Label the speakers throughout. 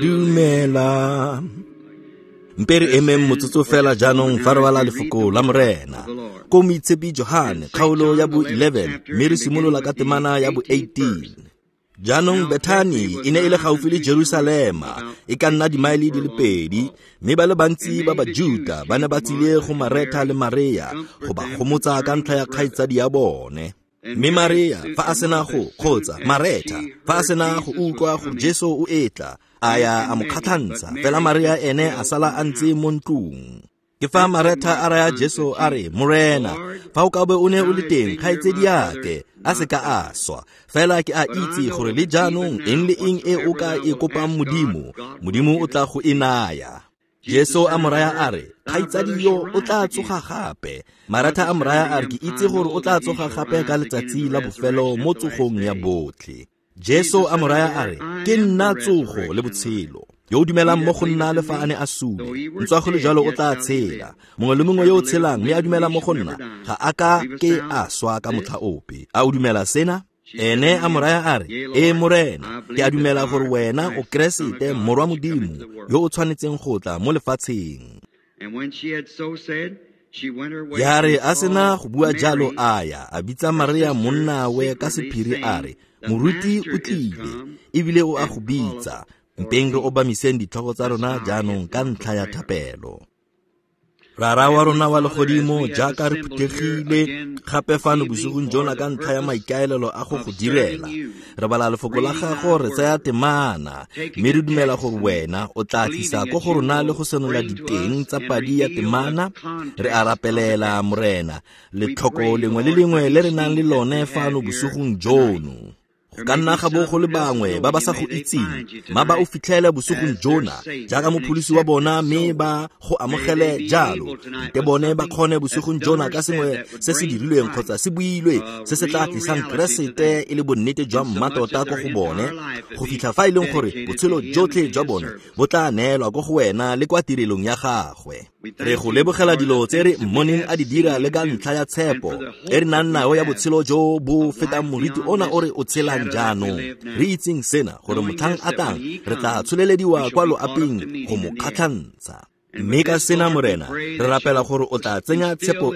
Speaker 1: dumela. Mpere emeng motsotso fela jaanong fa re bala lefoko la morena. Ko moitshepi Johane kgaolo ya bo 11 mme re simolola ka temana ya bo 18. Jaanong Bethani e ne e le gaufi le Jerusalema, e ka nna dimaile di le 2, mme ba le bantsi ba Bajuda ba ne ba tsile go Martha le Maria go ba gomotsa ka ntlha ya kgaitsadi ya bone. Mme Maria fa a sena go kgotsa Martha fa a sena go utlwa go Jesu o etla aya a mo kgatlhantsha, fela Maria ene a sala a ntse mo ntlong. Ke fa Martha a raya Jesu a re, Morena, fa o ka be o ne o le teng kgaitsedi yake a se ka a swa, fela ke a itse gore le jaanong eng le eng e o ka e kopang Modimo o tla go inaya. Jesu a moraya a re, kgaitsadi yo o tla tsoga gape. Martha a moraya a re, ke itse gore o tla tsoga gape ka letsatsi la bofelo mo tsogong ya botlhe. Jesu a moraya a re, ke nna tsogo le botshelo. Yo o dumelang mo go nna le fa a ne a sule, ntswa go le jalo o tla tshela. Mongwe le mongwe yo o tshelang mme a dumela mo go nna ga a ka ke a swa ka motlha ope. A o dumela sena? Ene a moraya a re, Morena, ke a dumela gore wena o Keresete, Morwa Modimo yo o tshwanetseng go tla mo lefatsheng. Ya re a sena go bua jalo aya, a bitsa Maria monnawe ka sephiri a re, Moruti o tlile, ebile o a go bitsa. Mpeng re obamiseng ditlhogo tsa rona jaanong ka ntlha ya thapelo. Rara wa rona wa legodimo jaaka re phuthegile gape fano bosigong jona ka ntlha ya maikaelelo a go direla. Re bala lefoko la gago re tsaya temana, mme re dumela gore wena o tla tlisa ko go rona le go senola diteng tsa padi ya temana. Re a rapelela Morena letlhoko lengwe le lengwe le re nang le lone fano bosigong jono. Go ka nna ga bo go le bangwe ba ba sa go itseng, ma ba o fitlhele bosigong jona jaaka mopholisi wa bona, mme ba go amogele jalo te bone ba kgone bosigong jona ka sengwe se se dirilweng kgotsa se builwe se se tla tlisang Keresete e le bonnete jwa mmatota ko go bone, go fitlha fa e leng gore botshelo jotlhe jwa bone bo tla neelwa ko go wena le kwa tirelong ya gagwe. Re go lebogela dilo tse re mmoneng a di dira le ka ntlha ya tshepo e re nang nayo ya botshelo jo bo fetang moriti ona o re o tshelang jaanong. Re itseng sena gore motlhang a tang re tla tsholelediwa kwa loapeng go mo kgatlhantsha. Mme ka sena Morena re rapela gore o tla tsenya tshepo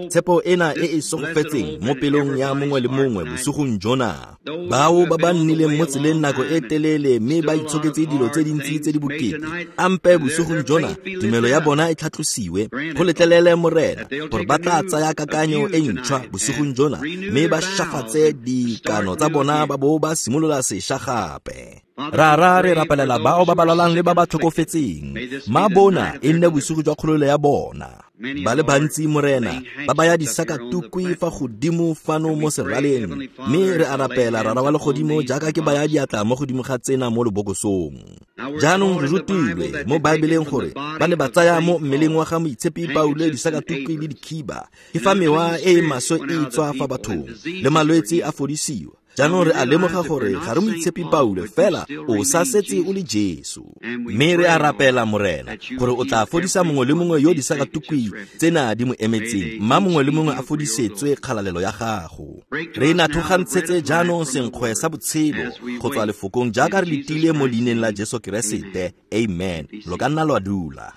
Speaker 1: ena e e sogofetseng mo pelong ya mongwe le mongwe bosigong jona. Bao ba ba nnileng mo tseleng nako e telele mme ba itshoketse dilo tse dintsi tse di bokete, ampe bosigong jona tumelo ya bona e tlhatlosiwe. Go letlelele Morena gore ba tla tsaya kakanyo e ntšhwa bosigong jona, mme ba shafatse dikano tsa bona ba bo ba simolola sešwa gape. Rara re rapelela bao ba balalang le ba ba tlhokofetseng, ma bona e nne bosigo jwa kgololo ya bona. Ba le bantsi Morena ba baya disakatukwi fa godimo fano mo seraleng, mme re a rapela Rara wa legodimo jaaka ke baya diatla mo godimo ga tsena mo lebokosong. Jaanong re rutilwe mo Baebeleng gore ba ne ba tsaya mo mmeleng wa ga moitshepi Paulo disakatukwi le dikhiba, ke fa mewa e e maswe e tswa fa bathong le malwetse a fodisiwa. Jaanong re a lemoga gore ga re moitshepi Paulo fela, o sa setse o le Jesu. Mme re a rapela Morena gore o tla fodisa mongwe le mongwe yo disakatukwi tsena di mo emetseng, mma mongwe le mongwe a fodisetswe kgalalelo ya gago. Re inathogantshetse jaanong senkgwe sa botshelo go tswa lefokong jaaka re letile mo leineng la Jesu Keresete. Amen. Lo ka nna lwa dula.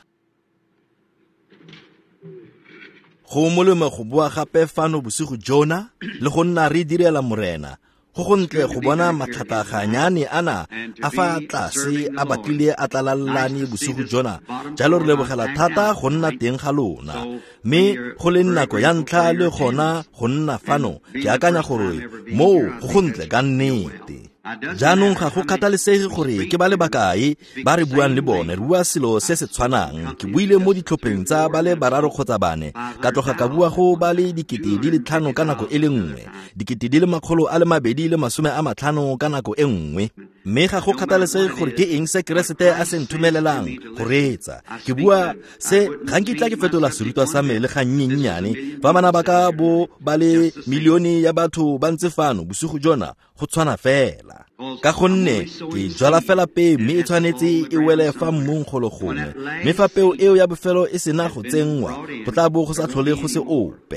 Speaker 1: Go molemo go bua gape fano bosigo jona le go nna re direla Morena. Go ntle go bona matlhataganyane ana a fa tlase a batlile a tlalalane bosigo jona, jalo re lebogela thata go nna teng ga lona. Mme go le nako ya ntlha le gona go nna fano, ke akanya gore mo go ntle ka nnete. Jaanong ga go kgathalesege gore ke ba le bakae ba re buang le bone, re bua selo se se tshwanang. Ke buile mo ditlhopheng tsa ba le 3 kgotsa 4, ka tloga ka bua go ba le 5,000 ka nako e le nngwe, 250 ka nako e nngwe. Mme ga go kgathalesege gore ke eng se Keresete a se nthumelelang go reetsa. Ke bua se ga nkitla ke fetola serutwa sa me le ga nnyennyane fa bana ba ka bo ba le milione ya batho ba ntse fano bosigo jona go tshwana fela. Ka gonne ke jwala fela peo mme e tshwanetse e wele fa mmung go le gongwe, mme fa peo eo ya bofelo e sena go tsenngwa go tla bo go sa tlhole go se ope.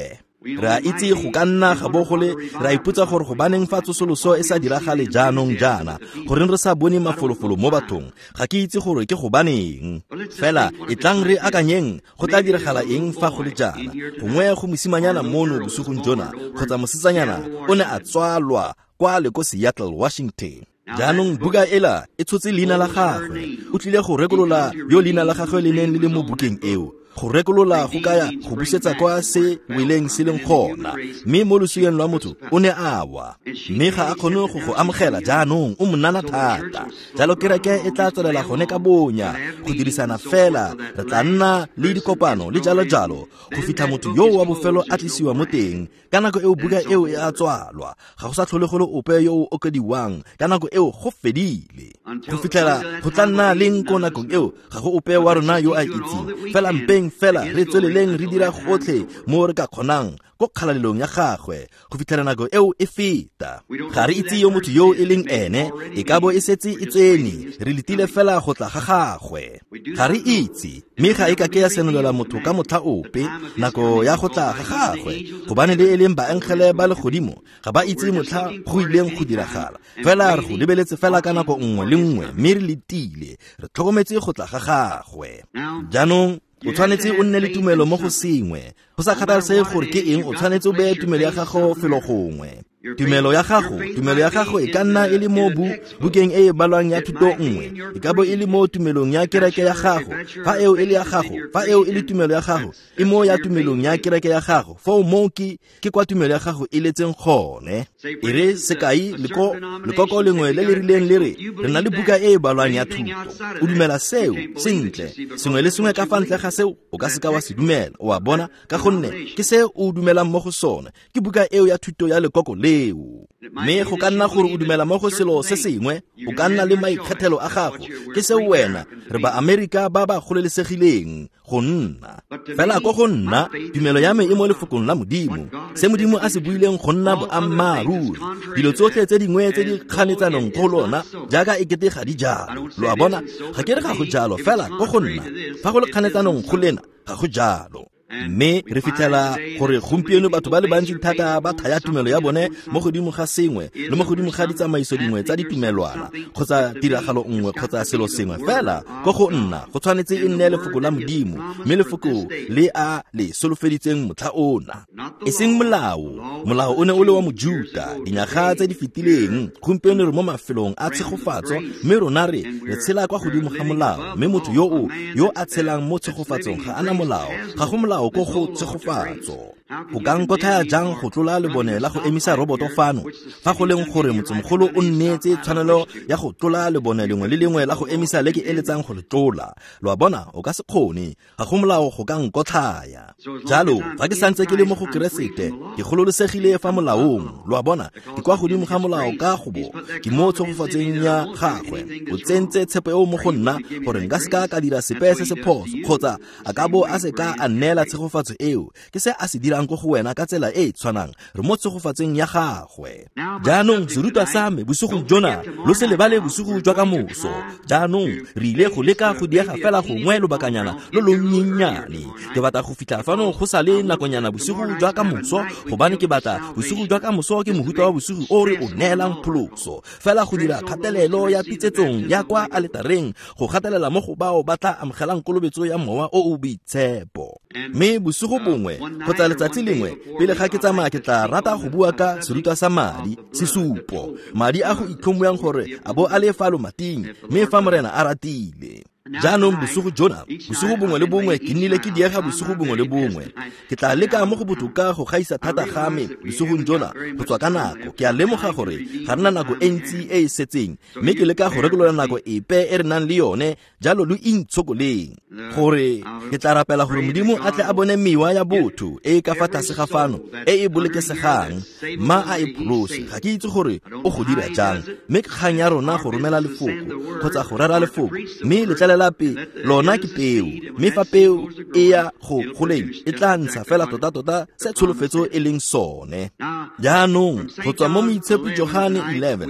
Speaker 1: Re a itse go ka nna ga bogole ra iputsa gore go baneng fa tsosoloso e sa diragale jaanong jaana gore re sa bone mafolofolo mo bathong ga ke itse gore ke go baneng fela e tlang re akanyeng go tla diragala eng fa go le jaana gongwe go mosimanyana mono bosugong jona kgotsa mosetsanyana o ne a tswalwa kwa le ko Seattle, Washington. Jaanong buka ela e tshotse leina la gagwe o tlile go rekolola yo leina la gagwe le neng le le mo bukeng eo go rekolola go kaya go busetsa kwa se weleng se leng gona mme mo losuyeng lwa motho o ne a wa mme ga a kgone go amogela jaanong o monana thata jalo kereke e tla tswelela gone ka bonya go dirisana fela re tla nna le dikopano le jalo go fitlha motho yo wa bofelo a tlisiwa mo teng ka nako eo buka eo e a tswalwa ga go sa tlholegolo ope yo o okediwang ka nako eo go fedile go fitlhela go tla nna leng ko nakong eo ga go ope wa rona yo a itseng fela mpeng fela re tsweleleng re dira gotlhe mo re ka kgonang ko kgalalelong ya gagwe go fitlhela nako eo e feta ga re itse yo motho yo e leng ene e ka bo e setse e tsene re letile fela go tla ga gagwe ga re itse mme ga e ka ke ya senolela motho ka motlha ope nako ya go tla ga gagwe gobane le e leng baengele ba le godimo ga ba itse motlha go ileng go diragala fela re go lebeletse fela ka nako nngwe le nngwe mme re letile re tlhokometse go tla ga gagwe jaanong o tshwanetse o nne le tumelo mo go sengwe go sa kgathalesege gore ke eng o tshwanetse o beye tumelo ya gago felo gongwe tumelo ya gago e ka nna e le mo bukeng e balwang ya thuto nngwe e ka bo e le mo tumelong ya kereke ya gago fa eo e le ya gago fa eo e le tumelo ya gago e mo ya tumelong ya kereke ya gago fa o mo ke kwa tumelo ya gago e letseng gone e re sekai lekoko lengwe le le rileng le re na le buka e balwang ya thuto o dumela seo sentle sengwe le sengwe ka fa ntle ga seo o ka seka wa se dumela o a bona ka gonne ke seo o dumelang mo go sone ke buka eo ya thuto ya lekoko leo mme go ka nna gore o dumela mo go selo se sengwe o ka nna le maikgethelo a gago ke seo wena re ba Amerika ba ba golelesegileng go nna fela go nna tumelo ya me e mo lefokong la Modimo se Modimo a se buileng go nna boammaruri dilo tsotlhe tse dingwe tse di kganetsanong go lona jaaka ekete ga di jalo lo a bona ga ke re ga go jalo fela go nna fa go le kganetsanong go lena ga go jalo mme re fitlhela gore gompieno batho ba le bantsi thata ba thaya tumelo ya bone mo godimo ga sengwe le mo godimo ga ditsamaiso dingwe tsa ditumelwana kgotsa tiragalo nngwe kgotsa selo sengwe fela go nna go tshwanetse e nne lefoko la Modimo mme lefoko le a le solofeditseng motlha ona e seng molao o ne o le wa Mojuda dinyaga tse di fetileng gompieno re mo mafelong a tshegofatso mme rona re tshela kwa godimo ga molao mme motho yo a tshelang mo tshegofatsong ga ana molao ga go molao go tshegofatso go ka nkotlhaya jang go tlola lebone la go emisa roboto fano fa go leng gore motsemogolo o nnetse tshwanelo ya go tlola lebone lengwe le lengwe la go emisa le ke eletsang go le tlola lo a bona o ka se kgone ga go molao go ka nkotlhaya jalo fa ke santse ke le mo go Keresete ke gololesegile fa molaong lo a bona ke kwa godimo ga molao ka go bo ke mo tshegofatseng ya gagwe o tsentse tshepo eo mo go nna gore nka se ka dira sepe se se phoso kgotsa a ka bo a se ka a nnela tshegofatso eo ke se a se dirang go go wena ka tsela e tshwanang re mo tshegofatseng ya gagwe jaanong serutwa sa me bosigo jona lo se lebale bosigo jwa ka moso jaanong re ile go leka go diega fela gongwe lobakanyana lo nyenyane ke batla go fitlha fano go sa le nakonyana bosigo jwa ka moso gobane ke batla bosigo jwa ka moso ke mohuta wa bosigo o re o neelang pholoso fela go dira kgatelelo ya pitsetsong ya kwa aletareng go gatelela mo go bao ba tla amogelang kolobetso ya mowa o o boitshepo mme bosigo bongwe kgotsa letsatsi lengwe pele ga ke tsamaya ke tla rata go bua ka serutwa sa madi sesupo madi a go itlhomoyang gore a bo a le fa lomating mme fa morena a ratile jaanong bosigo jona bosigo bongwe le bongwe ke nnile ke diega bosigo bongwe le bongwe ke tla leka mo go botoka go gaisa thata ga me bosigong jona go tswa ka nako ke a lemoga gore ga rena nako e ntsi e setseng mme ke leka go rekolola nako epe e re nang le yone jalo lo intshokoleng gore ke tla rapela gore Modimo a tle a bone mewa ya botho e ka fa tlase ga fano e bolokesegang ma a e pholose ga ke itse gore o go dira jang mme ke kgang ya rona go romela lefoko kgotsa go rera lefoko mme le lape lona ke peo mme fa peo e ya go goleng e tla ntsha fela tota se tsholofetso e leng sone jaanong go tswa mo Moitshepi Johane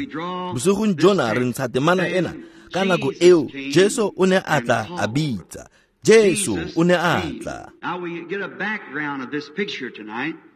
Speaker 1: 11 bosigong jona re ntsha temana ena ka nako eo Jesu o ne a tla a bitsa Jesu o ne a tla.
Speaker 2: Now we get a background of this picture tonight.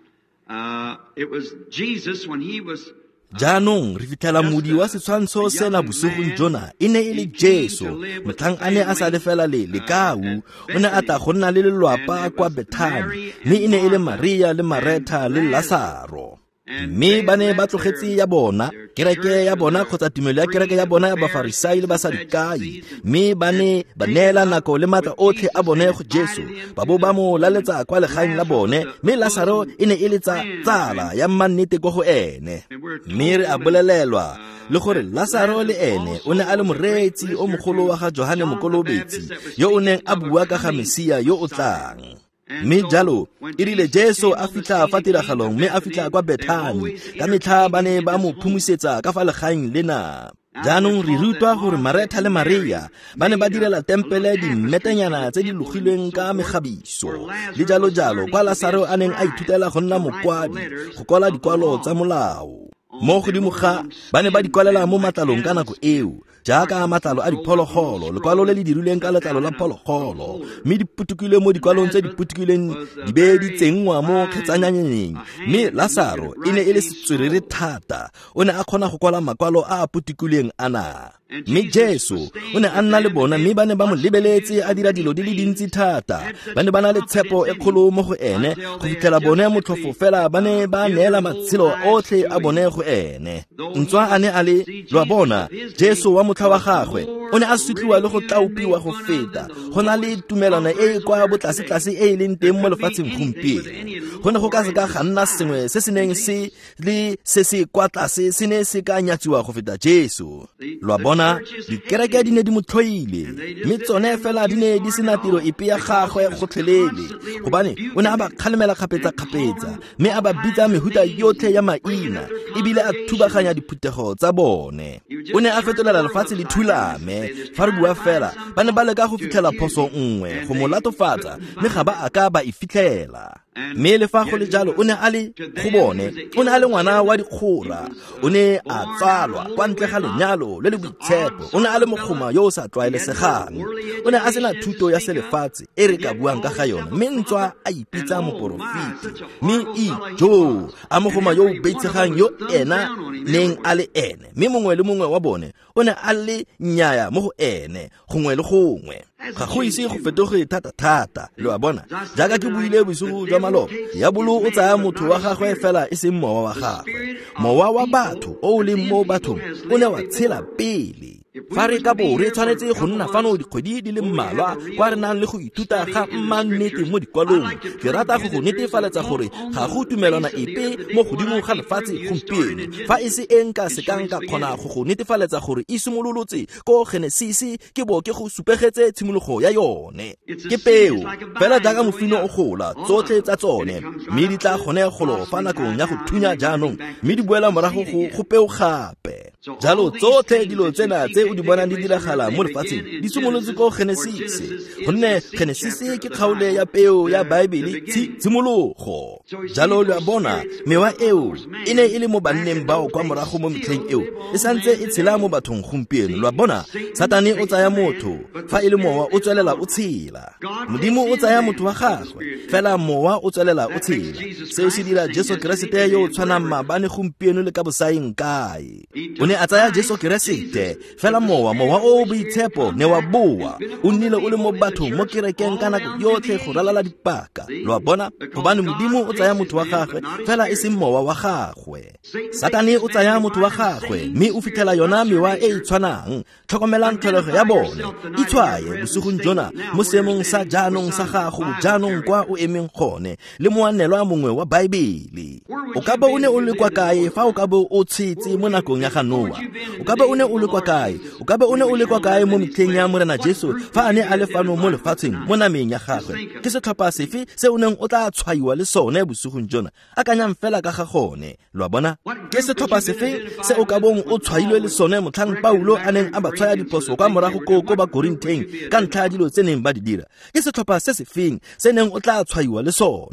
Speaker 2: It was Jesus when he was
Speaker 1: jaanong re fitlhela modi wa setshwantsho sena bosegong jona e ne e le Jesu motlhang a ne a sa lefela le lekau o ne a tla go nna le lelwapa kwa Bethani mme e ne e le Maria le Martha le Lazaro mme ba ne ba tlogetse ya bona kereke ya bona kgotsa tumelo ya kereke ya bona ya Bafarisai le Basadukai mme ba ne ba neela nako le matla otlhe a bone go Jesu ba bo ba mo laletsa kwa legaeng la bone mme Lazaro e ne e le tsala ya mannete go go ene mme re a bolelelwa le gore Lazaro le ene o ne a le moreetsi o mogolo wa ga Johane Mokolobetsi yo o neng a bua ka ga Mesia yo o tlang mme jalo e rile Jesu a fitla fa tiragalong mme a fitla kwa Bethani ka metlha ba ne ba mo phumisetsa ka fa legaeng lena jaanong re rutwa gore Martha le Maria ba ne ba direla tempele dimmetenyana tse di logilweng ka megabiso le jalo kwa Lazaro a neng a ithutela go nna mokwadi go kwala dikwalo tsa molao mo godimo ga ba ne ba di kwalela mo matlalong ka nako eo jaaka matlalo a diphologolo lekwalo le le dirilweng ka letlalo la phologolo mme di putukile mo dikwalong tse di putukileng di be di tsengwa mo kgetsanyaneng mme Lazaro e ne e le setswerere thata o ne a kgona go kwala makwalo a putukileng ana mme Jesu o ne a nna le bona mme ba ne ba mo lebeletse a dira dilo di le dintsi thata ba ne ba na le tshepo e kgolo mo go ene go fitlhela bone motlhofo fela ba ne ba neela matshelo otlhe a bone go ene ntswa a ne a le lwa bona Jesu wa motlha wa gagwe o ne a sutliwa le go tlaupiwa go feta go na le tumelano e kwa botlase e leng teng mo lefatsheng gompieno go ne go ka se ka ga nna sengwe se se neng se le se se kwa tlase se ne se ka nyatsiwa go feta Jesu lwa bona dikereke di ne di motlhoile mme tsone fela di ne di sena tiro epe ya gagwe gotlhelele gobane o ne a ba kgalemela kgapetsa mme a ba bitsa mehuta yotlhe ya maina ebile a thubaganya diphuthego tsa bone o ne a fetolela lefatshe le thulame fa re bua fela ba ne ba leka go fitlhela phoso nngwe go mo latofatsa mme ga ba aka ba e fitlhela mme le fa go le jalo o ne a le go bone o ne a le ngwana wa dikgora o ne a tsalwa kwa ntle ga lenyalo le le boitshepo o ne a le mogoma yo o sa tlwaelesegang o ne a sena thuto ya selefatshe e re ka buang ka ga yona mme ntswa a ipitsa moporofiti mme ijo a mogoma yo o beitsegang yo ena neng a le ene mme mongwe le mongwe wa bone o ne a le nnyaya mo go ene gongwe le gongwe ga go ise go fetoge thata le wa bona jaaka ke buile bosigo jwa maloba ya bolo o tsaya motho wa gagwe fela e seng mowa wa gagwe mowa wa batho o o leng mo bathong o ne wa tshela pele fa re ka bo re tshwanetse go nna fano dikgwedi di le mmalwa kwa re nang le go ithuta ga mmannete mo dikwalong ke rata go netefaletsa gore ga go tumelana epe mo godimo ga lefatshe gompieno fa e se enka sekang ka kgona go netefaletsa gore e simololotse ko Genesis ke bo ke go supegetse tshimologo ya yone ke peo fela jaaka mofino o gola tsotlhe tsa tsone mme di tla gone golo fa nakong ya go thunya jaanong mme di boela morago go peo gape jalo tsotlhe dilo tsena tse o di bona di diragala mo lefatsheng di simolotse ko Genesis gonne Genesis ke kgaolo ya peo ya Baebele tshimologo jalo le bona mewa eo e ne e le mo banneng bao kwa morago mo metlheng eo e santse e tshela mo bathong gompieno lwa bona Satane o tsaya motho fa e le mowa o tswelela o tshela Modimo o tsaya motho wa gagwe fela mowa o tswelela o tshela seo se dira Jesu Keresete yo o tshwanang mabane gompieno le ka bosaeng kae o ne a tsaya Jesu Keresete fela mowa o boitshepo ne wa boa o nnile o le mo bathong mo kerekeng ka nako yotlhe go ralala dipaka lwa bona gobane Modimo o tsaya motho wa gagwe fela e seng mowa wa gagwe Satane o tsaya motho wa gagwe mme o fitlhela yona mewa e tshwanang tlhokomelang tlholego ya bone itshwaye bosigong jona mo seemong sa jaanong sa gago jaanong kwa o emeng gone le moanelwa mongwe wa Baebele o ka ba o ne o le kwa kae fa o ka ba o tshetse mo nakong ya ga Noa o ka ba o ne o le kwa kae o ka ba o ne o le kwa kae mo metlheng ya Morena Jesu fa a ne a le fano mo lefatsheng mo nameng ya gagwe ke setlhopha sefe se o neng o tla tshwaiwa le sone bosigong jona akanyang fela ka ga gone lwa bona ke setlhopha sefe se o ka bong o tshwailwe le sone motlhang Paulo a neng a ba tshwaya diphoso kwa morago ko ba Korinteng ka ntlha ya dilo tse neng ba di dira ke setlhopha se se feng se neng o tla tshwaiwa le sone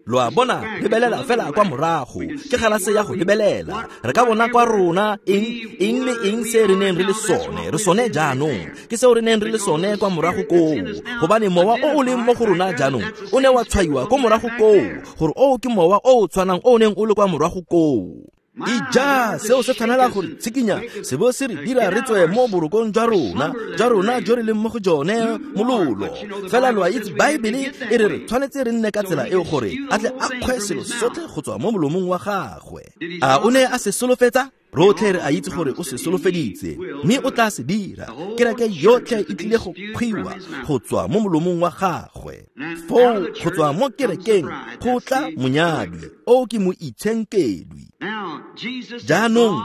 Speaker 1: lo a bona lebelela fela kwa morago ke galase ya go lebelela re ka bona kwa rona eng le eng se re neng re le sone re sone jaanong ke se re neng re le sone kwa morago koo gobane mowa o leng mo go rona jaanong o ne wa tshwaiwa kwa morago koo gore o ke mowa o tshwanang o neng o le kwa morago koo ija seo se tshwanela gore tshikinya se bo se re dira re tswe mo borokong jwa rona jo re leng mo go jone mololo fela lo a itse baebele e re tshwanetse re nne ka tsela eo gore a tle a kgwe selo sotlhe go tswa mo molomong wa gagwe a o ne a se solofetsa rotlhe re a itse gore o se solofeditse mme o tla se dira kereke yotlhe e tlile go kgwiwa go tswa mo molomong wa gagwe foo go tswa mo kerekeng go tla monyadi o ke mo itshenkedwi jaanong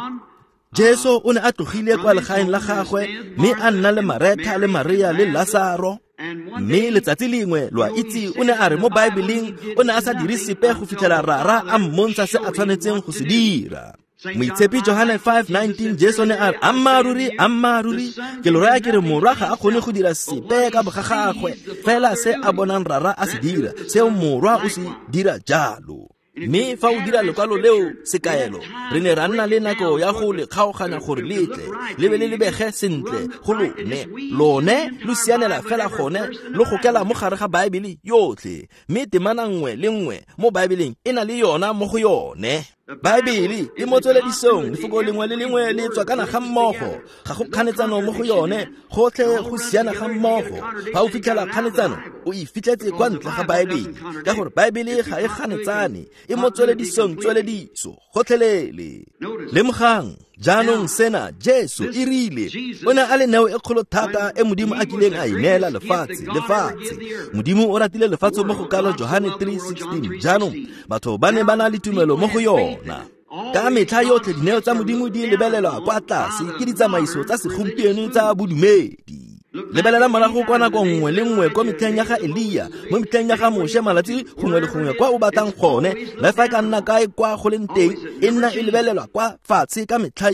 Speaker 1: Jesu o ne a tlogile kwa legaeng la gagwe mme a nna le Maretha le Maria le Lazaro mme letsatsi lengwe lo a itse o ne a re mo baebeleng o ne a sa dire sepe go fitlhela rara a mmontsha se a tshwanetseng go se dira moitshepi Johane 5:19 Jesu ne a re ammaruri ke lo raya ke re morwa ga a kgone go dira sepe ka bogagagwe fela se a bonang rara a se dira seo morwa o se dira jalo mme fa o dira lekwalo leo sekaelo re ne ra nna le nako ya go le kgaoganya gore letle le be le lebege sentle go lone lo sianela fela gone lo go kela mo gare ga baebele yotlhe mme temana nngwe le nngwe mo baebeleng e na le yona mo go yone baebele e mo tsweledisong lefoko lengwe le lengwe le tswa kana ga mmogo ga go kganetsano mo go yone gotlhe go siana ga mmogo fa o fitlhela kganetsano o e fitlhetse kwa ntle ga baebele ka gore baebele ga e kganetsane e mo tsweledisong tswelediso gotlhelele lemogang jaanong sena Jesu e rile o ne a le neo e kgolo thata e modimo a kileng a ineela lefatshe modimo o ratile lefatshe mo go kalo Johane 3:16 jaanong batho ba ne ba na le tumelo mo go yona ka metlha yotlhe dineo tsa modimo di lebelelwa kwa tlase ke ditsamaiso tsa segompieno tsa bodumedi lebelela morago kwa nako nngwe le nngwe kwa metlheng ya ga Elia mo metlheng ya ga Moshe malatsi gongwe le gongwe kwa o batlang gone le fa ka nna kae kwa go leng teng e nna e lebelelwa kwa fatshe ka metlha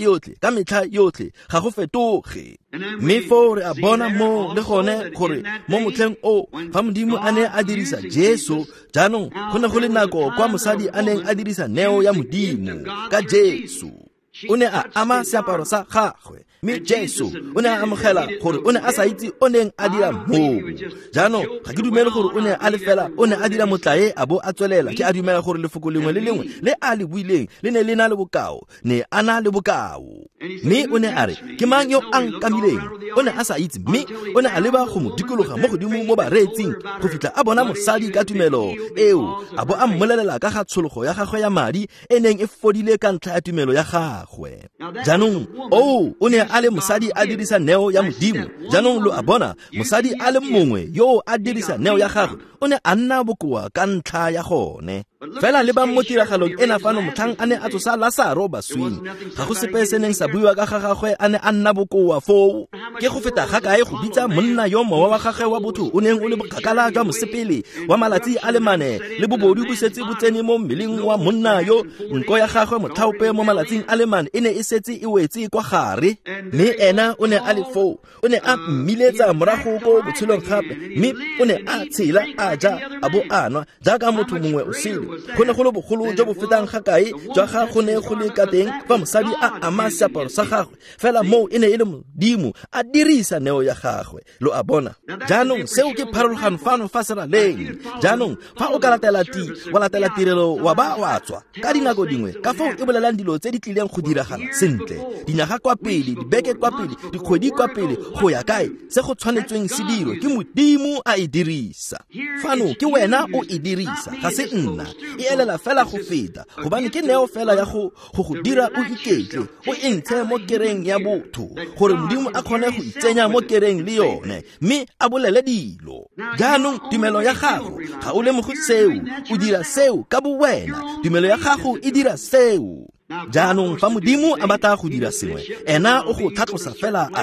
Speaker 1: yotlhe ga go fetoge mme fo re a bona mo le gone gore mo motlheng o fa modimo a ne a dirisa Jesu jaanong go ne go le nako kwa mosadi a neng a dirisa neo ya modimo ka Jesu o ne a ama seaparo sa gagwe mme Jesu o ne a amogela gore o ne a sa itse o neng a dira moo jaanong ga ke dumele gore o ne a le fela o ne a dira motlae a bo a tswelela ke a dumela gore lefoko lengwe le lengwe le a le buileng le ne le na le bokao ne a na le bokao mme o ne a re ke mang yo a nkamileng o ne a sa itse mme o ne a leba go mo dikologa mo godimo mo bareetsing go fitlha a bona mosadi ka tumelo eo a bo a mmolelela ka ga tshologo ya gagwe ya madi e neng e fodile ka ntlha ya tumelo ya gagwe jaanong o ne a le mosadi a dirisa neo ya modimo jaanong lo a bona mosadi a le mongwe yo a dirisa neo ya gagwe o ne a nna bokoa ka ntlha ya gone fela le ba mo tiragalong ena fano motlhang a ne a tsosa Lazaro baswing ga go sepe se neng sa buiwa ka ga gagwe a ne a nna bokoa foo ke go feta ga kae go bitsa monna yo mowa wa gagwe wa botho o neng o le bokakala jwa mosepele wa malatsi a le mane le bobodu bo setse bo tsene mo mmeleng wa monna yo nko ya gagwe motlhaope mo malatsing a le mane e ne e setse e wetse kwa gare mme ena o ne a le foo o ne a mmiletsa morago ko botshelong gape mme o ne a tshela a ja a bo anwa jaaka motho mongwe o sele go ne go le bogolo jo bo fetang ga kae jwa ga go ne go le ka teng fa mosadi a ama seaparo sa gagwe fela moo e ne e le modimo a dirisa neo ya gagwe lo a bona jaanong seo ke pharologano fano fa seraleng jaanong fa o ka latela tirelo wa ba wa tswa ka dinako dingwe ka fao e bolelang dilo tse di tlileng go diragala sentle dinaga kwa pele dibeke kwa pele dikgwedi kwa pele go ya kae se go tshwanetsweng se dirwe ke modimo a e dirisa fano ke wena o e dirisa ga se nna e elela fela go feta gobane ke neo fela ya go dira o iketle o entshe mo kereng ya botho gore modimo a kgone go itsenya mo kereng le yone mme a bolele dilo jaanong tumelo ya gago ga o lemoge seo o dira seo ka bo wena tumelo ya gago e dira seo jaanong fa modimo a batla go dira sengwe ena o go tlhatlosa fela a re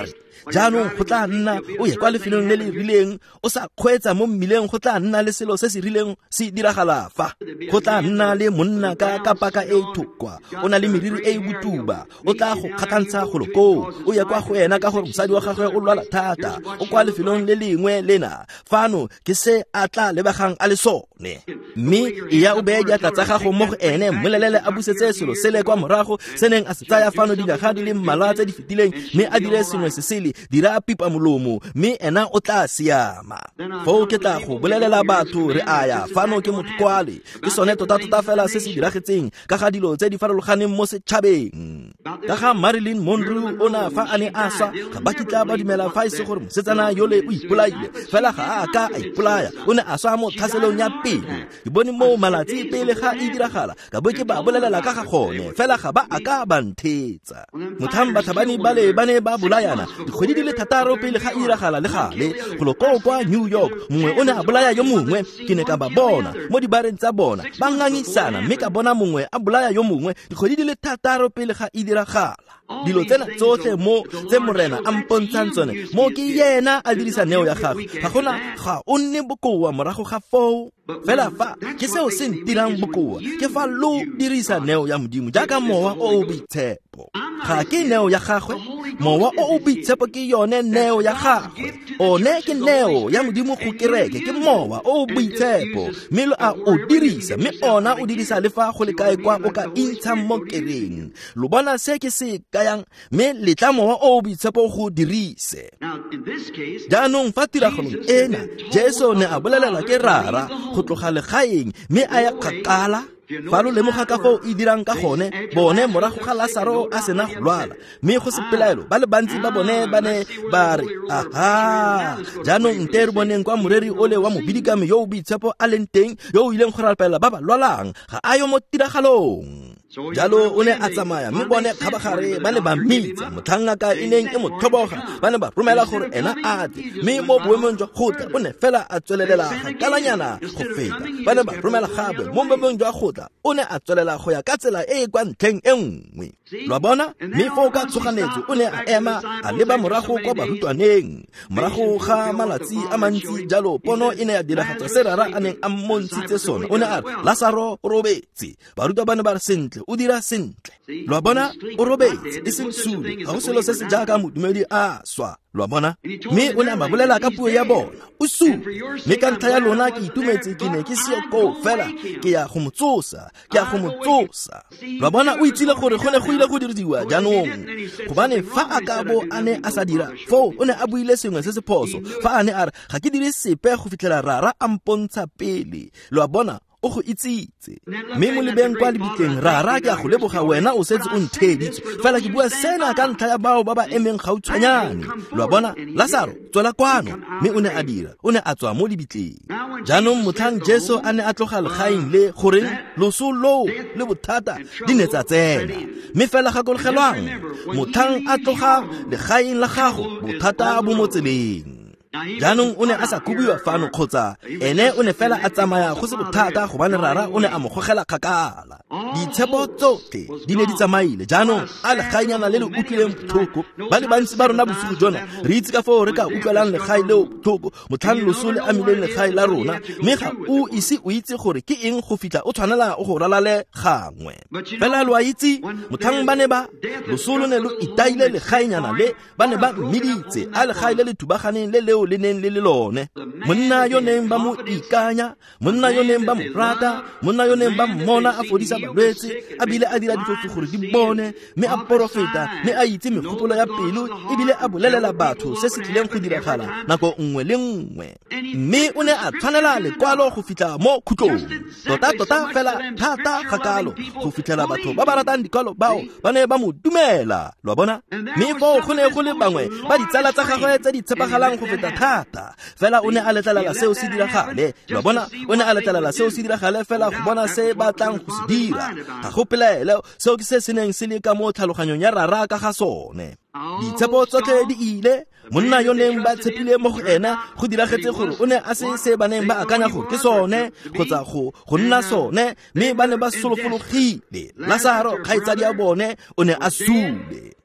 Speaker 1: jaanong go tla nna o ye kwa lefelong le le rileng o sa kgweetsa mo mmileng go tla nna le selo se se rileng se diragala fa go tla nna le monna ka paka e thokwa o na le meriri e butuba o tla go kgathantsha goloko o ye kwa go ena ka gore mosadi wa gagwe o lwala thata o kwa lefelong le lengwe lena fano ke se a tla lebegang a le sone mme e ya o beye diatla tsa gago mo go ene mmolelele a busetse selo sele kwa morago se neng a se tsaya fano dinaga di le mmalwa tse di fetileng mme a dire sengwe se sele dira pipa molomo mme ena o tla siama fo ke tla go bolelela batho re aya fano ke motho kwale ke sone tota fela se se diragetseng ka ga dilo tse di farologaneng mo setšhabeng ka ga Marilyn Monroe ona fa a ne a swa ga ba kitla ba dumela fa e se gore mosetsana yole o ipolaile fela ga a ka a ipolaya o ne a swa mo tlhaselong ya pelo ke bone mo malatsi pele ga e diragala ka bo ke ba bolelela ka ga gone fela ga ba a ka ba nthetsa mothang bathabani ba ne ba bolayana dikgwedi di le 6 pele ga e diragala le gale go loko kwa New York mongwe o ne a bolaya yo mongwe ke ne ka ba bona mo dibareng tsa bona ba ngangisana mme ka bona mongwe a bolaya yo mongwe dikgwedi di le 6 pele ga e diragala dilo tsena tsotlhe mo tse morena a mpontshang tsone mo ke yena a dirisa neo ya gagwe ga gona ga o nne bokoa morago ga foo fela fa ke seo se ntirang bokoa ke fa lo dirisa neo ya modimo jaaka mowa o o boitshepo ga ke neo ya gagwe mowa o o boitshepo ke yone neo ya gagwe one ke neo ya modimo go kereke ke mowa o o boitshepo mme lo a o dirisa mme ona o dirisa le fa go le kae kwa o ka intsha mo kereng lo bona se ke se kayang mme letla mowa o o boitshepo go dirise jaanong fa tiragalong ena Jesu ne a bolelela ke rara go tloga legaeng mme a ya kgakala fa lo lemoga ka fao e dirang ka gone bone morago ga Lazaro a sena go lwala mme go sepelaelo ba le bantsi ba bone ba ne ba re aha jaanong nte re boneng kwa moreri ole wa mobidikame yo o boitshepo a leng teng yo o ileng go rapela ba ba lwalang ga a yo mo tiragalong jalo o ne a tsamaya mme bone kgabagare ba ne ba mmitsa motlhangaka e neng e mo thoboga ba ne ba romela gore ena a tle mme mo boemong jwa gotla o ne fela a tswelelela gakalanyana go feta ba ne ba romela gape mo boemong jwa gotla o ne a tswelela go ya ka tsela e kwa ntlheng e nngwe lwa bona mme fo ka tshoganetso o ne a ema a leba morago kwa barutwaneng morago ga malatsi a mantsi jalo pono e ne ya diragatsa se rara a neng a mmontshitse sone o ne a re Lazaro o robetse barutwa ba ne ba re sentle o dira sentle lwa bona o robetse e seng sule ga go selo se se jaaka modumedi a swa lwa bona mme o ne a mabolela ka puo ya bona o sule mme ka ntlha ya lona ke itumetse ke ne ke seo ko fela ke ya go motsosa lwa bona o itsile gore go ne go ile go dirisiwa jaanong gobane fa a ka bo a ne a sa dira foo o ne a buile sengwe se se phoso fa a ne a re ga ke dire sepe go fitlhela rara a mpontsha pele lwa bona o go itsitse mme mo lebeng kwa lebitleng rara ke a go leboga wena o setse o ntheditse fela ke bua sena ka ntlha ya bao ba ba emeng gautshwanyane lwa bona Lazaro tswela kwano mme o ne a dira o ne a tswa mo lebitleng jaanong motlhang Jesu a ne a tloga legaeng le goreng loso lo le bothata di ne tsa tsena mme fela gakologelwang motlhang a tloga legaeng la gago bothata bo mo tseleng jaanong o ne a sa kubiwa fano kgotsa ene o ne fela a tsamaya go se bothata gobane rara o ne a mo gogela kgakala ditshepo tsotlhe di ne di tsamaile jaanong a legaenyana le le utlwileng botlhoko ba le bantsi ba rona bosigo jona re itse ka fao re ka utlwelang legae leo botlhoko motlhang loso le amileng legae la rona mme ga o ise o itse gore ke eng go fitlha o tshwanela o go ralale gangwe fela lo a itse motlhang ba ne ba loso lo ne lo itaile legaenyana le ba ne ba mmiditse a legae le le thubaganeng le leo le neng le le lone monna yo neng ba mo ikanya monna yo neng ba mo rata monna yo neng ba mmona a fodisa balwetse a bile a dira dilo gore di bone mme a profeta mme a itse megopolo ya pelo e bile a bolelela batho se se tlileng go diragala nako nngwe le nngwe mme o ne a tshwanela lekwalo go fitlha mo khutlong tota fela thata gakalo go fitlhela batho ba ba ratang dikwalo bao ba ne ba mo dumela lwa bona mme fo go ne go le bangwe ba ditsala tsa gagwe tse di tshepagalang go feta thata fela o ne a letlelela seo se diragale lwa bona o ne a letlelela seo se diragale fela go bona se batlang go se dira ga go pelaele seo ke se se neng se le ka mo tlhaloganyong ya rara ka ga sone ditshepo tsotlhe di ile monna yo neng ba tshepile mo go ena go diragetse gore o ne a se ba neng ba akanya gore ke sone kgotsa go nna sone mme ba ne ba solofologile Lazaro kgaitsadi ya bone o ne a sule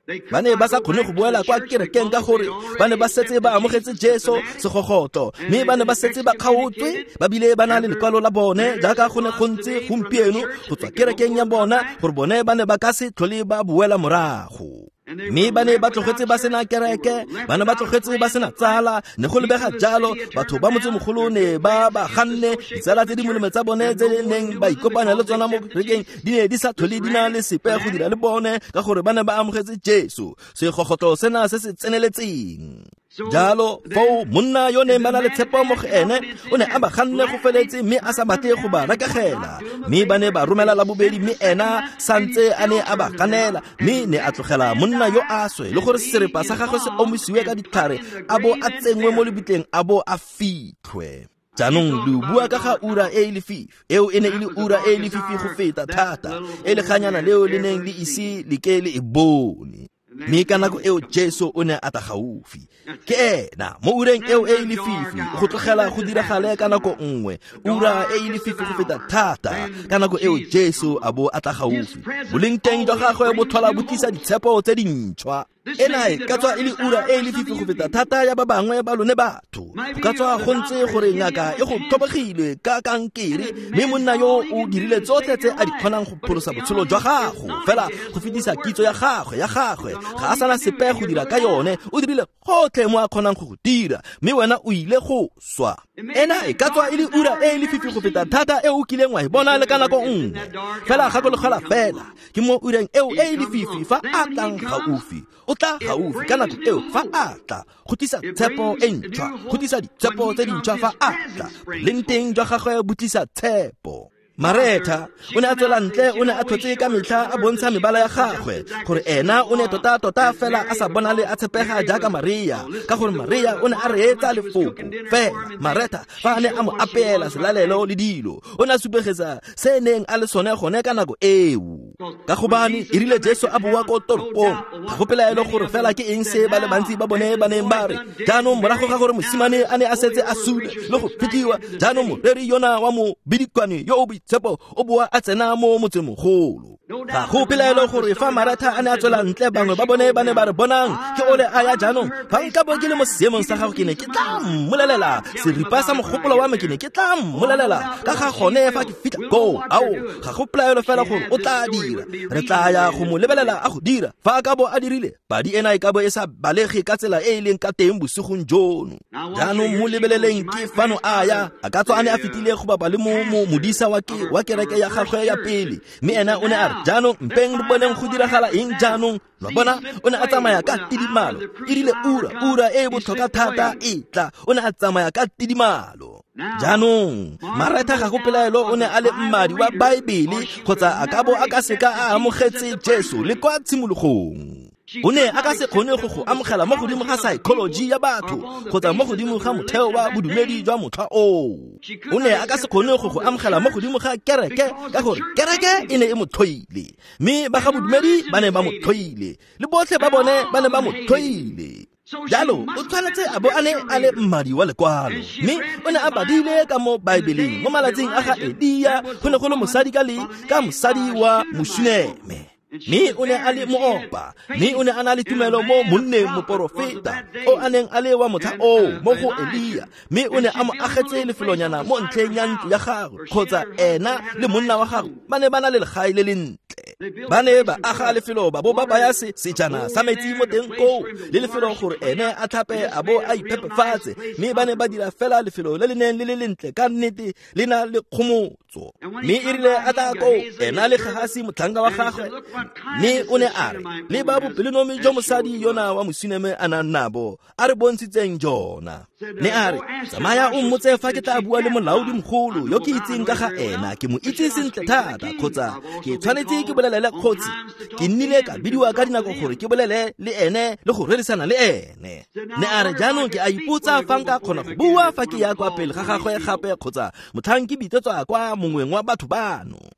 Speaker 1: ba ne ba sa kgone go boela kwa kerekeng ka gore ba ne ba setse ba amogetse Jesu segogotlo, mme ba ne ba setse ba kgaotswe ba bile ba na le lekwalo la bone jaaka go ne go ntse gompieno go tswa kerekeng ya bona gore bone ba ne ba ka se tlhole ba boela morago. Mme ba ne ba tlogetse ba sena kereke, ba ne ba tlogetse ba sena tsala, ne go lebega jalo batho ba motsemogolo ne ba ganne ditsala tse di molemo tsa bone tse neng ba ikopanya le tsona mo kerekeng di ne di sa tlhole di na le sepe go dira le bone ka gore ba ne ba amogetse Jesu segogotlo sena se se tseneletseng. Jalo fao monna yo ne ba na le tshepo mo go ene o ne a ba ganne go feletse mme a sa batle go ba rakagela, mme ba ne ba romela la bobedi mme ena santse a ne a ba ganela mme ne a tlogela monna yo a swe le gore serepa sa gagwe se omisiwe ka ditlhare a bo a tsengwe mo lebitleng a bo a fitlhwe. Jaanong le bua ka ga ura e le fifi eo e ne e le ura e le fifi go feta thata e le ganyana leo le neng le isi le ke le e bone. Mme ka nako eo Jesu o ne a ta gaufi ke ena mo ureng eo e le fifi go tlogela go diragale ka nako nngwe ura e le fifi go feta thata ka nako eo Jesu a bo a ta gaufi boleng teng jwa gagwe bo tlhola bo tlisa ditshepo tse dintšhwa. Ena e ka tswa e le ura e le fifi go feta thata ya ba bangwe ba lone batho go ka tswa go ntse gore ngaka e go thobogilwe ka kankere mme monna yo o dirile tsotlhe tse a di kgonang go pholosa botshelo jwa gago fela go fetisa kitso ya gagwe ga a sana sepe go dira ka yone o dirile gotlhe mo a kgonang go dira mme wena o ile go swa. Ena e ka tswa e le ura e le fifi go feta thata e o kileng wa e bona le ka nako nngwe fela gakologela fela ke mo ureng eo e le fifi fa a tlang gaufi o tla gaufi ka nako eo fa a tla go tlisa tshepo e ntšhwa go tlisa ditshepo tse dintšhwa fa a tla boleng teng jwa gagwe bo tlisa tshepo. Mareta o ne a tswela ntle o ne a tlhotse ka metlha a bontsha mebala ya gagwe gore ena o ne tota fela a sa bona le a tshepega jaaka Maria ka gore Maria o ne a reetsa lefoko fela. Mareta fa a ne a mo apeela selalelo le dilo o ne a supegetsa se neng a le sone gone ka nako eo ka gobane e rile Jesu a boa ko toropong ga go pelaelo gore fela ke eng se ba le bantsi ba bone ba neng ba re jaanong morago ga gore mosimane a ne a setse a sule le go fetiwa jaanong moreri yona wa mo bidikwane yo o tshepo o boa a tsena mo motsemogolo. Ga go pelaelo gore fa Marata a ne a tswela ntle bangwe ba bone ba ne ba re bonang ke ole a ya jaanong fa nka bo ke le mo seemong sa gago ke ne ke tla mmolelela seripa sa mogopolo wa me ke ne ke tla mmolelela ka ga gone fa ke fitlha go ao ga go pelaelo fela gore o tla dira re tla ya go mo lebelela a go dira fa ka bo a dirile padi ena e ka bo e sa balege ka tsela e e leng ka teng bosigong jono. Jaanong mo lebeleleng ke fano a ya a ka tswa a ne a fetile go bapa le modisa wa kereke ya gagwe ya pele mme ena o ne a re jaanong mpeng re boneng go diragala eng jaanong lo bona o ne a tsamaya ka tidimalo e rile ura e botlhokwa thata e tla o ne a tsamaya ka tidimalo. Jaanong Marata ga go pelaelo o ne a le mmadi wa Baebele kgotsa a ka bo a ka seka a amogetse Jesu le kwa tshimologong o ne a ka se kgone go amogela mo godimo ga psychology ya batho kgotsa mo godimo ga motheo wa bodumedi jwa motlha o ne a ka se kgone go amogela mo godimo ga kereke ka gore kereke e ne e mo thoile mme ba ga bodumedi ba ne ba mo thoile le botlhe ba bone ba ne ba mo thoile. Jalo o tshwanetse a bo a ne a le mmadi wa lekwalo mme o ne a badile ka mo Baebeleng mo malatsing a ga Elia go ne go le mosadi ka mosadi wa Mosuneme mme o ne a le moopa mme o ne a na le tumelo mo monneng moporofeta o a neng a le wa motlha o mo go Elia mme o ne a mo agetse lefelonyana mo ntlheng ya ntlo ya gagwe kgotsa ena le monna wa gagwe ba ne ba na le legae le lentle ba ne ba aga lefelo ba bo ba baya sejana sa metsi mo teng koo le lefelo gore ene a tlhape a bo a iphepefatse mme ba ne ba dira fela lefelo le le neng le le lentle ka nnete le na le kgomotso mme e rile a tla koo ena le Gehasi motlhanka wa gagwe mme o ne a re le ba bopelenomi jo mosadi yona wa Mosuneme a nang nabo a re bontshitseng jona ne a re tsamaya o mmotse fa ke tla bua le molaodi mogolo yo ke itseng ka ga ena ke mo itse sentle thata kgotsa ke tshwanetse ke bolelele kgotsi ke nnile ka bidiwa ka dinako gore ke bolele le ene le go rerisana le ene. Ne a re jaanong ke a ipotsa fa nka kgona go bua fa ke ya kwa pele ga gagwe gape kgotsa motlhanki bitsetswa kwa mongweng wa batho bano.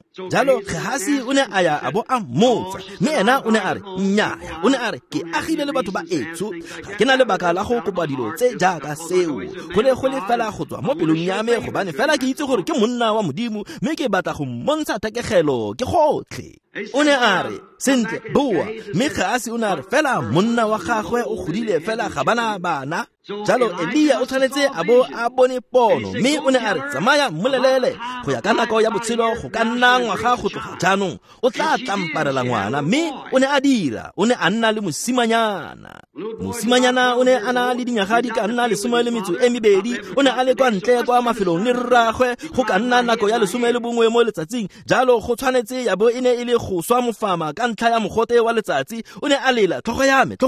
Speaker 1: jalo Gehasi o ne a ya a bo a mmotsa, mme ena o ne a re nnyaya, o ne a re ke agile le batho ba etso, ga ke na lebaka la go kopa dilo tse jaaka seo, go le fela go tswa mo pelong ya me gobane fela ke itse gore ke monna wa Modimo mme ke batla go mmontsha takegelo ke gotlhe. O ne a re sentle boa, mme Gehasi o ne a re fela monna wa gagwe o godile fela ga bana. Jalo Elia o tshwanetse a bo a bone pono, mme o ne a re tsamaya mmolelele go ya ka nako ya botshelo go ka nna ngwaga go tloga jaanong o tla tlamparela ngwana, mme o ne a dira, o ne a nna le mosimanyana o ne a na le dinyaga di ka nna 12, o ne a le kwa ntle kwa mafelong le rragwe go ka nna nako ya 11 mo letsatsing. Jalo go tshwanetse ya bo e ne e le go swa mofama ka ntlha ya mogote wa letsatsi. O ne a lela tlhogo ya me,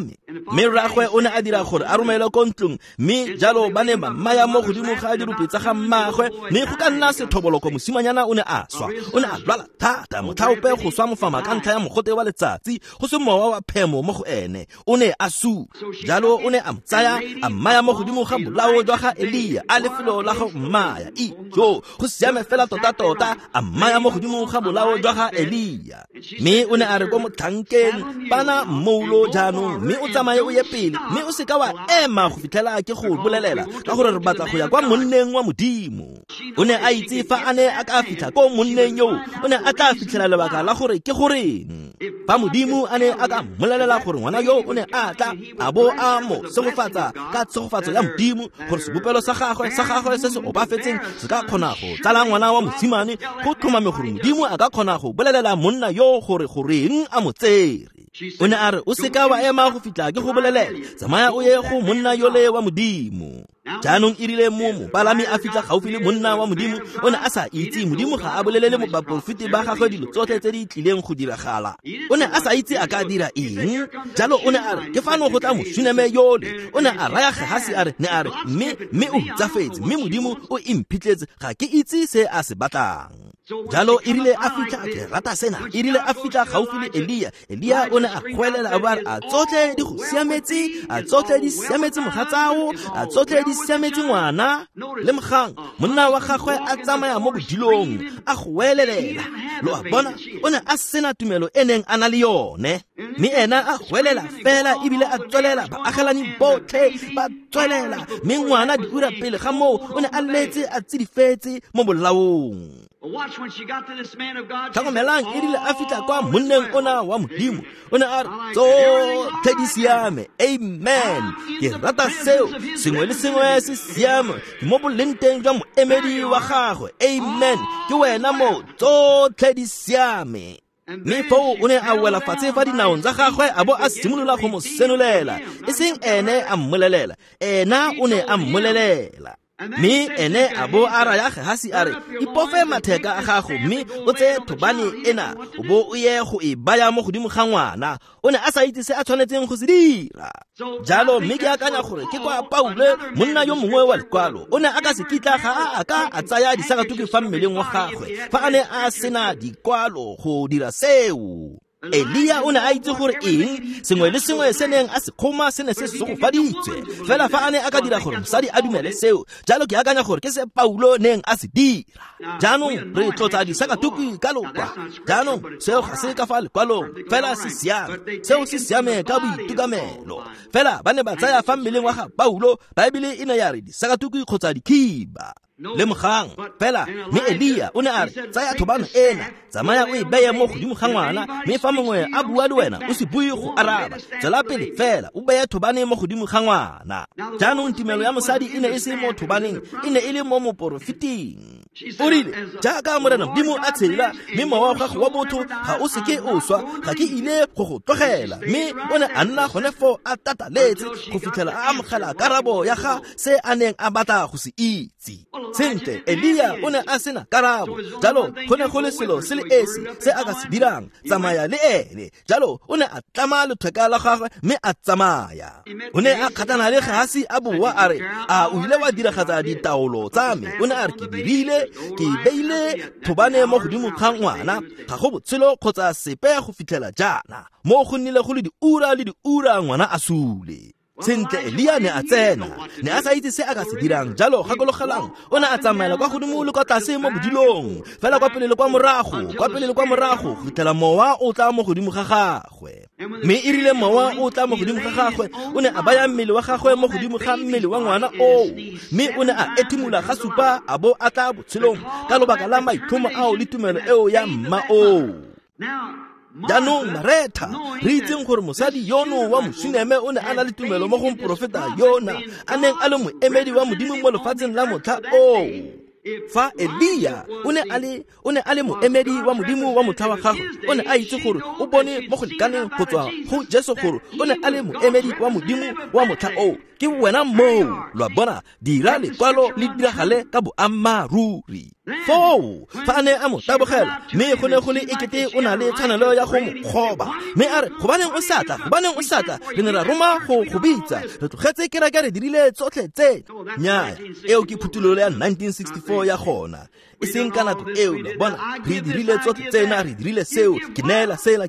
Speaker 1: mme rragwe o ne a dira gore a romele ko ntlong, mme jalo ba ne ba mmaya mo godimo ga dirupi tsa ga mmagwe, mme go ka nna sethoboloko mosimanyana o ne a swa, o ne a lwala thata motlhaope go swa mofama ka ntlha ya mogote wa letsatsi, go se mowa wa phemo mo go ene, o ne a su. Jalo o ne a mtsaya a mmaya mo godimo ga bolao jwa ga Elia a lefelo la go mmaya. Go siame fela tota a mmaya mo godimo ga bolao jwa ga Elia, mme o ne a re ko motlhankeng bana mmoulo jaanong, mme o tsamaye o ye pele, mme o seka wa ema go fitlhela ke go bolelela ka gore re batla go ya kwa monneng wa Modimo. O ne a itse fa a ne a ka fitlha ko monneng yo, o ne a tla fitlhela lebaka la gore ke goreng. Fa Modimo a ne a ka mmolelela gore ngwana yo o ne a tla a bo a mo segofatsa ka tshegofatso ya Modimo, gore sebopelo sa gagwe se se opafetseng se ka kgona go tsala ngwana wa mosimane, go tlhomame gore Modimo a ka kgona go bolelela monna yo gore goreng a mo tsere. O ne a re o seka wa ema go fitla ke go bolelela, tsamaya o ye go monna yole wa Modimo. Jaanong e rile mo mopalami a fitla gaufi le monna wa Modimo, o ne a sa itse Modimo ga a bolelele mo baprofiti ba gagwe dilo tsotlhe tse di tlileng go diragala. O ne a sa itse a ka dira eng. Jalo o ne a re ke fano go tla mosuneme yole. O ne a raya Gehasi a re mme o hutsafetse, mme Modimo o imphitletse, ga ke itse se a se batlang. Jalo e rile a fitla, ke rata sena, e rile a fitla gaufi le Elia o ne a kgwelela a bare a tsotlhe di go siametse, a tsotlhe di siametse mogatsao, a tsotlhe di siametse ngwana. Le mogang monna wa gagwe a tsamaya mo bodilong a go welelela, lo a bona o ne a sena tumelo e neng a na le yone, mme ena a gwelela fela ebile a tswelela, baagelani botlhe ba tswelela, mme ngwana diura pele ga moo o ne a letse a tsidifetse mo bolaong. Tlhokomelang e rile a fitla kwa monneng ona wa Modimo, o ne a re tsotlhe di siame, amen. Ke rata seo, sengwe le sengwe se siame, ke mo bolenteng jwa moemedi wa gagwe, amen. Ke wena mo, tsotlhe di siame. Mme foo o ne a wela fatshe fa dinaong tsa gagwe a bo a simolola go mo senolela, e seng ene a mmolelela, ena o ne a mmolelela. Mme ene a bo a raya Gehasi a re ipofe matheka a gago, mme o tse thobane ena o bo o ye go e baya mo godimo ga ngwana. O ne a sa itse se a tshwanetseng go se dira. Jalo mme ke akanya gore ke kwa Paulo monna yo mongwe wa lekwalo o ne a ka se kitla ga a ka a tsaya disakatuki fa mmeleng wa gagwe fa a ne a sena dikwalo go dira seo. Elia o ne a itse gore eng sengwe le sengwe se neng a se kgoma se ne se segofaditswe fela fa a ne a ka dira gore mosadi a dumele seo. Jalo ke akanya gore ke se Paulo neng a se dira. Jaanong re tlotsa disakatuki ka lokwa. Jaanong seo ga se ka fa lekwalong fela se siame, seo se siame ka boitukamelo fela ba ne ba tsaya fa mmeleng wa ga Paulo. Baebile e ne ya re disakatuki kgotsa dikhiba. Le mogang fela mme Elia o ne a re tsaya thobano ena, tsamaya o e beye mo godimo ga ngwana, mme fa mongwe a bua le wena o se bue go araba, tswela pele fela o beye thobane mo godimo ga ngwana. Jaanong tumelo ya mosadi e ne e se mo thobaneng, e ne e le mo moporofiting. O rile jaaka Morena Modimo a tshela, mme mowa wa gago wa botho ga o seke o swa, ga ke ile go go tlogela. Mme o ne a nna gone fo a tataletse go fitlhela a amogela karabo ya ga se a neng a batla go se itse. Sentle Elia o ne a sena karabo, jalo go ne go le selo se le esi se a ka se dirang, tsamaya le ene. Jalo o ne a tlama letheka la gagwe mme a tsamaya. O ne a kgatana le Gehasi a boa a re a o ile wa diragatsa ditaolo tsa me. O ne a re ke dirile, ke beile thobane mo godimo ga ngwana, ga go botshelo kgotsa sepe go fitlhela jaana mo go nnile go le diura ngwana a sule. sentle Elia ne a tsena, ne a sa itse se a ka se dirang, jalo gakologelang o ne a tsamaela kwa godimo le kwa tlase mo bodilong, fela kwa pele le kwa morago go fitlhela mowa o tla mo godimo ga gagwe. Mme e rile mowa o tla mo godimo ga gagwe, o ne a baya mmele wa gagwe mo godimo ga mmele wa ngwana o, mme o ne a ethimola ga supa a bo a tla botshelong ka lobaka la maitlhomo ao le tumelo eo ya mma o. Jaanong Maretha, re itseng gore mosadi yono wa Mosuneme o ne a na le tumelo mo go moprofeta Yona a neng a le moemedi wa Modimo mo lefatsheng la motlha o. Fa Elia o ne a le moemedi wa Modimo wa motlha wa gagwe, o ne a itse gore o bone mo go lekaneng go tswa go Jesu gore o ne a le moemedi wa Modimo wa motlha o. Ke wena mo lwa bona dira lekwalo le diragale ka boammaruri. Foo fa a ne a mo tabogela, mme go ne go le ekete o na le tshwanelo ya go mo kgoba, mme a re gobaneng o satla re ne ra roma go bitsa, re tlogetse kereke re dirile tsotlhe tse. Nnyaa, eo ke phutulolo ya 1964 ya gona, e seng ka nako eo la bona re dirile tsotlhe tsena, re dirile seo, ke neela seo.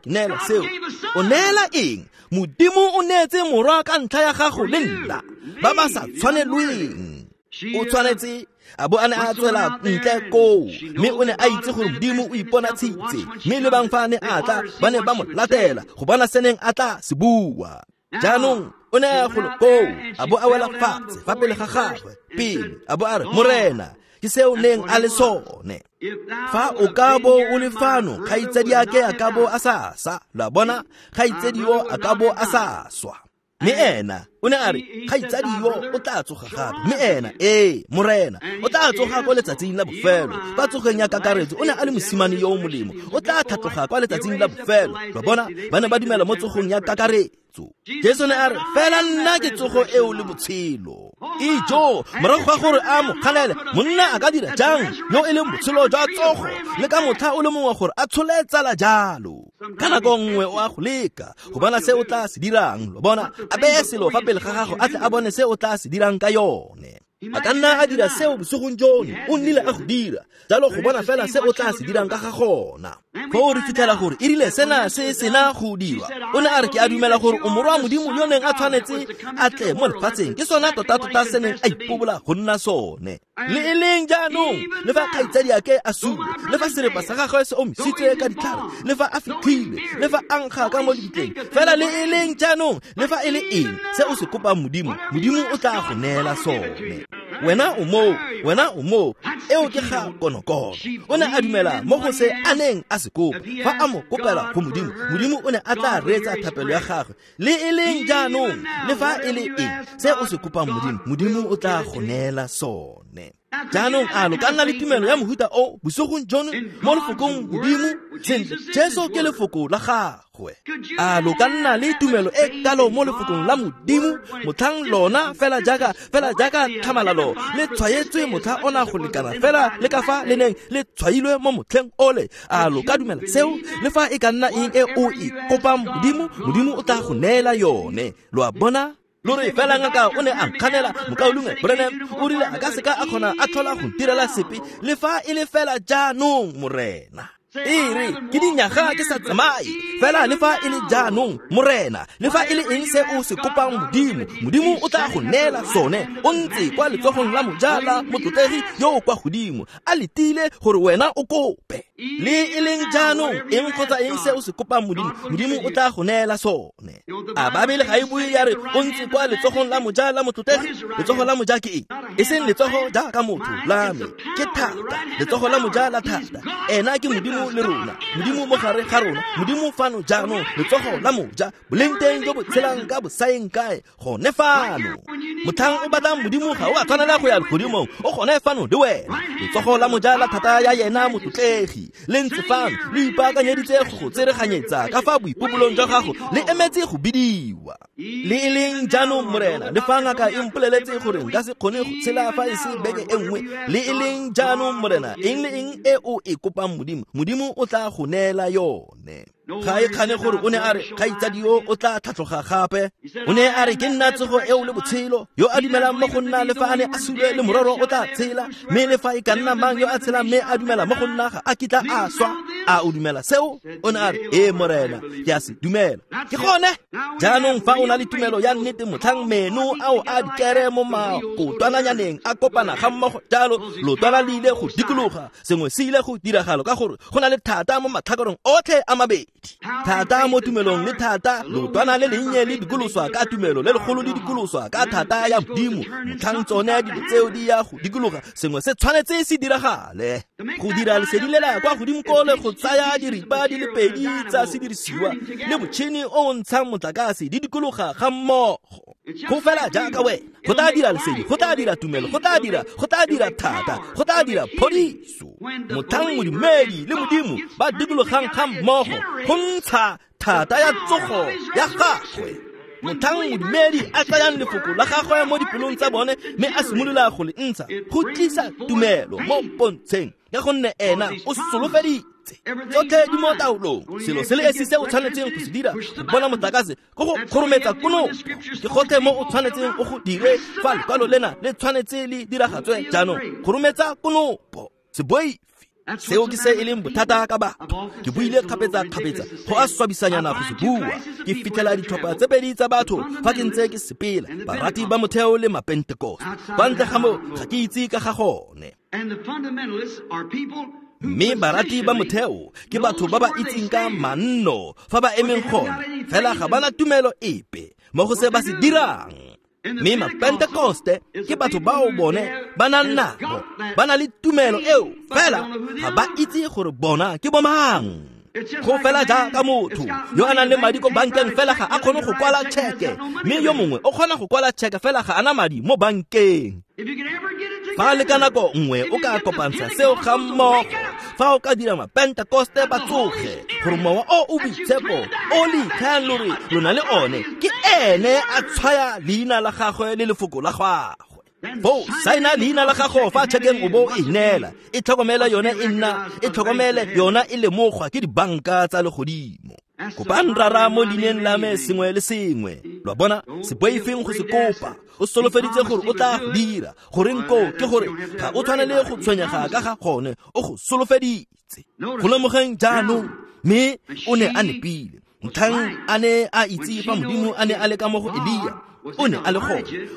Speaker 1: O neela eng? Modimo o neetse morwa ka ntlha ya gago le nna ba ba sa tshwanelweng. O tshwanetse a bo a ne a tswela ntle koo, mme o ne a itse gore Modimo o ipona tshitse, mme le bang fa a ne a tla ba ne ba mo latela go bona seneng a tla se bua. Jaanong o ne a golo koo, a bo a wela fatshe fa pele ga gagwe, pele a bo a re, Morena, ke seo neng a le sone. Fa o ka bo o le fano, kgaitsadi ake a ka bo a sasa, la bona kgaitsadi yo a ka bo a saswa. Mme ena o ne a re kgaitsadi yo o tla tsoga gape, mme ena Morena o tla tsoga kwa letsatsing la bofelo. Ka tsogeng ya kakaretso o ne a le mosimane yo o molemo, o tla tlhatloga kwa letsatsing la bofelo. Ba bona ba ne ba dumela mo tsogong ya kakaretso. Jesu ne a re fela nna ke tsogo eo le botshelo. Ijo morago ga gore a mo kgalele, monna a ka dira jang yo e leng botshelo jwa tsogo le ka motlha o le mongwe gore a tshole tsala jalo. Ka nako nngwe o a go leka go bona se o tla se dirang, lo bona a beye selo fa pele ga gago a tle a bone se o tla se dirang ka yone. A ka nna a dira seo bosogong jone o nnile a go dira, jalo go bona fela se o tla se dirang ka ga gona. Fa o re fitlhela gore e rile sena se sena go dirwa, o ne a re ke a dumela gore o morwa Modimo yo neng a tshwanetse a tle mo lefatsheng ke sona tota se neng a ipobola go nna sone. Le e leng jaanong, le fa kgaitsadi ake a sule, le fa serepa sa gagwe se omisitswe ka ditlhare, le fa a fitlhile, le fa a nkga ka mo dibitleng, fela le e leng jaanong, le fa e le eng se o se kopang Modimo o tla go neela sone. Wena o mo eo ke ga konokono. O ne a dumela mo go se a neng a se kopa, fa a mo kopela go Modimo o ne a tla reetsa thapelo ya gagwe. Le e leng jaanong, le fa e le eng se o se kopang Modimo o tla go neela sone. Jaanong a lo ka nna le tumelo ya mohuta o bosogong jono mo lefokong Modimo sentle Jesu ke lefoko la gagwe. A lo ka nna le tumelo e kalo mo lefokong la Modimo motlhang lona fela jaaka tlhamalalo le tshwaetswe motlha ona go lekana fela le ka fa le neng le tshwailwe mo motlheng ole. A lo ka dumela seo le fa e ka nna eng e o e kopang Modimo o tla go neela yone. Lo a bona lore fela ngaka o ne a nkganela Mokaulungwe Branham o rile a ka seka a kgona a tlhola go ntirela sepe le fa e le fela jaanong Morena. Ere ke dinyaga ke sa tsamaye fela le fa e le jaanong Morena, le fa e le eng se o se kopang Modimo o tla go neela sone. O ntse kwa letsogong la mojala motlotlegi yo kwa godimo a letile gore wena o kope. Le e leng jaanong eng kgotsa eng se o se kopang Modimo o tla go neela sone. A Babele ga e bue ya re o ntse kwa letsogong la mojala motlotlegi. Letsogo la moja ke eng? E seng letsogo jaaka motho la me, ke thata. Letsogo la mojala thata ena ke Modimo le rona, Modimo mo gare ga rona, Modimo fano jaanong letsogo la moja boleng teng jo bo tshelang ka bosaeng kae gone fano. Motlhang o batlang Modimo ga o a tshwanela go ya legodimong, o gone fano le wena. Letsogo la moja la thata ya yena motlotlegi le ntse fano le ipaakanyeditse go tsereganyetsa ka fa boipobolong jwa gago le emetse go bidiwa. Le e leng jaanong Morena, le fa ngaka e mpoleletse gore nka se kgone go tshela fa e se beke e nngwe. Le e leng jaanong Morena, eng le eng e o e kopang Modimo o tla go neela yone. Ga e kgane gore o ne a re kgaitsadi yo o tla tlhatloga gape. O ne a re ke nna tsogo eo le botshelo yo a dumelang mo go nna le fa a ne a sule le mororo o tla tshela, mme le fa e ka nna mang yo a tshelang mme a dumela mo go nna ga a kitla a swa. a o dumela seo? O ne a re, morena, ke a se dumela. Ke gone jaanong fa o na le tumelo ya nnete motlhang meno ao a dikere mo makotwananyaneng a kopana ga mmogo jalo lotwana le ile go dikologa sengwe se ile go diragalo ka gore go na le thata mo matlhakorong otlhe a mabedi. Thata mo tumelong le thata lotwana le lennye le dikoloswa ka tumelo le legolo le dikoloswa ka thata ya modimo motlhang tsone dilo tseo di ya go dikologa sengwe se tshwanetse se diragale. Go dira lesedi lela kwa godimo kole go tsaya diripa di le pedi tsa sedirisiwa le motšhini o ntshang motlakase di dikologa ga mmogo. Go fela jaaka wena go tla dira lesedi, go tla dira tumelo, go tla dira thata, go tla dira phodiso motlhang modimedi le modimo ba dikologang ga mmogo go ntsha thata ya tsogo ya gagwe. Motlhang modimedi a tsayang lefoko la gagwe mo dipelong tsa bone mme a simolola go le ntsha go tlisa tumelo mo pontsheng ka gonne ena o solofeditse tsotlhe di mo taolong. Selo se le esi se o tshwanetseng go se dira go bona motlakase go go kgorometsa konopo. Ke gotlhe mo o tshwanetseng o go dire fa lekwalo lena le tshwanetse le diragatswe jaanong kgorometsa konopo se boifi. Seo ke se e leng bothata ka batho. Ke buile kgapetsa go a swabisanyana go se bua. Ke fitlhela ditlhopha tse pedi tsa batho fa ke ntse ke sepela barati ba motheo le mapentekoste. Kwa ntle ga mo ga ke itse ka ga gone. Mme barati ba motheo ke batho ba ba itseng ka manno fa ba emeng gone fela ga bana tumelo epe mo go se ba se dirang. Mme mapentekoste ke batho bao bone ba na le tumelo eo fela ga ba itse gore bona ke bomang. Go fela jaaka motho yo a nang le madi ko bankeng fela ga a kgone go kwala tšheke mme yo mongwe o kgona go kwala tšheke fela ga ana madi mo bankeng. Fa le ka nako nngwe o ka kopantsha seo ga mmogo fa o ka dira mapentekoste ba tsoge gore mowa o boitshepo o le ikgang lore lona le one ke ene a tshwaya leina la gagwe le lefoko la gagwe. Bo saina leina la gago fa tšhekeng o bo e neela e tlhokomela yone e tlhokomele yona e le mogwa ke dibanka tsa legodimo. Kopang rara mo leineng la me sengwe le sengwe lwa bona se boifeng go se kopa o solofeditse gore o tla dira goreng ko ke gore ga o tshwanele go tshwenyega ka ga gone o go solofeditse go lemogeng jaanong. Mme o ne a nepile motlhang a ne a itse fa modimo a ne a le ka mo go Elia. O ne a le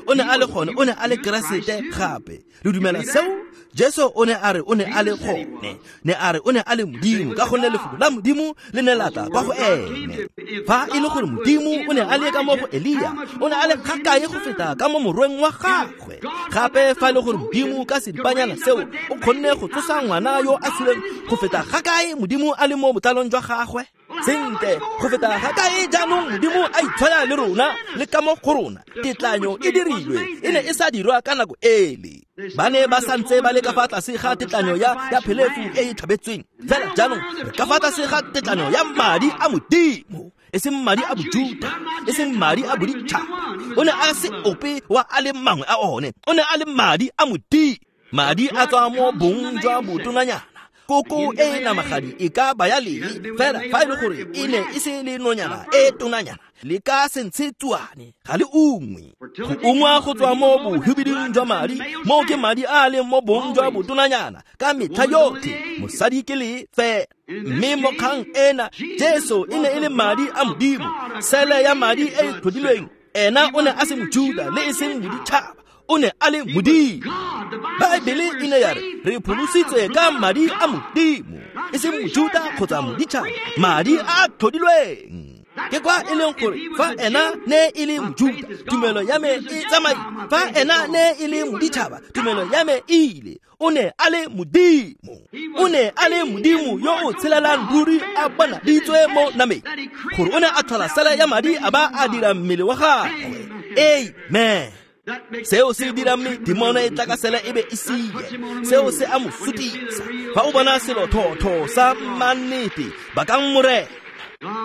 Speaker 1: gone o ne a le keresete gape. Le dumela seo? Jesu o ne a re o ne a le gone ne a re o ne a le modimo ka gonne lefoko la modimo le ne latla kwa go ene. Fa e le gore modimo o ne a le ka mo go Elia o ne a le kgakae go feta ka mo morweng wa gagwe. Gape fa e le gore modimo ka sedipanyana seo o kgonne go tsosa ngwana yo a suleng go feta kgakae modimo a le mo botlalong jwa gagwe. Sente go feta kgakae jaanong modimo a itshwaya le rona le ka mo go rona. Tetlanyo e dirilwe e ne e sa dirwa ka nako ele. Ba ne ba santse ba le ka fa tlase ga tetlanyo ya phelefu e tlhabetsweng fela jaanong ka fa tlase ga tetlanyo ya madi a modimo e seng madi a bojuda e seng madi a boditšhaba. O ne a se ope wa a le mangwe a one o ne a le madi a modimo. Madi a tswa mo bong jwa botonanyana. Koko e namagadi e ka baya le fela fa e le gore e ne e se le nonyana e tonanyana le ka sentsetsuane ga le ungwe go ungwa go tswa mo bohubiding jwa madi mo ke madi a le mo bong jwa botonanyana ka metlha yotlhe mosadi ke le fe. Mme mo kgang ena Jesu e ne e le madi a modimo sele ya madi e tlhodilweng ena o ne a se mojuda le e seng moditšhaba o ne a le modimo. Baebele e ne ya re pholositswe ka madi a modimo e seng mojuda kgotsa moditšhaba madi a tlhodilweng. Ke kwa e leng gore fa ena ne e le mojuda tumelo ya me e tsamai fa ena ne e le moditšhaba tumelo ya me e ile o ne a le modimo. O ne a le modimo yo o tshelelang ruri a bona ditswe mo nameng gore o ne a tlhola sele ya madi a ba a dira mmele wa gagwe. Amen. Seo se dira mme demona e tla ka sela e be e siye. Seo se a mo sutisa fa o bona selo thotho sa mannete ba kang more.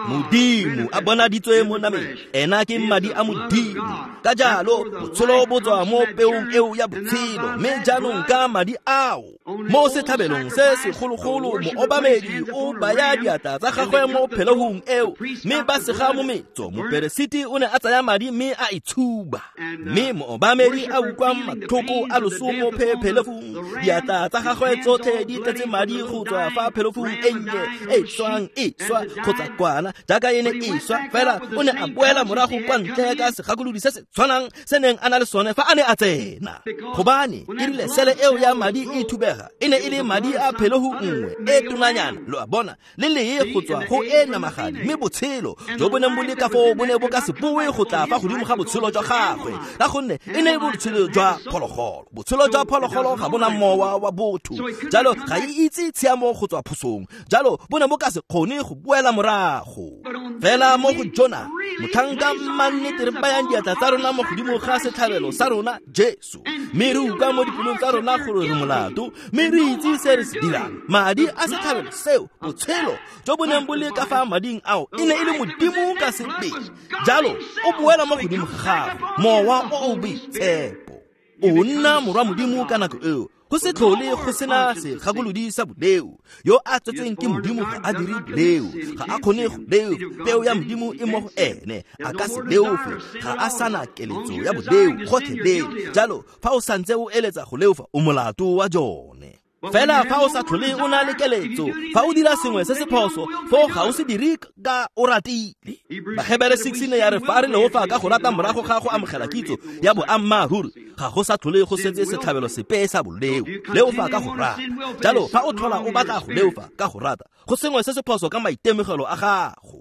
Speaker 1: modimo a bona ditswe mo nameng ena ke madi a modimo ka jalo botshelo bo tswa mo peong eo ya botshelo mme jaanong ka madi ao mo sethabelong se segologolo mo obamedi o baya diatla tsa gagwe mo phelogong eo mme ba sega mo metso moperesiti o ne a tsaya madi mme a itshuba mme mo obamedi a ukwa matlhoko a loso mo phelogong diatla tsa gagwe tsotlhe di tletse madi go tswa fa phelogong e swang swa kgotsa kwana jaaka ene swa fela o ne a boela morago kwa ntle ka segakolodi se se tshwanang se neng a na le sone fa a ne a tsena gobane e rile sele eo ya madi e thubega e ne e le madi a phelogo nngwe e tunanyana lo a bona le le go tswa go e namagadi mme botshelo jo bo neng bo le ka foo bo ne bo ka se boe go tla fa godimo ga botshelo jwa gagwe ka gonne e ne e botshelo jwa phologolo botshelo jwa phologolo ga bona mowa wa botho jalo ga e itse tshiamo go tswa phosong jalo bo ne bo ka se kgone go boela morago fela mo go Jona motlhanka mannete re bayang diatla tsa rona mo godimo ga setlhabelo sa rona Jesu mme re uka mo dipelong tsa rona gore re molato mme re itse se re se dirang madi a setlhabelo seo botshelo jo bo neng bo le ka fa mading ao e ne e le modimo ka sepe jalo o boela mo godimo ga gagwe mowa o boitshepo o nna morwa modimo ka nako eo go se tlhole go sena segakolodi sa boleu yo a tswetseng ke modimo ga a dire boleu ga a kgone go leo peo ya modimo e mo go ene a ka se leofe ga a sana keletso ya boleu gotlhelele jalo fa o santse o eletsa go leofa o molato wa jone fela fa o sa tlhole o na le keletso fa o dira sengwe se se phoso fo ga o se dire ka o ratile Bahebele 16 ya re fa re leofa ka go rata morago ga go amogela kitso ya boammaruri ga go sa tlhole go setse setlhabelo sepe sa boleu leofa ka go rata jalo fa o tlhola o batla go leofa ka go rata go sengwe se se phoso ka maitemogelo a gago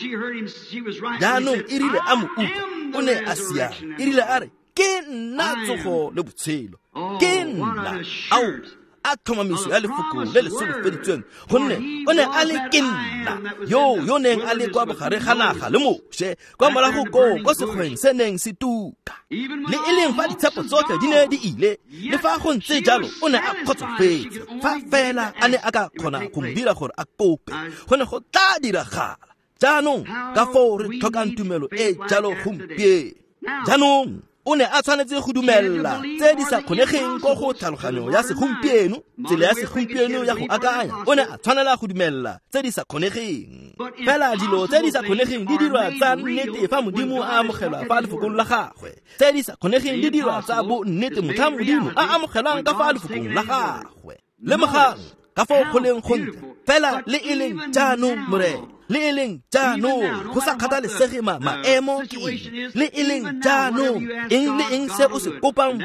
Speaker 1: jaanong e rile a mo utlwa o ne a siame e rile a re ke nna tsogo le botshelo ke nna ao a thomamiso ya lefoko le le solofeditsweng gonne o ne a le ke nna yo neng a le kwa bogare ga naga le moshe kwa morago ko sekgweng se neng se tuka le e leng fa ditshepo tsotlhe di ne di ile le fa go ntse jalo o ne a kgotsofetse fa fela a ne a ka kgona go mo dira gore a kope go ne go tla diragala jaanong ka foo re tlhokang tumelo e jalo gompieno jaanong o ne a tshwanetse go dumella tse di sa kgonegeng go go tlhaloganyo ya segompieno tsela ya segompieno ya go akanya o ne a tshwanela go dumella tse di sa kgonegeng fela dilo tse di sa kgonegeng di dirwa tsa nnete fa modimo a amogelwa fa lefokong la gagwe tse di sa kgonegeng di dirwa tsa bo nnete motho modimo a amogelang ka fa lefokong la gagwe le mogang ka fao go leng gontle fela le e leng jaanong morena le e leng jaanong go sa kgathalesege maemo ke eng le e leng jaanong eng le eng se o se kopang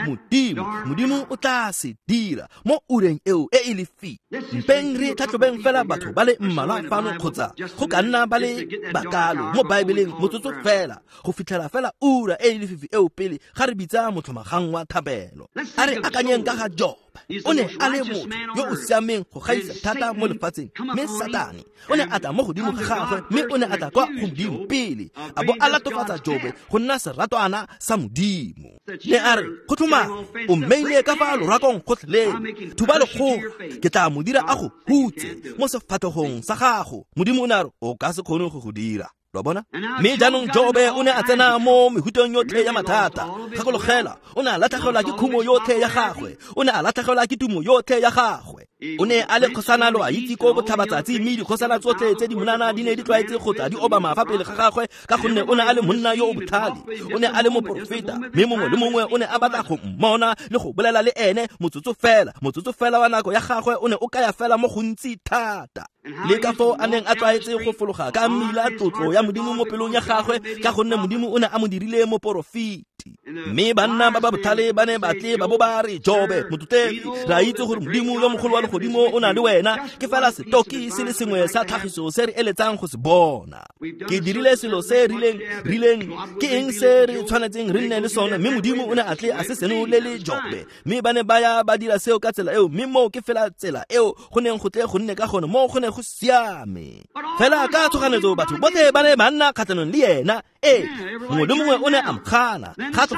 Speaker 1: modimo o tla se dira mo ureng eo e e lefi mpeng re tlhatlhobeng fela batho ba le mmalwa fano kgotsa go ka nna ba le bakalo mo baebeleng motsotso fela go fitlhela fela ura e e lefifi eo pele ga re bitsa motlhomagang wa thabelo a re akanyeng ka ga Job o ne a le motho yo o siameng go gaisa thata mo lefatsheng mme Satane o ne a tla mo godimo ga gagwe mme o ne a tla kwa godimo pele a bo a latofatsa Jobe go nna seratwana sa modimo ne a re go tlhoma o mmeile ka fa lorakong gotlhelele thuba legolo ke tla mo dira a go hutse mo sefatlhegong sa gago modimo o ne a re o ka se kgone go go dira lo bona mme jaanong Jobe o ne a tsena mo mehutong yotlhe ya mathata gakologelwa o ne a latlhegelwa ke khumo yotlhe ya gagwe o ne a latlhegelwa ke tumo yotlhe ya gagwe o ne a le kgosana lo a itse ko botlhabatsatsi mme dikgosana tsotlhe tse di monana di ne di tlwaetse go tla di obama fa pele ga gagwe ka gonne o ne a le monna yo o botlhale o ne a le moprofeta mme mongwe le mongwe o ne a batla go mmona le go bolela le ene motsotso fela wa nako ya gagwe o ne o kaya fela mo go ntsi thata le ka fo a neng a tlwaetse go fologa ka mmila tlotlo ya modimo mo pelong ya gagwe ka gonne modimo o ne a mo dirile moporofeti mme banna ba botlhale ba ne batle ba bo ba re Jobe motutegi ra itse gore modimo yo mogolo wa legodimo o na le wena ke fela setoki se le sengwe sa tlhagiso se re eletsang go se bona ke dirile selo se rileng ke eng se re tshwanetseng re nne le sone mme modimo o ne a tle a se senole le Jobe mme ba ne ba dira seo ka tsela eo mme mo ke fela tsela eo go neng go tle go nne ka gone mo go ne go siame fela ka tshoganetso batho botlhe ba ne banna kgatlhanong le yena mongwe le mongwe o ne a mgana ga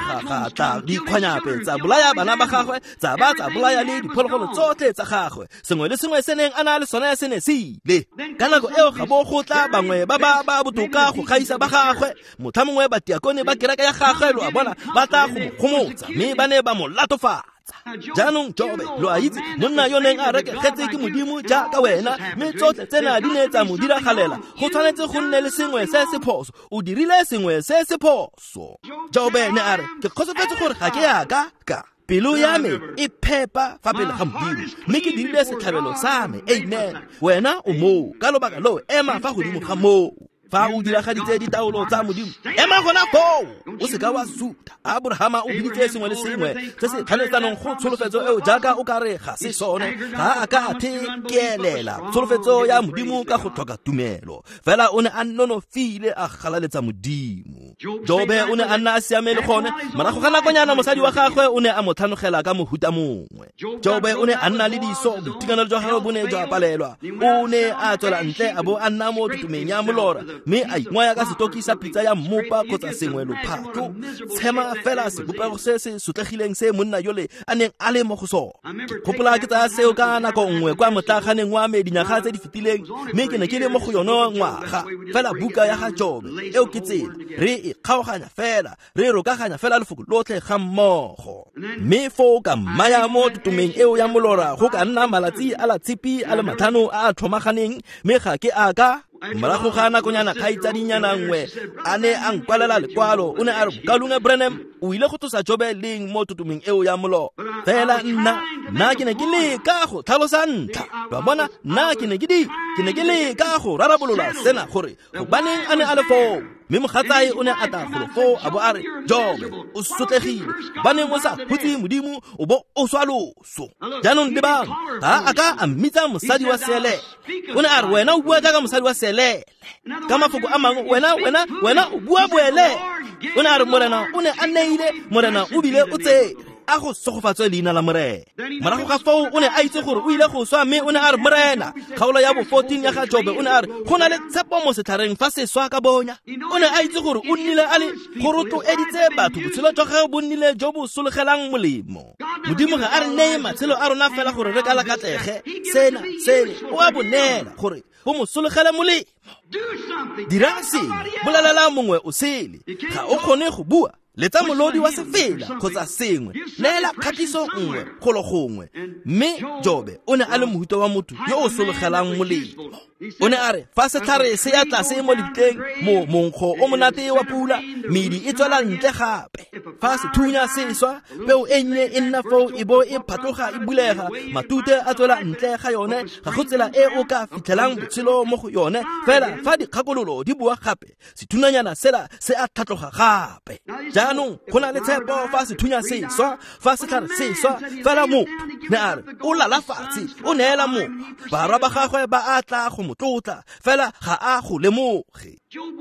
Speaker 1: ga tla dikgwanyape tsa bolaya bana ba gagwe tsa bolaya le diphologolo tsotlhe tsa gagwe sengwe le sengwe se neng a na le sone se ne sile ka nako eo ga bo go tla bangwe ba botoka go gaisa ba gagwe motho mongwe ba diakone ba kereke ya gagwe lo a bona ba tla go mogomotsa mme ba ne ba mo latofatsa jaanong Jobe lo a itse monna yo neng a rekegetse ke modimo jaaka wena mme tsotlhe tsena di ne tsa mo diragalela go tshwanetse go nne le sengwe se se phoso o dirile sengwe se se phoso Jobe ne a re ke kgotsofetse gore ga ke ya ka pelo ya me e phepa fa pele ga modimo mme ke dirile setlhabelo sa me amen wena o mo ka lobaka lo ema fa godimo ga mo fa o diragaditse ditaolo tsa modimo ema gona foo o se ka wa suta Abrahama o biditse sengwe le sengwe se se tlhaletsanong go tsholofetso eo jaaka o ka re ga se sone ga a ka thekelela tsholofetso ya modimo ka go tlhoka tumelo fela o ne a nonofile a galaletsa modimo Jobe o ne a nna a siame le gone morago ga nakonyana mosadi wa gagwe o ne a mo tlhanogela ka mohuta mongwe Jobe o ne a nna le diso boitekanelo jwa gagwe bo ne jwa palelwa o ne a tswela ntle a bo a nna mo tutumeng ya molora mme a ingwaya ka setoki sa pitsa ya mmopa kgotsa sengwe lophato tshema fela sebopego se se sotlegileng se monna yole a neng a le mo go sona gopola ke tsaya seo ka nako nngwe kwa motlaganeng wa me dinyaga tse di fetileng mme ke ne ke le mo go yone ngwaga fela buka ya ga Jobe eo ke tsela re e kgaoganya fela re rokaganya fela lefoko lotlhe ga mmogo mme fo ka mmaya mo tutumeng eo ya molora go ka nna malatsi a la tshipi a le matlhano a tlhomaganeng mme ga ke aka morago ga nakonyana kgaitsadinyana nngwe a ne a nkwalela lekwalo o ne a re Bokalunge Branham o ile go tlosa Jobe leng mo tutumeng eo ya molora fela nna ke ne ke le ka go tlhalosa ntlha ba bona nna ke ne ke le ka go rarabolola sena gore go baneng a ne a le foo mme mogatsae o ne a ta golo foo a bo a re Jobe o sotlegile baneng o sa phutse modimo o bo o swa loso jaanong le bang ga a ka a mmitsa mosadi wa seele o ne a re wena o bua jaaka mosadi wa seele ka mafoko a mangwe wena o bua boele o ne a re morena o ne a neile morena o bile o tsere a go sogofatswe leina la morena morago ga fao o ne a itse gore o ile go swa mme o ne a re morena kgaolo ya bo 14 ya ga Jobe o ne a re go na le tshepo mo setlhareng fa se swa ka bonya o ne a itse gore o nnile a le goroto editse batho botshelo jwa gagwe bo nnile jo bo sologelang molemo modimo ga a re neye matshelo a rona fela gore re ka lakatlege sena o a bonela gore go mo sologele molemo dira sengwe bolelela mongwe o sele ga o kgone go bua letsa molodi wa sefela kgotsa sengwe neela kgatiso nngwe kgolo gongwe mme Jobe o ne a le mohuta wa motho yo o sologelang molemo o ne a re fa setlhare se ya tlase mo lebiteng monkgo o monate wa pula medi e tswela ntle gape fa sethunya se swa peo e nnye e nna foo e bo e phatloga e bulega matute a tswela ntle ga yone ga go tsela e o ka fitlhelang botshelo mo go yone fela fa dikgakololo di bua gape sethunanyana sela se a tlhatloga gape jaanong go na le tshepo fa sethunya se swa fa setlhare se swa fela motho ne a re o lalafatshe o neela mowa barwa ba gagwe ba a tla go motlotla fela ga a go lemoge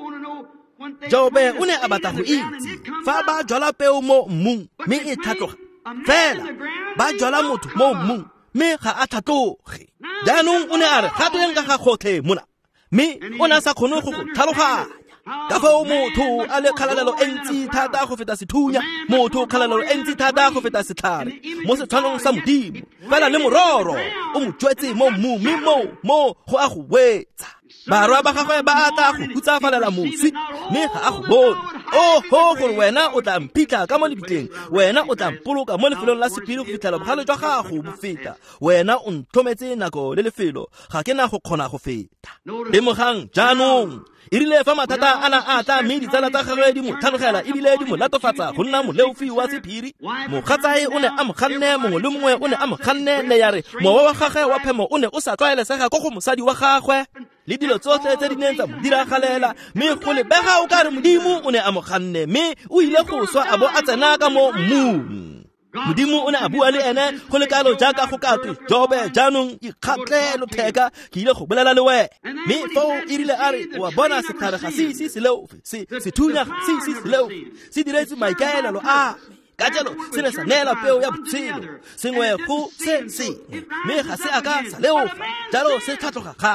Speaker 1: Jobe o ne a batla go itse fa ba jwala peo mo mmung mme e tlhatloga fela ba jwala motho mo mmung mme ga a tlhatloge jaanong o ne a re gatweng ka ga gotlhe mona mme o ne a sa kgone go tlhaloganya ka fao motho a le kgalalelo e ntsi thata go feta sethunya motho kgalalelo e ntsi thata go feta setlhare mo setshwanong sa modimo fela le mororo o mo jwetse mo mmung mme mo go a go wetsa barwa ba gagwe ba a tla go hutsafalela moswi mme ga a go bone ho gore wena o tla mphitlha ka mo lebitleng wena o tla mpoloka mo lefelong la sephiri go fitlhela bogale jwa gago bo feta wena o ntlhometse nako le lefelo ga ke na go kgona go feta le mogang jaanong e rile fa mathata ana a tla mme ditsala tsa gagwe di mo tlhalogela ebile di mo latofatsa go nna moleofi wa sephiri mogatsae o ne a mo ganne mongwe le mongwe o ne a mo ganne ne ya re mowa wa gagwe wa phemo o ne o sa tlwaelesega ko go mosadi wa gagwe le dilo tsotlhe tse di neng tsa mo diragalela mme go lebega o ka re modimo o ne a mo ganne mme o ile go swa a bo a tsena ka mo mmung modimo o ne a bua le ene go le kalo jaaka go katwe Jobe jaanong ikgatle lotheka ke ile go bolela le wena mme fao e rile a re wa bona setlhare ga se seleufe sethunya se seleufe se diretse maikaelelo a ka jalo se ne sa neela peo ya botshelo sengwe go se mme ga se a ka sa leufa jalo se tlhatloga gape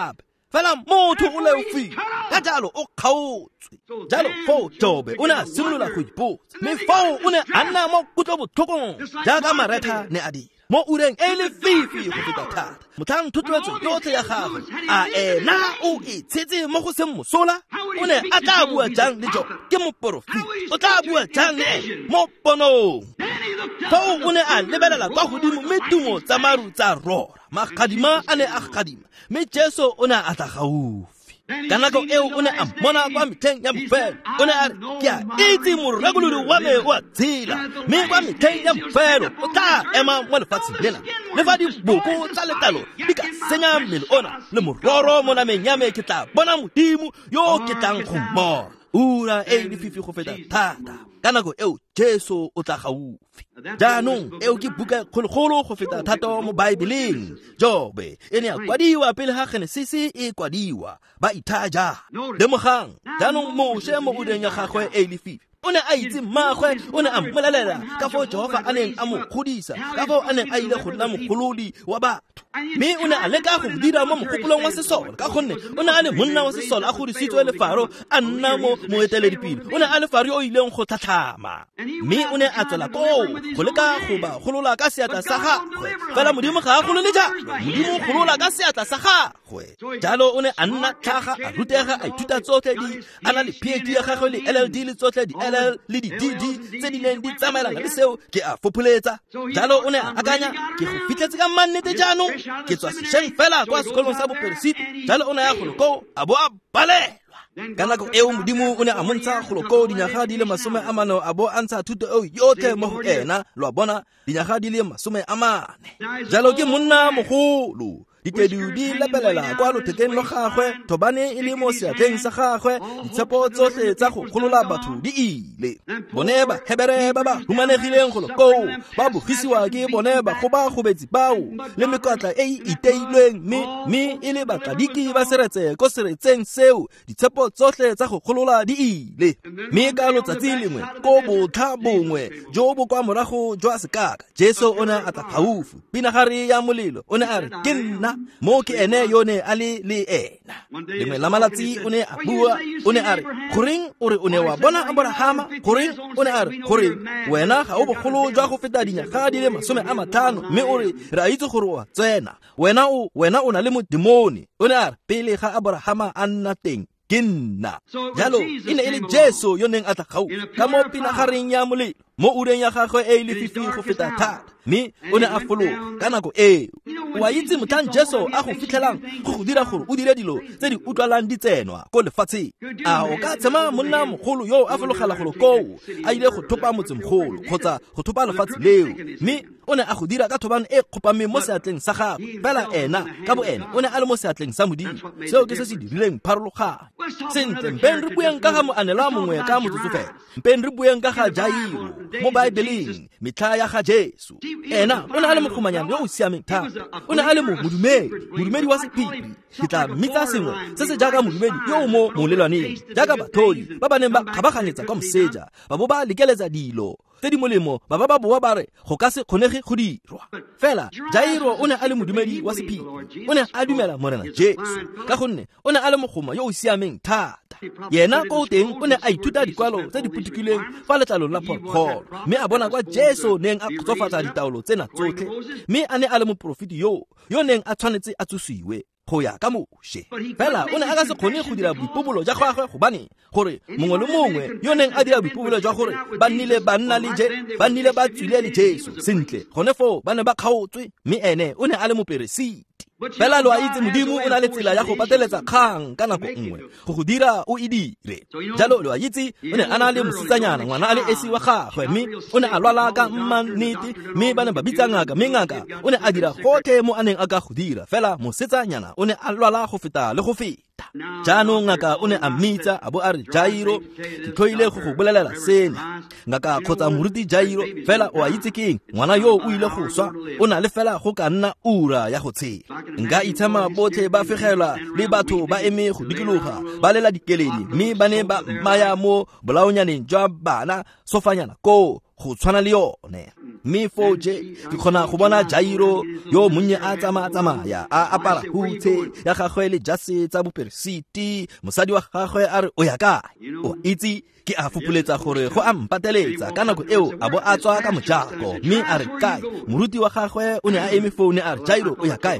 Speaker 1: fela motho o leufi ka jalo o kgaotswe jalo fo Jobe o ne a simolola go ipotsa mme fao o ne a nna mo kutlobotlhokong jaaka Maretha ne a dira mo ureng e le fifi go feta thata motlhang thotloetso yotlhe ya gagwe a ena o itshetse mo go seng mosola o ne a tla bua jang le Jobe ke moporofiti o tla bua jang le ene mo ponong fao o ne a lebelela kwa godimo mme tumo tsa maru tsa rora magadima a ne a gadima mme Jesu o ne a tla gaufi ka nako eo o ne a mmona kwa metlheng ya bofelo o ne a re ke a itse morekolodi wa me o a tshela mme kwa metlheng ya bofelo o tla ema mo lefatsheng lena le fa diboko tsa letlalo di ka senya mmele ona le mororo mo nameng ya me ke tla bona Modimo yo ke tlang go mmona ura e le fifi go feta thata ka nako eo Jesu o tla gaufi jaanong eo ke buka kgologolo go feta thata mo Baebeleng Jobe e ne a kwadiwa pele ga Genesis e kwadiwa ba ithaja lemogang jaanong moshe mo ureng ya gagwe e le fifi o ne a itse mmagwe o ne a mmolelela ka fao Jehova a neng a mo godisa ka fao a neng a ile go nna mogolodi wa batho mme o ne a leka go dira mo mogopolong wa sesole ka gonne o ne a le monna wa sesole a godisitswe le Faro a nna mo moeteledipele o ne a le Faro yo o ileng go tlhatlhama mme o ne a tswela koo go leka go ba golola ka seatla sa gagwe fela Modimo ga a golole jalo Modimo golola ka seatla sa gagwe jalo o ne a nna tlhaga a rutega a ithuta tsotlhe di a na le PhD ya gagwe le LLD le tsotlhe di LL le di DD tse di neng di tsamaelana le seo ke a fopoletsa jalo o ne a akanya ke go fitlhetse ka mannete jaanong ke tswa sešeng fela kwa sekolong sa boperesiti jalo o ne ya goloko a bo a balelwa ka nako eo Modimo o ne a montsha goloko dinyaga di le 40 a bo a ntsha thuto eo yotlhe mo go ena lwa bona dinyaga di le 40 jalo ke monna mogolo ditedu di lebelela kwa lothekeng lo gagwe thobane e le mo seatleng sa gagwe ditshepo tsotlhe tsa go golola batho di ile bone ba Hebere ba ba humanegileng go lokoo ba bogisiwa ke bone ba go ba gobetsi bao le mekotla e iteilweng mme e le batladiki ba seretse ko seretseng seo ditshepo tsotlhe tsa go golola di ile mme ka lotsatsi lengwe ko botlha bongwe jo bo kwa morago jwa sekaka Jesu o ne a tla gaufi pinagare ya molelo o ne a re ke nna mo ke ene yo ne a le ena lengwe la malatsi o ne a bua o ne a re goreng o re o ne wa bona Abrahama goreng o ne a re goreng wena ga o bogolo jwa go feta dinyaga di le 50 mme o re re a itse gore wa tsena wena o na le modimoni o ne a re pele ga Abrahama a nna teng ke nna jalo e ne e le Jesu yo neng a tla gaufi ka mo pinagareng ya molelo mo ureng ya gagwe e le fifi go feta thata mme o ne a fologa ka nako eo wa itse motlhang Jesu a go fitlhelang go dira gore o dire dilo tse di utlwalang di tsenwa ko lefatsheng a o ka tsema monna mogolo yo a fologela go lokoo a ile go thopa motse mogolo kgotsa go thopa lefatshe leo mme o ne a go dira ka thobane e kgopameng mo seatleng sa gagwe fela ena ka bo ene o ne a le mo seatleng sa Modimo seo ke se se dirileng pharologano sentle mpeng re bueng ka ga moanelo a mongwe ka motsotso fela mpeng re bueng ka ga Jairo mo Baebeleng metlha ya ga Jesu ena o ne a le mogomanyana yo o siameng thata o ne a le modumedi wa sephiri ke tla mmitsa sengwe se se jaaka modumedi yo mo molelwaneng jaaka bathodi ba ba neng ba kgabaganyetsa kwa moseja ba bo ba lekeletsa dilo tse di molemo ba boa ba re go ka se kgonege go dirwa fela Jairo o ne a le modumedi wa sephiri o ne a dumela morena Jesu ka gonne o ne a le mogoma yo o siameng thata yena ko teng o ne a ithuta dikwalo tse di putikileng fa letlalong la phologolo mme a bona kwa Jesu neng a khotsofatsa ditaolo tsena tsotlhe mme a ne a le moporofiti yo neng a tshwanetse a tsosiwe go ya ka Moshe fela o ne a ka se kgone go dira boipobolo jwa gagwe gobane gore mongwe le mongwe yo neng a dira boipobolo jwa gore ba nnile ba tswile le Jesu sentle gone foo ba ne ba kgaotswe mme ene o ne a le moperesiti fela lo a itse Modimo o na le tsela ya go pateletsa kgang ka nako nngwe go dira o e dire jalo lo a itse o ne a na le mositsanyana ngwana a le esi wa gagwe mme o ne a lwala ka mmannete mme ba ne ba bitsa ngaka mme ngaka o ne a dira gotlhe mo a neng a ka go dira fela mosetsanyana o ne a lwala go feta le go feta jaanong ngaka o ne a mmitsa a bo a re Jairo ke tlhoile go bolelela sena ngaka kgotsa moruti Jairo fela o a itse keng ngwana yo o ile go swa o na le fela go ka nna ura ya go tshela nka itshama botlhe ba fegelwa le batho ba eme go dikologa ba lela dikeledi mme ba ne ba maya mo bolaonyaneng jwa bana sofanyana ko go tshwana le yone. Mme fo je ke kgona go bona Jairo yo monnye a tsamaya a apara hutse ya gagwe le jase tsa boperesiti. Mosadi wa gagwe a re o ya kae? O itse ke a fopoletsa gore go a mpateletsa ka nako eo a bo a tswa ka mojako, mme a re kae? Moruti wa gagwe o ne a eme foune a re Jairo o ya kae?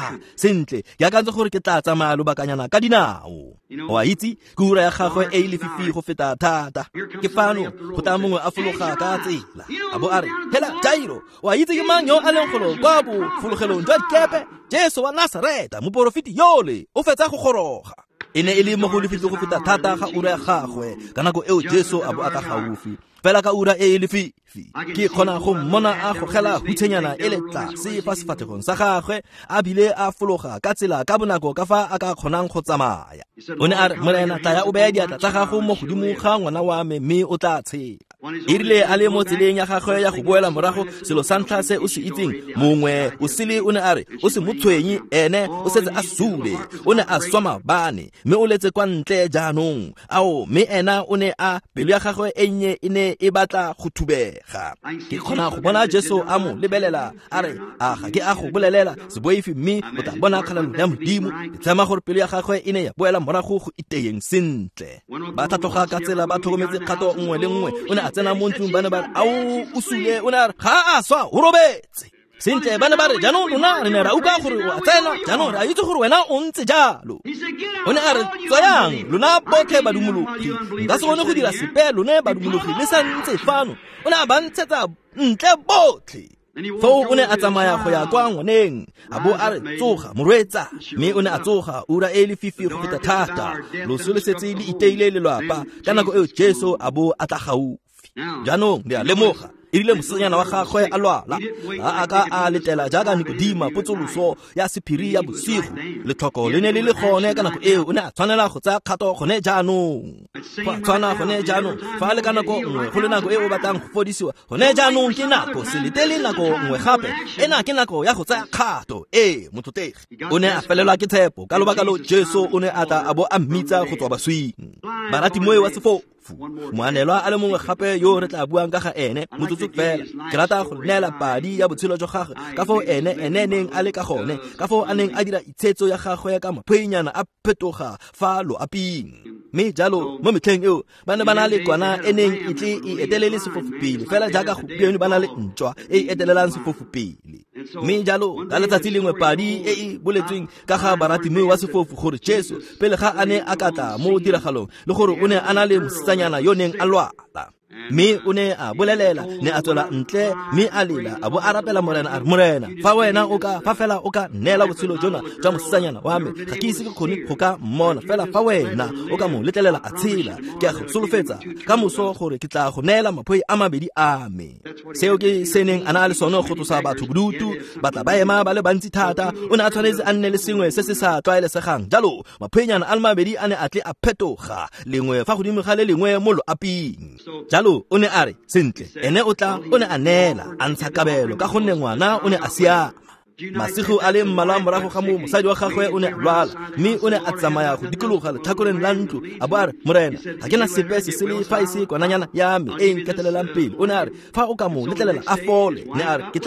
Speaker 1: Sentle ke akantse gore ke tla tsamaya lobakanyana ka dinao. Wa itse ke ura ya gagwe e lefifi go feta thata. Ke fano go tla mongwe a fologa ka tsela a bo a re hela Jairo, wa itse ke mang yo a leng golo kwa bo fologelong jwa dikepe? Jesu wa Nazareta, moporofiti yole o fetsa go goroga. E ne e le mo go lefifi go feta thata ga ura ya gagwe ka nako eo Jesu a bo a ka gaufi. Fela ka ura e lefifi ke kgona go mmona a gogela hutshenyana e le tlase fa sefatlhegong sa gagwe, a bile a fologa ka tsela ka bonako ka fa a ka kgonang go tsamaya. O ne a re Morena, tla ya o bea diatla tsa gago mo godimo ga ngwana wa me mme o tla tshela. E rile a le mo tseleng ya gagwe ya go boela morago, selo sa ntlha se o se itseng mongwe o sele o ne a re o se motshwenyi, ene o setse a sule, o ne a swa mabane mme o letse kwa ntle jaanong. Mme ena o ne a pelo ya gagwe e nnye e ne e batla go thubega. Ke kgona go bona Jesu a mo lebelela a re ga ke a go bolelela seboifi, mme o tla bona kgalalelo ya Modimo. Ke tsama gore pelo ya gagwe e ne ya boela morago go iteyeng sentle. Ba tla tloga ka tsela ba tlhokometse kgato nngwe le nngwe. O ne a tsena mo ntlong, ba ne ba re o sule, o ne a re ga a swa o robetse sentle. Ba ne ba re jaanong lona re ne ra uka gore o a tsena, jaanong re a itse gore wena o ntse jalo. O ne a re tswayang lona botlhe badumologi, nka se gone go dira sepe lone badumologi le sa ntse fano. O ne a ba ntshetsa ntle botlhe. Fao o ne a tsamaya go ya kwa ngwaneng, a bo a re tsoga morwetsa, mme o ne a tsoga ura e lefifi go feta thata. Loso le setse le iteile lelwapa ka nako eo Jesu a bo a tla gaufi. Jaanong le a lemoga e rile mosenyana wa gagwe a lwala, a ka a letela jaaka Nikodima potsoloso ya sephiri ya bosigo. Letlhoko le ne le le gone ka nako eo. O ne a tshwanela go tsaya kgato gone jaanong. Go tshwana gone jaanong fa le ka nako nngwe go le nako e o batlang go fodisiwa. Gone jaanong ke nako, se letele nako nngwe gape ena ke nako ya go tsaya kgato. Mothotegi o ne a felelwa ke tshepo ka lobaka lo Jesu o ne a tla a bo a mmitsa go tswa baswing. Barati moe wa sefofu moanelwa a le mongwe gape yo re tla buang ka ga ene motsotso fela. Ke rata go neela padi ya botshelo jwa gagwe ka fao ene neng a le ka gone, ka fao a neng a dira itshetso ya gagwe ka maphwenyana a phetoga fa loaping. Mme jalo mo metlheng eo ba ne ba na le kwana e neng e tle e etelele sefofu pele, fela jaaka gompieno ba na le ntšwa e e etelelang sefofu pele. Mme jalo ka letsatsi lengwe padi e e boletsweng ka ga Baratimaeus wa sefofu gore Jesu pele ga a ne a ka tla mo tiragalong le gore o ne a na le mosetsanyana yo neng a lwala. Mme o ne a bolelela, ne a tswela ntle mme a lela a bo a rapela Morena a re Morena, fa wena fa fela o ka neela botshelo jona jwa mosetsanyana wa me, ga ke ise ke kgone go ka mmona, fela fa wena o ka mo letlelela a tshela, ke a go solofetsa ka moso gore ke tla go neela maphoi a mabedi a me. Seo ke se neng a na le sone go tlosa batho bodutu, ba tla ba ema ba le bantsi thata. O ne a tshwanetse a nne le sengwe se se sa tlwaelesegang, jalo maphwenyana a le mabedi a ne a tle a phetoga, lengwe fa godimo ga le lengwe mo loaping. O ne a re sentle, ene o tla o ne a neela a ntsha kabelo ka gonne ngwana o ne a siama. Masigo a le mmalwa morago ga moo mosadi wa gagwe o ne a lwala, mme o ne a tsamaya go dikologa letlhakoreng la ntlo a bo a re Morena, ga ke na sepe se le fa e se kwananyana ya me e nketelelang pele. O ne a re fa o ka mo letlelela a fole, ne a re ke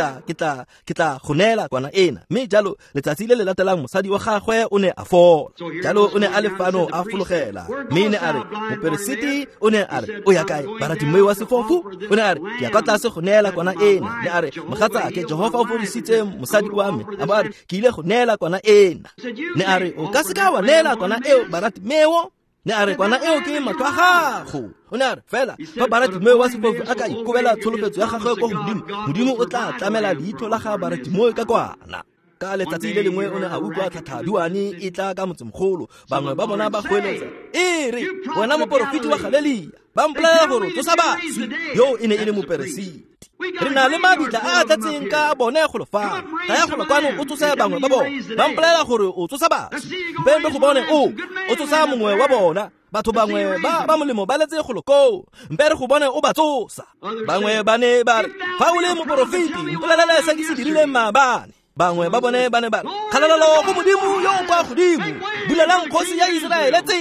Speaker 1: tla go neela kwana ena. Mme jalo letsatsi le le latelang mosadi wa gagwe o ne a fola. Jalo o ne a le fano a fologela, mme ne a re moperesiti o ne a re o ya kae Baratimaeus wa sefofu? O ne a re ke ya kwa tlase go neela kwana ena. Ne a re mogatsake Jehova o fodisitse mosadi wa me, a ba re ke ile go neela kwana ena. Ne a re o ka se ka wa neela kwana eo Baratimaeus? Ne a re kwana eo ke matlho a gago. O ne a re fela fa Baratimaeus wa sefofu a ka ikobela tsholofetso ya gagwe ko godimo, Modimo o tla tlamela leitlho la ga Baratimaeus ka kwana. Ka letsatsi le lengwe o ne a utlwa tlhatlhaduane e tla ka motsemogolo, bangwe ba bona ba goeletsa e re wena moporofiti wa Galilea, ba mpolelela gore tlosa baswi. Yo e ne e le moperesiti. Re na le mabitla a tlatseng ka bone go lofana, ga ya go kwano o tsosa bangwe ba bona, ba mpolelela gore o tsosa baswi, mpembe go bone o tsosa mongwe wa bona. Batho bangwe ba molemo ba letse go loko, mpe re go bone o ba tsosa. Bangwe ba ne ba re fa o le moporofiti mpolelele se ke se dirileng maabane. Bangwe ba bone ba ne ba kgalalelo go Modimo yo kwa godimo, bulelang kgosi ya Iseraele tse.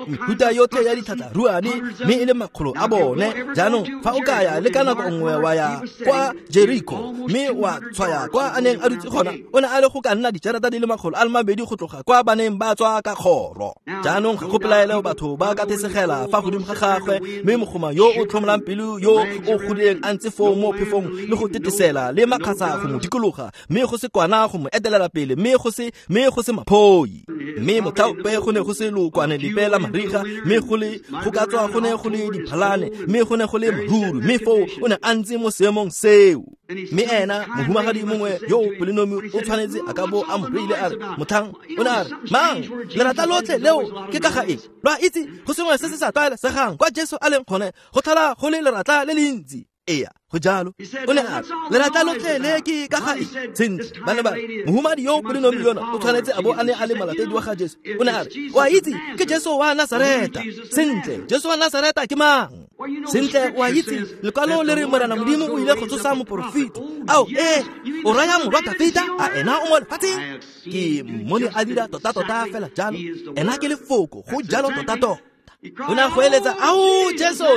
Speaker 1: mehuta yotlhe ya ditlhatlaruane mme e le makgolo a bone. Jaanong fa o kaya le ka nako nngwe wa ya kwa Jericho mme wa tshwaya kwa a neng a dutse gona, o ne a le go ka nna dijarata di le makgolo a le mabedi go tloga kwa ba neng ba tswa ka kgoro. Jaanong ga go pelaele batho ba ka tesegela fa godimo ga gagwe, mme mogoma yo o tlhomolang pelo yo o godileng a ntse foo mo phefong le go tetesela le makgasa go mo dikologa, mme go se kwana go mo etelela pele, mme go se maphoi. Mme mothaope go ne go se lokwane lepela mariga, mme go ka tswa go ne go le diphalane, mme go ne go le maruru, mme foo o ne a ntse mo seemong seo. Mme ena mohumagadi mongwe yo pelenomi o tshwanetse a ka bo a mo reile a re, mothang o ne a re, mang lerata lotlhe leo ke ka ga eng? Lwa itse go sengwe se se sa tlwaelesegang kwa Jesu a leng kgone go tlhola go le lerata le le ntsi. Eya, go jalo o ne a re, lerata lotlhe le ke ka ga eng? Sentle bana ba mohumadi yo pelenomi yona o tshwanetse a bo a ne a le malatedi wa ga Jesu. O ne a re, wa itse ke Jesu wa Nazareta. Sentle, Jesu wa Nazareta ke mang? Sentle wa itse lekwalo le re Morena Modimo o ile go tsosa moporofiti. Ao o raya morwa Dafita a ena o mo lefatsheng? Ke mmone a dira tota fela jalo, ena ke lefoko go jalo tota. O ne a go eletsa, ao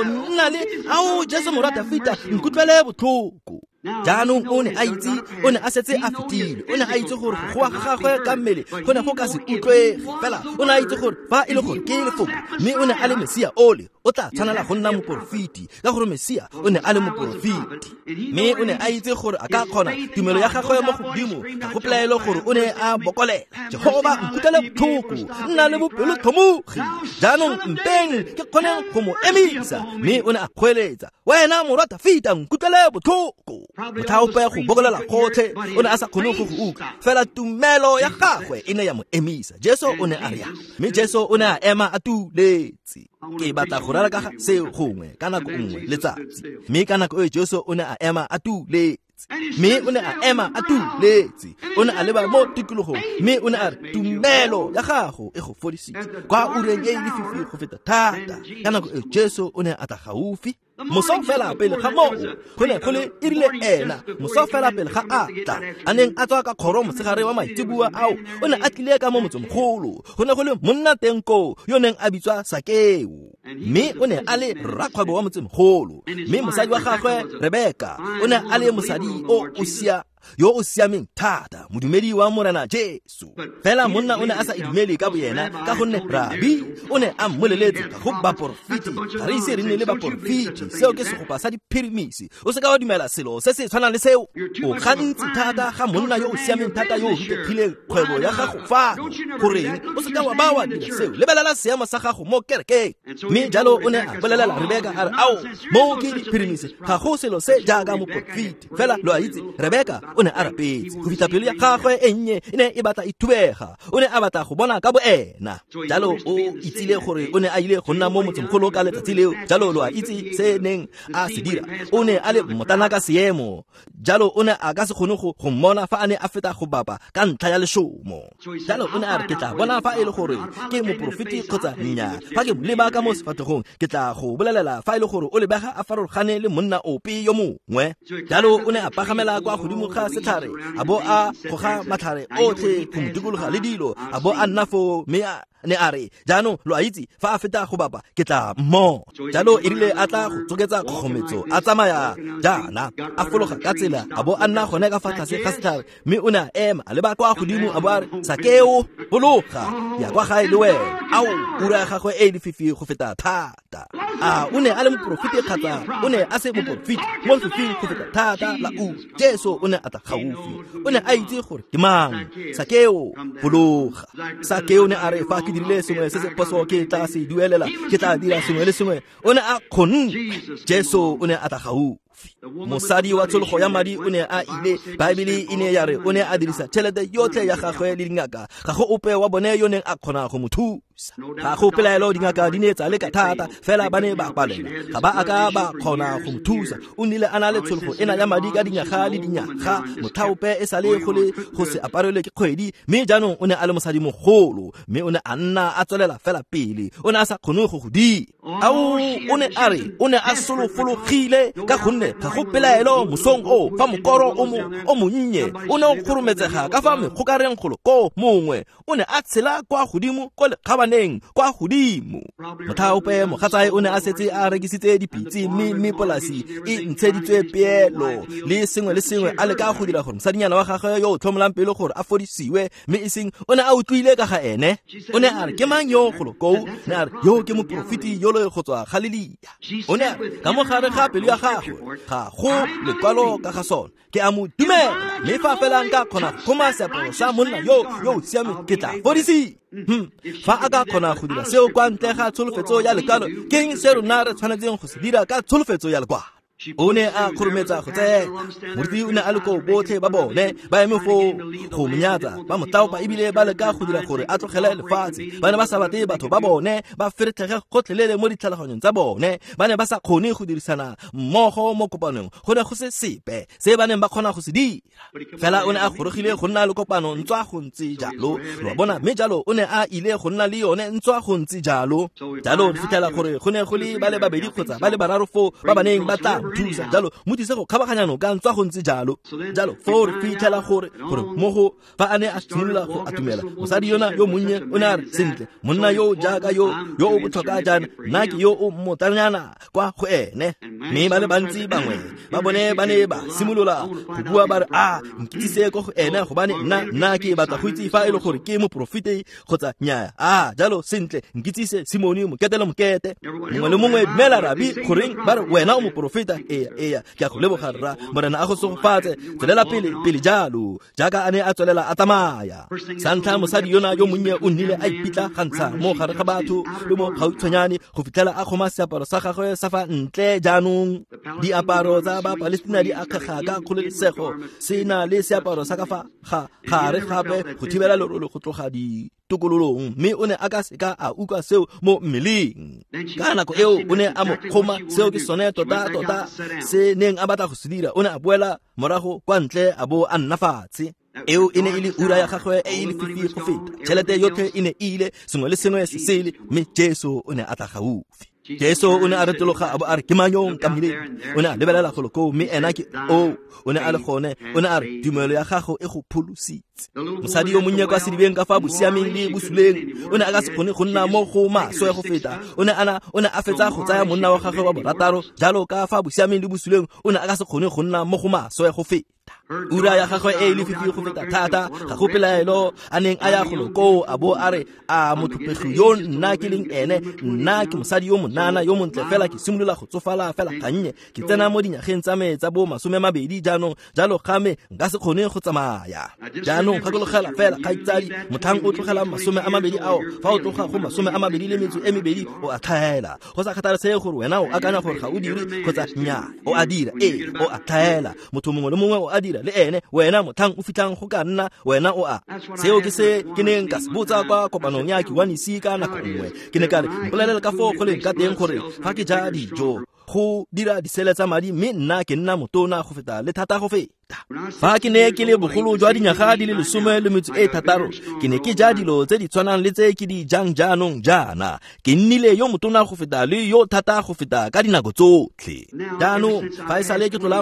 Speaker 1: Jesu morwa Dafita, nkutlwele botlhoko. Jaanong o ne a setse a fetile, o ne a itse gore go wa gagwe ka mmele go ne go ka se utlwege fela. O ne a itse gore fa e le gore ke lefoko, mme o ne a le Mesia ole o tla tshwanela go nna moporofiti, ka gore Mesia o ne a le moporofiti. Mme o ne a itse gore a ka kgona tumelo ya gagwe mo godimo, ga go pelaelo gore o ne a bokolela, Jehova nkutlwele botlhoko, nna le bopelotlhomogi. Jaanong mpeng ke kgoneng go mo emisa, mme o ne a kgweletsa, wena morwa Dafita nkutlwele botlhoko. Mothaope go bokolela gotlhe o ne a sa kgone go utlwa, fela tumelo ya gagwe e ne ya mo emisa. Jesu o ne a re, mme Jesu o ne a ema a tuletse. Ke batla go rala ka seo gongwe ka nako nngwe letsatsi, mme ka nako e Jesu o ne a ema a tuletse. Mme o ne a ema a tuletse, o ne a leba mo tikologong, mme o ne a re, tumelo ya gago e go fodisitse. Kwa ureng e lefifi go feta thata, ka nako e Jesu o ne a tla gaufi. Moso fela pele ga moo go ne go le irile ena, moso fela pele ga a tla a neng a tswa ka kgoro motshegare wa maitseboa ao, o ne a tlile ka mo motsemogolo. Go ne go le monna tenko yo neng a bitswa Sakeo, mme o ne a le rrakgwebo wa motsemogolo. Mme mosadi wa gagwe Rebeka o ne a le mosadi yo o siameng thata, modumedi wa Morena Jesu. Fela monna o ne a sa idumele ka boyena, ka gonne Rabi o ne a mmoleletse ka go baporofiti. Ga re ise re nne le baporofiti, seo ke segopa sa diphirimisi. O se ka wa dumela selo se se tshwanang le seo. O gantsi thata ga monna yo o siameng thata yo o rutegileng kgwebo ya gago fano, goreng o se ka wa ba wa dira seo. Lebelela seemo sa gago mo kerekeng. Mme jalo o ne a bolelela Rebeka a re, ao mo ke diphirimisi ga go selo se jaaka moporofiti. Fela lo a itse Rebeka o ne a rapetse go fitlha pelo ya gagwe e nnye e ne e batla e thubega, o ne a batla go bona ka boena. Jalo o itsile gore o ne a ile go nna mo motsemogolo ka letsatsi leo. Jalo lo a itse se neng a se dira, o ne a le motana ka seemo. Jalo o ne a ka se kgone go mmona fa a ne a feta go bapa ka ntlha ya leshomo. Jalo o ne a re, ke tla bona fa e le gore ke moporofiti kgotsa nnyaa. Fa ke leba ka mo sefatlhegong ke tla go bolelela fa e le gore o lebega a farologane le monna ope yo mongwe. Jalo o ne a pagamela kwa godimo ga setlhare, a bo a goga matlhare otlhe go mo dikologa le dilo, a bo a nna foo, mme ne a re, jaanong lo a itse fa a feta go bapa ke tla mmo. Jalo e rile a tla go tsoketsa kgogometso a tsamaya jaana a fologa ka tsela, a bo a nna gone ka fa tlase ga setlhare, mme o ne a ema a leba kwa godimo a bo a re, Sakeo bologa ya kwa gae le wena. Ao ura ya gagwe e lefifi go feta thata. O ne a le moporofiti kgotsa o ne a se moporofiti mo lefifing go feta thata la Jesu o ne a tla gaufi. O ne a itse gore ke mang. Sakeo bologa. Sakeo ne a re, fa ke dirile sengwe se se poso ke tla se duelela, ke tla dira sengwe le sengwe. O ne a kgonne. Jesu o ne a tla gaufi. Mosadi wa tshologo ya madi o ne a ile, Baebele e ne ya re o ne a dirisa tšhelete yotlhe ya gagwe le dingaka, ga go ope wa bone yo neng a kgona go mo thusa. Ga go pelaelo dingaka di ne tsa le ka thata, fela ba ne ba palela, ga ba aka ba kgona go mo thusa. O nnile a na le tshologo ena ya madi ka dinyaga le dinyaga, mothaope e sale go se aparelwe ke kgwedi, mme jaanong o ne a le mosadi mogolo, mme o ne a nna a tswelela fela pele, o ne a sa kgone go godimo. O ne a re o ne a solofologile ka gonne ebile ga go pelaelo mosong o fa mokoro o monnye o ne o khurumetsega ka fa mekgokareng kgolo ko mongwe o ne a tshela kwa godimo ko lekgabaneng kwa godimo. Mothaope mogatsae o ne a setse a rekisitse dipitse mme polasi e ntsheditswe peelo le sengwe a le ka go dira gore mosadinyana wa gagwe yo o tlhomolang pelo gore a fodisiwe mme e seng o ne a utlwile ka ga ene. O ne a re ke mang yo golo kou ne a re yo ke moprofiti yo le go tswa Galilea. O ne a re ka mogare ga pelo ya gagwe ga go lekwalo ka ga sona ke a mo dumela mme fa fela nka kgona go kgoma seaparo sa monna yo o siame ke tla fodisi. Fa a ka kgona go dira seo kwa ntle ga tsholofetso ya lekwalo keng se rona re tshwanetseng go se dira ka tsholofetso ya lekwalo. O ne a khurumetsa go tsena moruti o ne a le ko botlhe ba bone ba eme fo go monyatsa ba motlaopa ebile ba le ka go dira gore a tlogele lefatshe. Ba ne ba sa bate batho ba bone ba feretlhege gotlhelele mo ditlhaloganyong tsa bone. Ba ne ba sa kgone go dirisana mmogo mo kopanong go ne go se sepe se ba neng ba kgona go se dira. Fela o ne a gorogile go nna le kopano ntswa go ntse jalo lo bona mme jalo o ne a ile go nna le yone ntswa go ntse jalo re fitlhela gore go ne go le ba le babedi kgotsa ba le bararo fo ba ba neng ba tla thusa jalo motise go kgabaganyano ka ntswa go ntse jalo fo re fitlhela gore mogo fa a ne a simolola go atumela mosadi yona yo monnye o ne a re sentle monna yo jaaka yo o botlhokwa jana nna ke yo o motanyana kwa go ene. Mme ba le bantsi bangwe ba bone ba ne ba simolola go bua ba re nkitsise ko go ene gobane nna ke batla go itse fa e le gore ke moprofete kgotsa nyaa jalo sentle nkitsise Simoni moketelo mokete mongwe le mongwe dumela rabi goreng ba re wena o moprofeta eya ke a go leboga rra morena a go sogofatse tswelela pele jalo jaaka a ne a tswelela a tsamaya. Sa ntlha mosadi yona yo monnye o nnile a ipitla gantsha mo gare ga batho le mo gautshwanyane go fitlhela a kgoma seaparo sa gagwe sa fa ntle. Jaanong diaparo tsa ba Palestina di akgega ka kgololesego se na le seaparo sa ka fa gare gape go thibela lerole go tloga tokololong mme o ne a ka seka a utlwa seo mo mmeleng. Ka nako eo o ne a mo kgoma seo ke sone tota se neng a batla go se dira. O ne a boela morago kwa ntle a bo a nna fatshe. Eo e ne e le ura ya gagwe e le fifi go feta tšhelete yotlhe e ne ile sengwe le sengwe se sele mme Jesu o ne a tla gaufi. Jesu o ne a retologa a bo a re ke manyong ka mmileng o ne a lebelela goloko mme ena ke o ne a le gone o ne a re tumelo ya gago e go pholositse. Mosadi yo monnye kwa sedibeng ka fa bosiameng le bosuleng o ne a ka se kgone go nna mo go maswe go feta. O ne a fetsa go tsaya monna wa gagwe wa borataro jalo ka fa bosiameng le bosuleng o ne a ka se kgone go nna mo go maswe go feta. Ura ya gagwe e le fifi go feta thata ga go pelaelo a neng a ya goloko a bo a re a motlhopegi yo nna ke leng ene nna ke mosadi yo monana yo montle fela ke simolola go tsofala fela gannye ke tsena mo dinyageng tsa me tsa bo 20 jaanong jalo game nka se kgone go tsamaya. Jaanong gakologelwa fela ga itsadi motlhang o tlogela 20 ao fa o tloga go 22 o a tlhaela go sa kgathalesege gore wena o akanya gore ga o dire kgotsa nnyaa o a dira o a tlhaela motho mongwe le mongwe o a dira le ene wena motlhang o fitlhang go ka nna wena o a seo ke se ke neng ka se botsa kwa kopanong ya Kiwanisi ka nako nngwe ke ne ka re mpolelela ka fo go leng ka teng gore fa ke ja dijo go dira disele tsa madi mme nna ke nna motona go feta le thata go feta. Fa ke ne ke le bogolo jwa dinyaga di le 16 ke ne ke ja dilo tse di tshwanang le tse ke di jang jaanong jaana ke nnile yo motona go feta le yo thata go feta ka dinako tsotlhe. Jaanong fa e sale ke tlola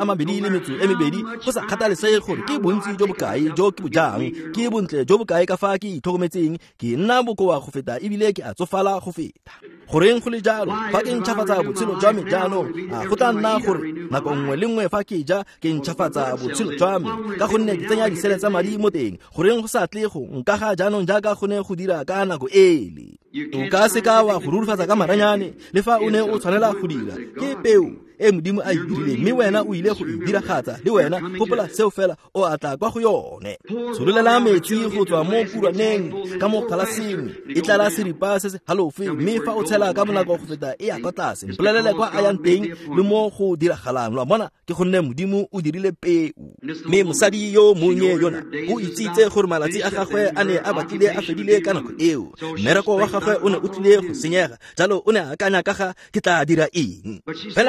Speaker 1: 22 go sa kgathalesege gore ke bontsi jo bokae jo ke bojang ke bontle jo bokae ka fa ke itlhokometseng ke nna bokoa go feta ebile ke a tsofala go feta. Goreng go le jalo fa ke ntšhafatsa botshelo jwa me jaanong go tla nna gore nako nngwe le nngwe fa ke ja ke ntšhafatsa botshelo jwa me ka gonne ke tsenya disele tsa madi mo teng goreng go sa tle go nka ga jaanong jaaka gone go dira ka nako ele. O ka se ka wa go rurifatsa ka maranyane le fa o ne o tshwanela go dira ke peo e modimo a dirile mme wena o ile go diragatsa le wena gopola seo fela o atla kwa go yone. Tshololela metsi go tswa mo kuraneng ka mo galaseng e tlala seripa se se halofe mme fa o tshela ka bonako go feta e ya kwa tlase mpolelele kwa a yang teng le mo go diragalang lwa bona ke gonne modimo o dirile peo. Mme mosadi yo monnye yona o itsitse gore malatsi a gagwe a ne a batlile a fedile ka nako eo mmereko wa gagwe o ne o tlile go senyega jalo o ne a akanya ka ga ke tla dira eng fela o ne a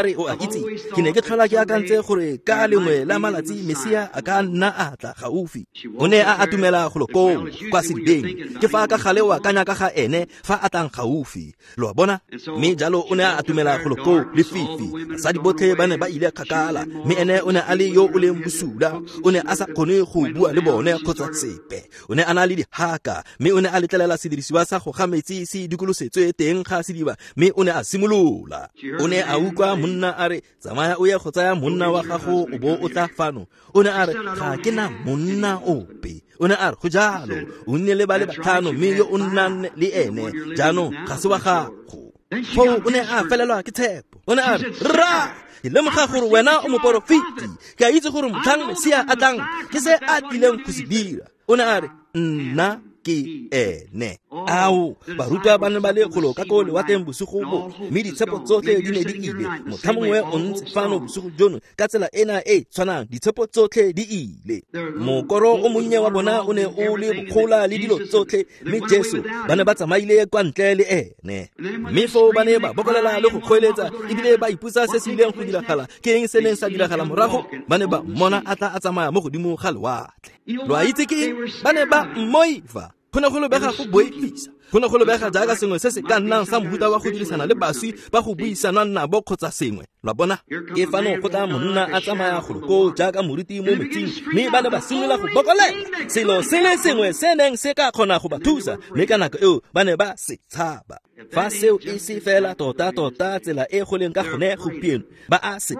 Speaker 1: a re o a itse ke ne ke tlhola ke akantse gore ka lengwe la malatsi Mesia a ka nna a tla gaufi. O ne a atumela go lokong kwa sedibeng ke fa ka gale wa kanya ka ga ene fa a tlang gaufi. Lo bona mme jalo o ne a atumela go lokong le fifi. Basadi botlhe ba ne ba ile kgakala mme ene o ne a le yo o leng bosula. O ne a sa kgone go bua le bone kgotsa sepe. O ne a na le dihaka mme o ne a letlelela sedirisiwa sa go ga metsi se dikolosetswe teng ga sediba mme o ne a simolola. O ne a utlwa monna a re tsamaya o ye go tsaya monna wa gago o bo o tla fano. O ne a re ga ke na monna ope. O ne a re go jalo o nne le ba le batlhano mme yo o nnang le ene jaanong ga se wa gago. Fo o ne a felelwa ke tshepo. O ne a re ra ke lemoga gore wena o moporofiti ke a itse gore motlhang Mesia a tlang ke se a tlileng go se dira. O ne a re nna ke ene. Ao barutwa ba ne ba le kgolo ka ko lewatleng bosigo bo mme ditshepo tsotlhe di ne di ile. Motlha mongwe o ntse fano bosigo jono ka tsela ena e tshwanang ditshepo tsotlhe di ile. Mokoro o monnye wa bona o ne o le bokgola le dilo tsotlhe mme Jesu ba ne ba tsamaile kwa ntle le ene. Mme fo ba ne ba bokolela le go kgoeletsa ebile ba iputsa se se ileng go diragala ke eng se neng sa diragala morago. Ba ne ba mmona a tla a tsamaya mo godimo ga lewatle. Lo a itse ke ba ne ba mmoifa. Go ne go lebega go boifisa. Go ne go lebega jaaka sengwe se se ka nnang sa mohuta wa go dirisana le baswi ba go buisana nabo kgotsa sengwe. Lo bona ke fano go tla monna a tsamaya go go jaaka moruti mo metsing mme ba ne ba simolola go bokolela selo se le sengwe se neng se ka kgona go ba thusa mme ka nako eo ba ne ba se tshaba. Fa seo e se fela tota tsela e go leng ka gone gompieno ba a se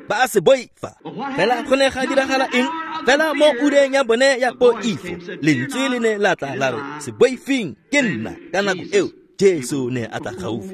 Speaker 1: boifa. Fela go ne ga diragala eng fela mo ureng ya bone ya poifo lentswe le ne la tla la re se boifing ke nna. Ka nako eo Jesu ne a tla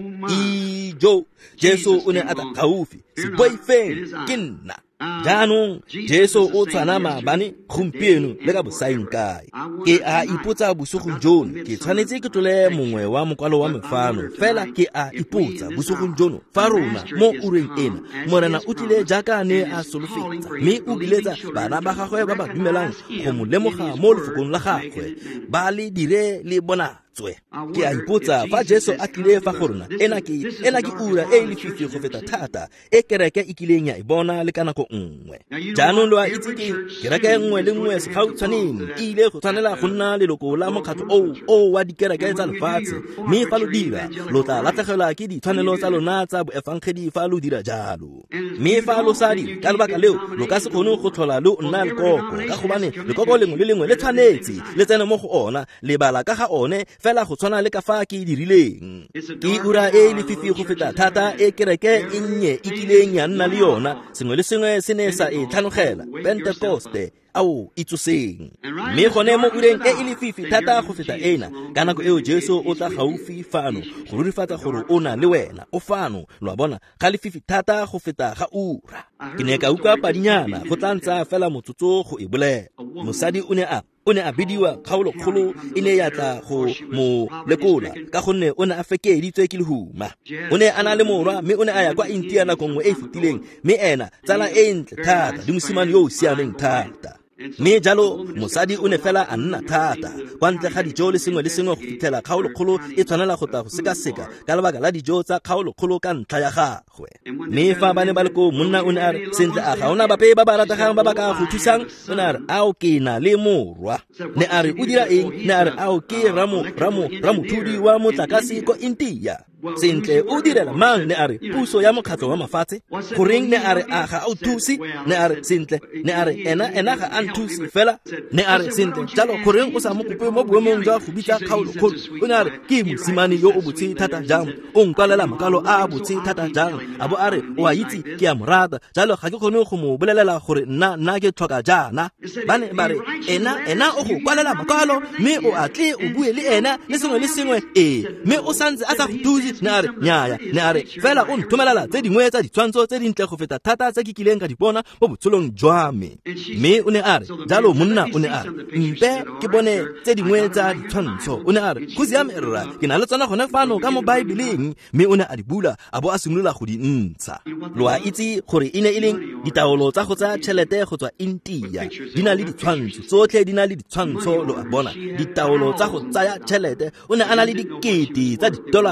Speaker 1: gaufi. Jesu o ne a tla gaufi se boifeng ke nna. Jaanong Jesu o tshwana maabane gompieno le ka bosaeng kae. Ke a ipotsa bosogong jono ke tshwanetse ke tlole mongwe wa mokwalo wa mefano fela ke a ipotsa bosogong jono fa rona mo ureng ena morena o tlile jaaka ne a solofetsa mme o biletsa bana ba gagwe ba ba dumelang go mo lemoga mo lefokong la gagwe ba le dire le bona. Ke a ipotsa fa Jesu a tlile fa go rona ena ke ura e le fifi go feta thata e kereke e kileng ya e bona le ka nako nngwe. Jaanong lo a itse ke kereke nngwe le nngwe se gautshwaneng e ile go tshwanela go nna leloko la mokgatlho o wa dikereke tsa lefatshe mme fa lo dira lo tla latlhegelwa ke ditshwanelo tsa lona tsa boefangedi fa lo dira jalo. Mme fa lo sa di ka lebaka leo lo ka se kgone go tlhola lo nna lekoko ka gobane lekoko lengwe le lengwe le tshwanetse le tsene mo go ona le bala ka ga one fela go tshwana le ka fa ke dirileng. Ke ura e le fifi go feta thata e kereke e nnye e kileng ya nna le yona sengwe le sengwe se ne sa e tlhanogela Pentecoste ao itsoseng. Mme gone mo ureng e ile fifi thata go feta ena ka nako eo Jesu o tla gaufi fano go rurifatsa gore o na le wena o fano. Lo bona ga le fifi thata go feta ga ura. Ke ne ka utlwa padinyana go tlantsa fela motsotso go e bolela. Mosadi o ne a bidiwa kgaolokgolo e ne ya tla go mo lekola ka gonne o ne a fekeditswe ke lehuma. O ne a na le morwa mme o ne a ya kwa India nako nngwe e e fetileng mme ena tsala e ntle thata le mosimane yo o siameng thata. Mme jalo mosadi o ne fela a nna thata kwa ntle ga dijo le sengwe go fitlhela kgaolokgolo e tshwanela go tla go sekaseka ka lebaka la dijo tsa kgaolokgolo ka ntlha ya gagwe. Mme fa ba ne ba le ko monna o ne a re sentle a ga ona bape ba ba ratagang ba ba ka go thusang. O ne a re ao ke na le morwa. Ne a re o dira eng? Ne a re ao ke ramothudi wa motlakase ko India. Sentle o direla mang? Ne a re puso ya mokgatlho wa mafatshe. Goreng? Ne a re a ga o thusi? Ne a re sentle. Ne a re ena ga a nthusi fela. Ne a re sentle jalo goreng o sa mo kope mo boemong jwa go bitsa kgaolokgolo? O ne a re ke mosimane yo o botse thata jang o nkwalela makalo a botse thata jang a bo a re o a itse ke a morata jalo ga ke kgone go mo bolelela gore nna ke tlhoka jana. Ba ne ba re ena o go kwalela makalo mme o atle o bue le ena le sengwe mme o santse a sa go thusi. Ne a re nyaaya. Ne a re fela o nthomelela tse dingwe tsa ditshwantsho tse dintle go feta thata tse ke kileng ka di bona mo botshelong jwa me. Mme o ne a re jalo monna o ne a re mpe ke bone tse dingwe tsa ditshwantsho. O ne a re go siame rra ke na le tsona gone fano ka mo Baebeleng mme o ne a di bula a bo a simolola go di ntsha. Lo a itse gore e ne e leng ditaolo tsa go tsaya tšhelete go tswa India di na le ditshwantsho tsotlhe di na le ditshwantsho. Lo a bona ditaolo tsa go tsaya tšhelete o ne a na le dikete tsa $. Fela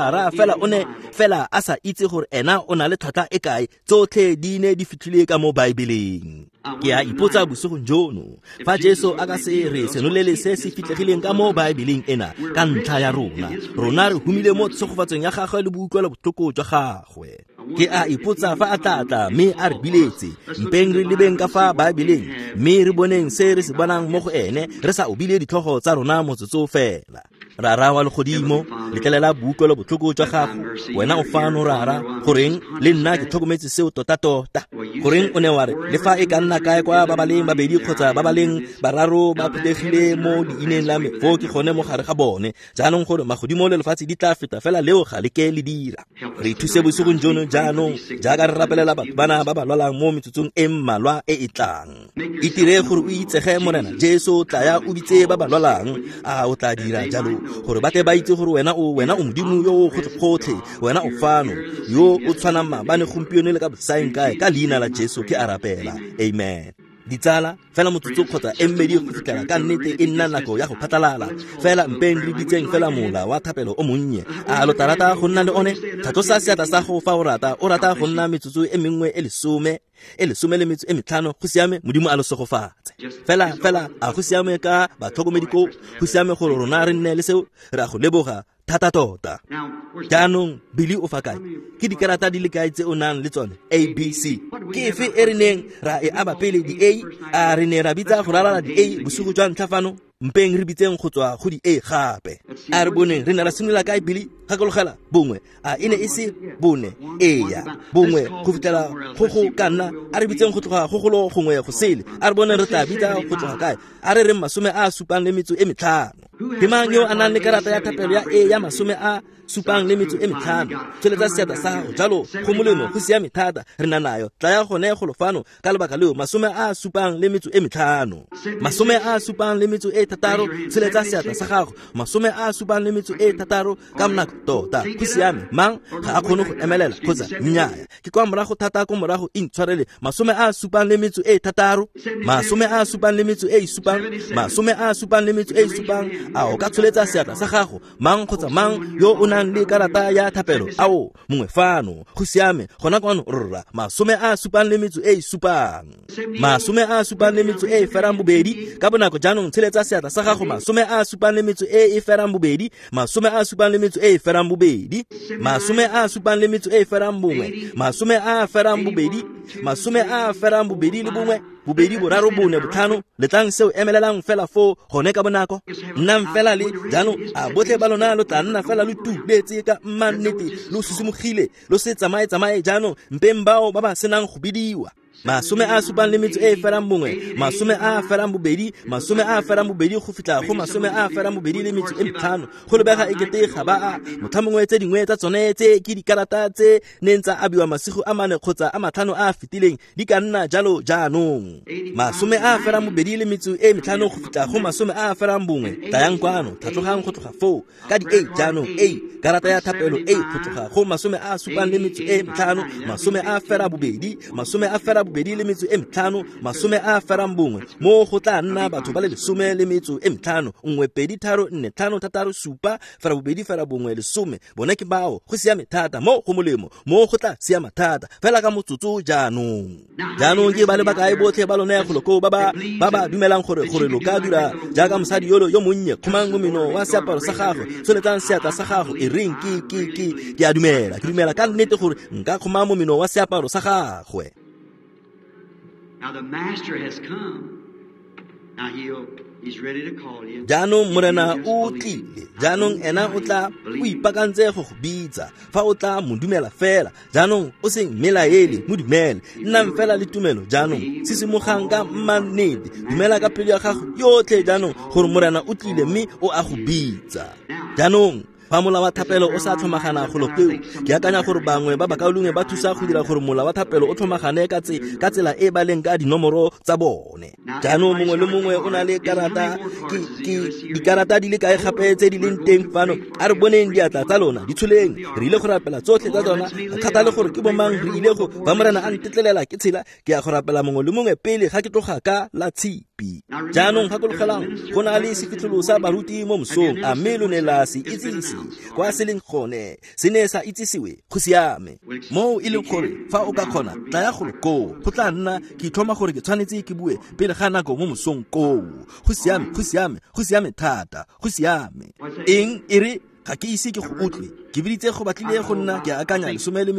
Speaker 1: fela o ne fela a sa itse gore ena o na le tlhwatlhwa e kae tsotlhe di ne di fitlhile ka mo Baebeleng. Ke a ipotsa bosigong jono fa Jesu a ka se re senolele se se fitlhegileng ka mo Baebeleng ena ka ntlha ya rona re humile mo tshegofatsong ya gagwe le boikuelo botlhoko jwa gagwe. Ke a ipotsa fa a tlatla mme a re biletse mpeng re lebeng ka fa Baebeleng mme re boneng se re se bonang mo go ene re sa obile ditlhogo tsa rona motsotso fela. Rara wa legodimo letlelela boikuelo botlhoko jwa gago, wena o fano rara goreng le nna ke tlhokometse seo tota goreng o ne wa re le fa e ka nna kae kwa ba baleng babedi kgotsa ba baleng bararo ba phuthegile mo diineng la me fo ke gone mo gare ga bone jaanong gore magodimo le lefatshe di tla feta fela leo ga le ke le dira. Re thuse bosigong jono jaanong jaaka re rapelela batho bana ba ba lwalang mo metsotsong e mmalwa e e tlang. Itire gore o itsege morena Jesu tla ya o bitse ba ba lwalang a o tla dira jalo gore ba tle ba itse gore wena o modimo yo o gotlhe wena o fano yo o tshwanang maabane gompieno le ka bosaeng kae ka leina la Jesu ke a rapela amen. Ditsala fela motsotso kgotsa emmedi go fitlhela ka nnete e nna nako ya go phatlhalala fela mpeng re bitseng fela mola wa thapelo o monnye a lo tarata go nna le one tlhatlosa seatla sa go fa o rata go nna metsotso e mengwe e lesome le metso e metlhano go siame modimo a lo segofatse fela a go siame ka batlhokomediko go siame gore rona re nne le seo re a go leboga thata tota. Jaanong Billy o fa kae ke dikarata di le kae tse o nang le tsone ABC ke efe e re neng ra e aba pele di-A re ne ra bitsa go rarala di-A bosigo jwa ntlhafano mpeng re bitseng go tswa go di-A gape a re boneng re ne ra simolola kae Billy gakologela bongwe a e ne e se bone eya bongwe go fitlhela go ka nna a re bitseng go tloga go golo gongwe go sele a re bone re tla bitsa go tloga kae a re 75 ke mang yo a nang le karata ya thapelo ya A ya 75 tšweletsa seatla sa go jalo go molemo go siame thata re na nayo tla ya gone go lofano ka lebaka leo 75 tšweletsa seatla sa gago 76 ka monako tota go siame mang ga a kgone go emelela kgotsa nnyaya ke kwa morago thata ko morago intshwarele 77 a o ka tsholetsa seatla sa gago mang kgotsa mang yo o nang le karata ya thapelo ao mongwe fano go siame gona kwano rra 77 ferang bobedi ka bonako jaanong tsheletsa seatla sa gago 77 ferang bobedi 77 ferang bobedi 77 ferang bongwe 70 ferang bobedi 70 ferang bobedi le bongwe bobedi boraro bone botlhano letlang seo emelelang fela fo gone ka bonako nnang fela le jaanong a botlhe ba lona lo tla nna fela lo tuletse ka mmannete lo susimogile lo se tsamaye jaanong mpeng bao ba ba senang go bidiwa 70 ferang bongwe 70 ferang bobedi 70 ferang bobedi go fitla go 70 ferang bobedi le metso e metlhano go lebega e kete ga ba motlhamongwe tse dingwe tsa tsone tse ke dikarata tse neng tsa abiwa masigo a mane kgotsa a matlhano a fitileng di ka nna jalo jaanong 70 ferang bobedi le metso e metlhano go fitla go 70 ferang bongwe tayang kwano tlhatlogang go tloga foo ka di A jaanong A karata ya thapelo A go tloga go 70 le metso e metlhano 70 ferang bobedi 70 ferang bobedi le metso e metlhano 70 ferang bongwe mo go tla nna batho ba le 10 le metso e metlhano 12346 fera bobedi fera bongwe le 10 bone ke bao go siame thata mo go molemo mo go tla siama thata fela ka motsotso jaanong ke ba le bakae botlhe ba lone go loko ba ba dumelang gore lo ka dira jaaka mosadi yo monnye khomang momino wa seaparo sa gago tshwanetsang seatla sa gago e reng ke a dumela ka nnete gore nka khoma momino wa seaparo sa gagwe.
Speaker 2: Now the master has come. Now he's ready to call you.
Speaker 1: Jaanong morena o tlile jaanong ena o tla o ipakantse go bitsa fa o tla mo dumela fela jaanong o seng melaele mo dumele nna fela le tumelo jaanong sisimogang ka mannete dumela ka pelo ya gago yotlhe jaanong gore morena o tlile mme o a go bitsa jaanong fa mola wa thapelo o sa tlhomagana go lokeo ke akanya gore bangwe ba bakaolungwe ba thusa go dira gore mola wa thapelo o tlhomagane ka tsela e ba leng ka dinomoro tsa bone jaanong mongwe le mongwe o na le karata dikarata di le kae gape tse di leng teng fano a re boneng diatla tsa lona di tsholeng re ile go rapela tsotlhe tsa tsona thata le gore ke bomang re ile go ba morena a ntetlelela ke tshela ke ya go rapela mongwe le mongwe pele ga ke tloga ka la tshipi jaanong gakologelang go na le sefitlholo sa baruti mo mosong a mme lo ne la se itsise kwa se leng gone se ne sa itsisiwe go siame mo e leng gore fa o ka kgona tla ya go go tla nna ke thoma gore ke tshwanetse ke bue pele ga nako mo mosong go siame thata go siame eng ere ga ke ise ke go utlwe ke biditse go batlile go nna ke akanya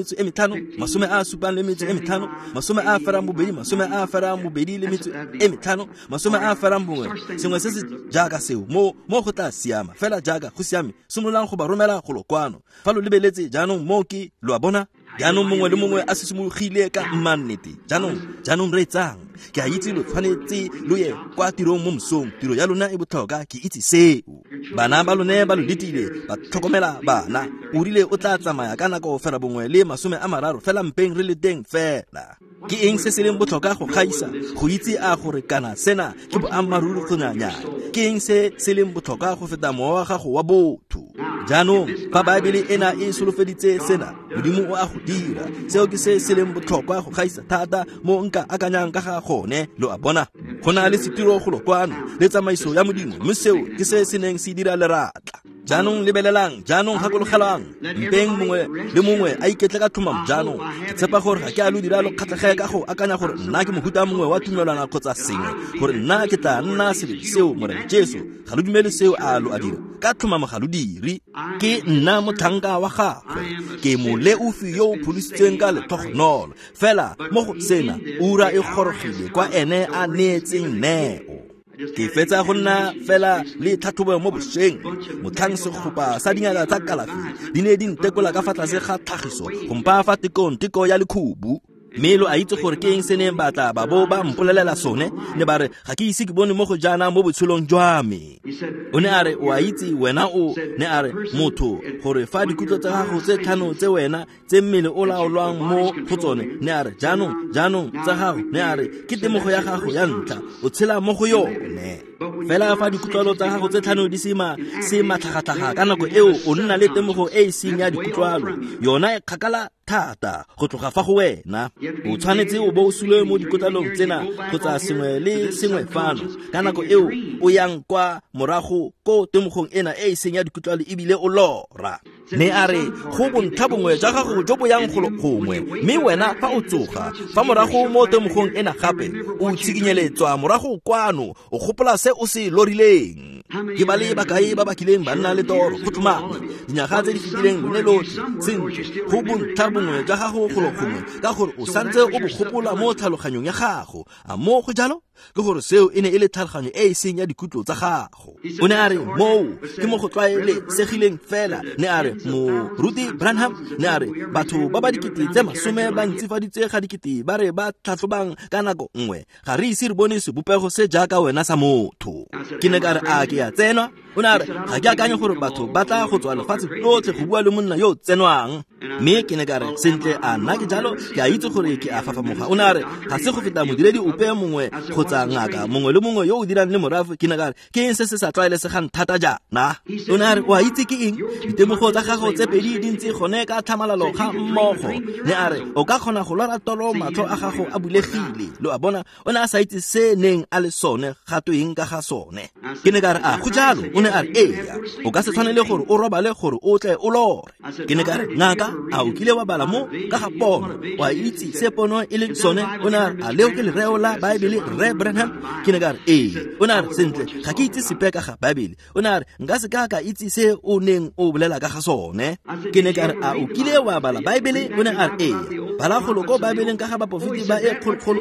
Speaker 1: 15 masome a supang le metso e metano masome a farang bobedi masome a farang bobedi le metso e metano masome a farang bongwe sengwe se se jaaka seo mo go tla siama fela jaaka go siame simololang go ba romela go lokwano fa lo lebeletse jaanong mo ke lo a bona jaanong mongwe le mongwe a sesimologile ka mmannete jaanong re tsang ke a itse lo tshwanetse lo ye kwa tirong mo mosong tiro ya lona e botlhokwa ke itse seo bana ba lone ba lo ditile ba tlhokomela bana o rile o tla tsamaya ka nako fela bongwe le masome a mararo fela mpeng re le teng fela ke eng se se leng botlhokwa go gaisa go itse a gore kana sena ke boammaruri go nyanya ke eng se se leng botlhokwa go feta mowa wa gago wa botho jaanong fa baebele ena e solofeditse sena modimo o a go dira seo ke se se leng botlhokwa go gaisa thata mo nka akanyang ka ga gone lo a bona go na le setiro go lokwano le tsamaiso ya modimo mme seo ke se se neng se dira leratla jaanong lebelelang jaanong gakologelang mpeng mongwe le mongwe a iketle ka thomamo jaanong ke tshepa gore ga ke a lo dira lo kgatlhege ka go akanya gore nna ke mohuta mongwe wa tumelana kgotsa sengwe gore nna ke tla nna selo seo morena Jesu ga lo dumele seo a lo a dira ka thomamo ga lo dire ke nna motlhanka wa gagwe ke moleufi yo o pholositsweng ka lethogonolo fela mo go sena ura e gorogile kwa ene a neetseng neo ke fetsa go nna fela le tlhatlhobo mo boseng motlhang sekgopa sa dingaka tsa kalafi di ne di ntekola ka fa tlase ga tlhagiso go mpa fa teko ya lekhubu Melo a itse gore ke eng se ne batla ba bo ba mpolelela sone ne ba re ga ke ise ke bone mo go jana mo botshelong jwa me o ne a re o a itse wena o ne a re motho gore fa dikutlo tsa gago tse tlhano tse wena tse mmele o laolwang mo go tsone ne a re jaanong tsa gago ne a re ke temogo ya gago ya ntla o tshela mo go yone fela fa dikutlwalo tsa gago tse tlhano di se matlhagatlhaga ka nako eo o nna le temogo e seng ya dikutlwalo yona e kgakala thata go tloga fa go wena o tshwanetse o bo o sule mo dikotlalong tsena kgotsa sengwe le sengwe fano ka nako eo o yang kwa morago ko temogong ena e seng ya dikutlwalo ebile o lora ne a re go bontlha bongwe ja gago jo bo yang gongwe mme wena fa o tsoga fa morago mo temogong ena gape o tshikinyeletswa morago kwano o gopola se o se lorileng ke ba le bakae ba bakileng ba nna le toro go tlhomame dinyaga tse di fetileng lone lotlhe sentle go bontlha bongwe ja gago gongwe ka gore o santse o bogopola mo tlhaloganyong ya gago a mo go jalo ke gore seo e ne e le tlhaloganyo e seng ya dikutlo tsa gago o ne a re moo ke mo go tlwaele segileng fela ne a re moruti Branham ne a re batho ba ba dikete tse masome ba ntsifaditse ga dikete ba re ba tlhatlhobang ka nako nngwe ga re ise re bone sebopego se jaaka wena sa motho ke ne ka re a ke ya tsenwa o ne a re ga ke akanye gore batho ba tla go tswa lefatshe lotlhe go bua le monna yo tsenwang mme ke ne ka re sentle a nna ke jalo ke a itse gore ke a fafamoga o ne a re ga se go feta modiredi ope mongwe kgotsa ngaka mongwe le mongwe yo o dirang le morafe ke ne ka re ke eng se se sa tlwaelesegang thata jana o ne a re o a itse ke eng ditemogo tsa gago tse pedi di ntse gone ka tlhamalalo ga mmogo ne a re o ka kgona go lora tolo matlho a gago a bulegile lo a bona o ne a sa itse se neng a le sone gato eng ka ga sone ke ne ka re a go jalo o ne a re eya o ka se tshwanele gore o robale gore o tle o lore ke ne ka re ngaka a o kile wa bala mo ka ga pono wa itse se pono e le sone o ne a leo ke le reola baebele re Branham ke ne ka re o ne a re sentle ga ke itse sepe ka ga baebele o ne a re nka se ka itse se o neng o bolela ka ga sone ke ne ka re a o kile wa bala baebele o ne a re bala golo ko baebeleng ka ga baprofeti ba e kgolokgolo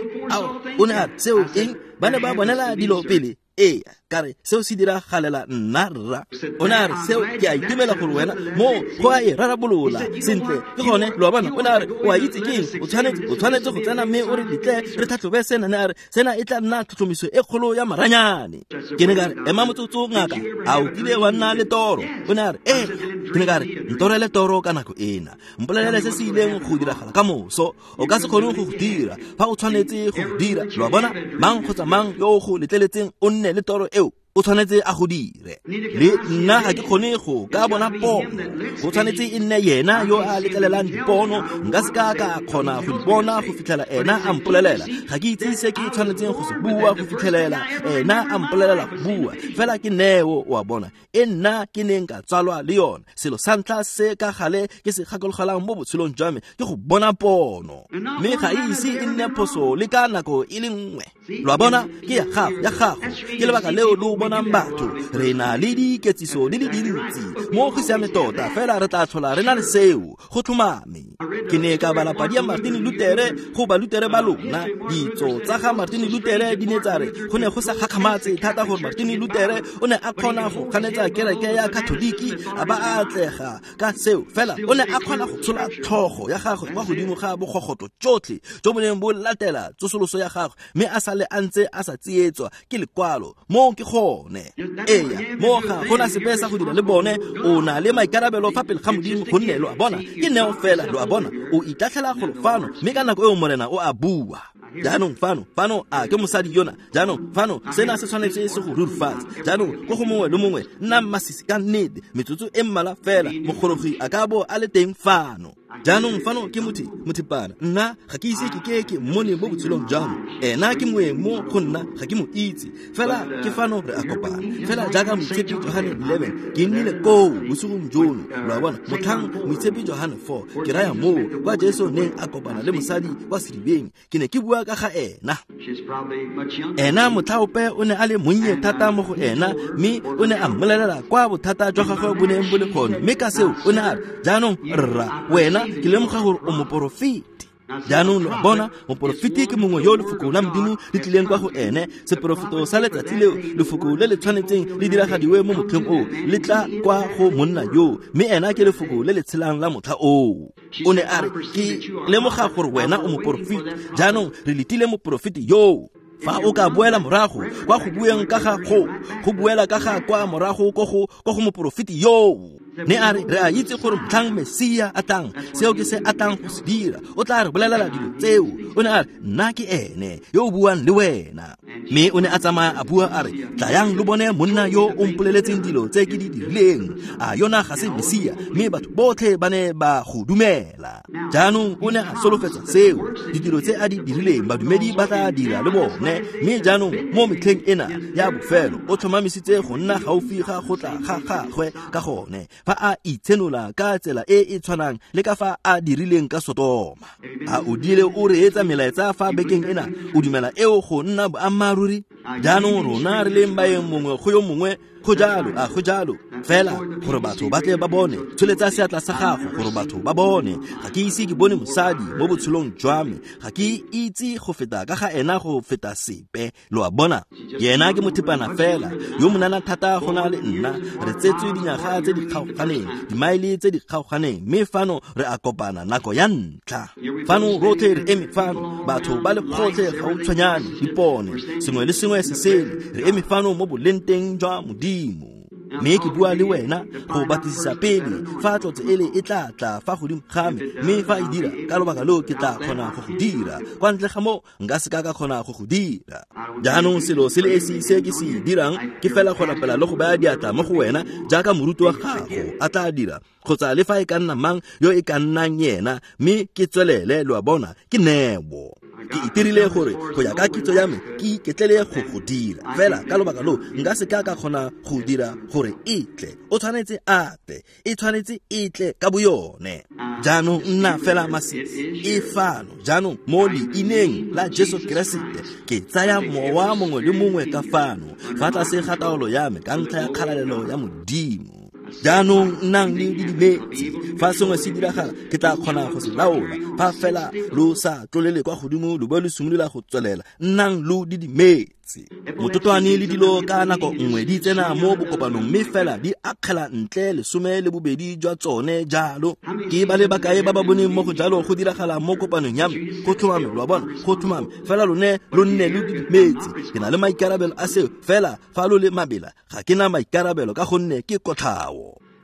Speaker 1: o ne a re seo eng ba ne ba bonela dilo pele kare seo se dira galela nna rra o ne a re seo ke a itumela gore wena mo go a e rarabolola sentle ke gone lo bona o ne a re o a itse keng o tshwanetse go tsena mme o re ditle re tlhatlhobe sena ne a re sena e tla nna tlhotlhomiso e kgolo ya maranyane ke ne ka re ema motsotso ngaka a o kile wa nna le toro o ne a re ke ne ka re ntorele toro ka nako ena mpolelele se se ileng go diragala ka moso o ka se kgone go dira fa o tshwanetse go dira lo bona mang kgotsa mang yo go letleletseng o nne le toro eo o tshwanetse a go dire le nna ga ke kgone go ka bona pono go tshwanetse e nne yena yo a lekelelang dipono nka se ka kgona go bona go fitlhela ena a mpolelela ga ke itse se ke tshwanetseng go se bua go fitlhelela ena a mpolelela go bua fela ke neo wa bona e nna ke neng ka tsalwa le yona selo sa ntlha se ka gale ke se gakologelang mo botshelong jwa me ke go bona pono mme ga ise e nne phoso le ka nako e le nngwe lo bona ke ya gago ke lebaka leo lo bonang batho re na le diketsiso di le dintsi mo go siame tota fela re tla tlhola re na le seo go tlhomame ke ne ka bala padi ya Martin Luther go ba Luther ba lona ditso tsa ga Martin Luther di ne tsare go ne go sa gakgamatse thata gore Martin Luther o ne a kgona go ganetsa kereke ya Katoliki a ba a atlega ka seo fela o ne a kgona go tshola tlhogo ya gagwe kwa godimo ga bogogoto jotlhe jo boneng bo latela tsosoloso ya gagwe mme a sale a ntse a sa tsietswa ke lekwalo mo ke gone eya mo ga gona sepe sa go dira le bone o na le maikarabelo fa pele ga modimo go nne lo a bona ke neo fela lo a bona o itatlhela go fano mme ka nako e o morena o a bua jaanong fano a ke mosadi yona jaanong fano sena se tshwanetse se go rurifatsa jaanong go mongwe le mongwe nna masisi ka nnete metsotso e mmala fela mogologi a ka bo a le teng fano jaanong fano ke mothipana nna ga ke ise ke mmone mo botshelong jang ena ke moeng mo go nna ga ke mo itse fela ke fano re a kopana fela jaaka Moitshepi Johane 11 ke nnile ko bosugong jono lo bona motlhang Moitshepi Johane 4 ke raya mo kwa Jesu neng a kopana le mosadi kwa sedibeng ke ne ke bua ka ga ena mothaope o ne a le monnye thata mo go ena mme o ne a mmolelela kwa bothata jwa gagwe bo neng bo le kgone mme ka seo o ne a re jaanong rra wena ke lemoga gore o moporofeti jaanong lo bona moporofeti ke mongwe yo lefoko la modimo le tlileng kwa go ene seporofeto sa letsatsi leo lefoko le le tshwanetseng le diragadiwe mo mothong o le tla kwa go monna yo mme ena ke lefoko le le tshelang la motlha o ne a re ke lemoga gore wena o moporofeti jaanong re letile moporofeti yo fa o ka boela morago kwa go bueng ka ga go buela ka ga kwa morago go moporofeti yo ne a re a itse gore motlhang Mesia a tang seo ke se a tang go se dira o tla re bolelela dilo tseo o ne a re nna ke ene yo o buang le wena mme o ne a tsamaya a bua a re tlayang lo bone monna yo o mpoleletseng dilo tse ke di dirileng a yona ga se Mesia mme batho botlhe ba ne ba go dumela jaanong o ne a solofetsa seo ditiro tse a di dirileng badumedi ba tla dira le bone mme jaanong mo metlheng ena ya bofelo o tlhomamisitse go nna gaufi ga go tla ga gagwe ka gone fa a itsenola ka tsela e tshwanang le ka fa a dirileng ka Sodoma a o dile o re etsa melaetsa fa bekeng ena o dumela eo go nna boammaruri jaanong rona re leng baeng mongwe go yo mongwe go jalo fela gore batho ba tle ba bone tsholetsa seatla sa gago gore batho ba bone ga ke ise ke bone mosadi mo botshelong jwa me ga ke itse go feta ka ga ena go feta sepe lo a bona yena ke mothipana fela yo monana thata go na le nna re tsetswe dinyaga tse di kgaoganeng dimaile tse di kgaoganeng mme fano re a kopana nako ya ntlha fano rotlhe re eme fano batho ba le kgotlhe ga o tshwanyane dipone sengwe le sengwe se sele re eme fano mo bolenteng jwa modimo mme ke bua le wena go batisisa pele fa tlotse ele e tla fa godimo ga me mme fa e dira ka lobaka lo ke tla kgona go dira kwa ntle ga mo nka se ka kgona go dira jaanong selo se le se ke se dirang ke fela go lapela le go baya diatla mo go wena jaaka moruti wa gago a tla dira kgotsa le fa e ka nna mang yo e ka nnang yena mme ke tswelele lo a bona ke nebo ke itirile gore go ya ka kitso ya me ke iketlele go dira fela ka lobaka lo nka se ka kgona go dira gore itle o tshwanetse ate e tshwanetse itle ka boyone jaanong nna fela masisi e fano jaanong mo leineng la Jesu Keresete ke tsaya mowa mongwe le mongwe ka fano fa tlase ga taolo ya me ka ntlha ya kgalalelo ya modimo jaanong nnang le dimetsi fa sengwe se diragala ke tla kgona go se laola fa fela lo sa tlolele kwa godimo lo bo le simolola go tswelela nnang lo dimetsi mototwane le dilo ka nako nngwe di tsena mo bokopanong mme fela di akgela ntle lesome le bobedi jwa tsone jalo ke ba le bakae ba ba boneng mo go jalo go diragala mo kopanong ya me go tlhomame lo bona go tlhomame fela lo nne le dimetsi ke na le maikarabelo a seo fela fa lo le mabela ga ke na maikarabelo ka gonne ke kotlhao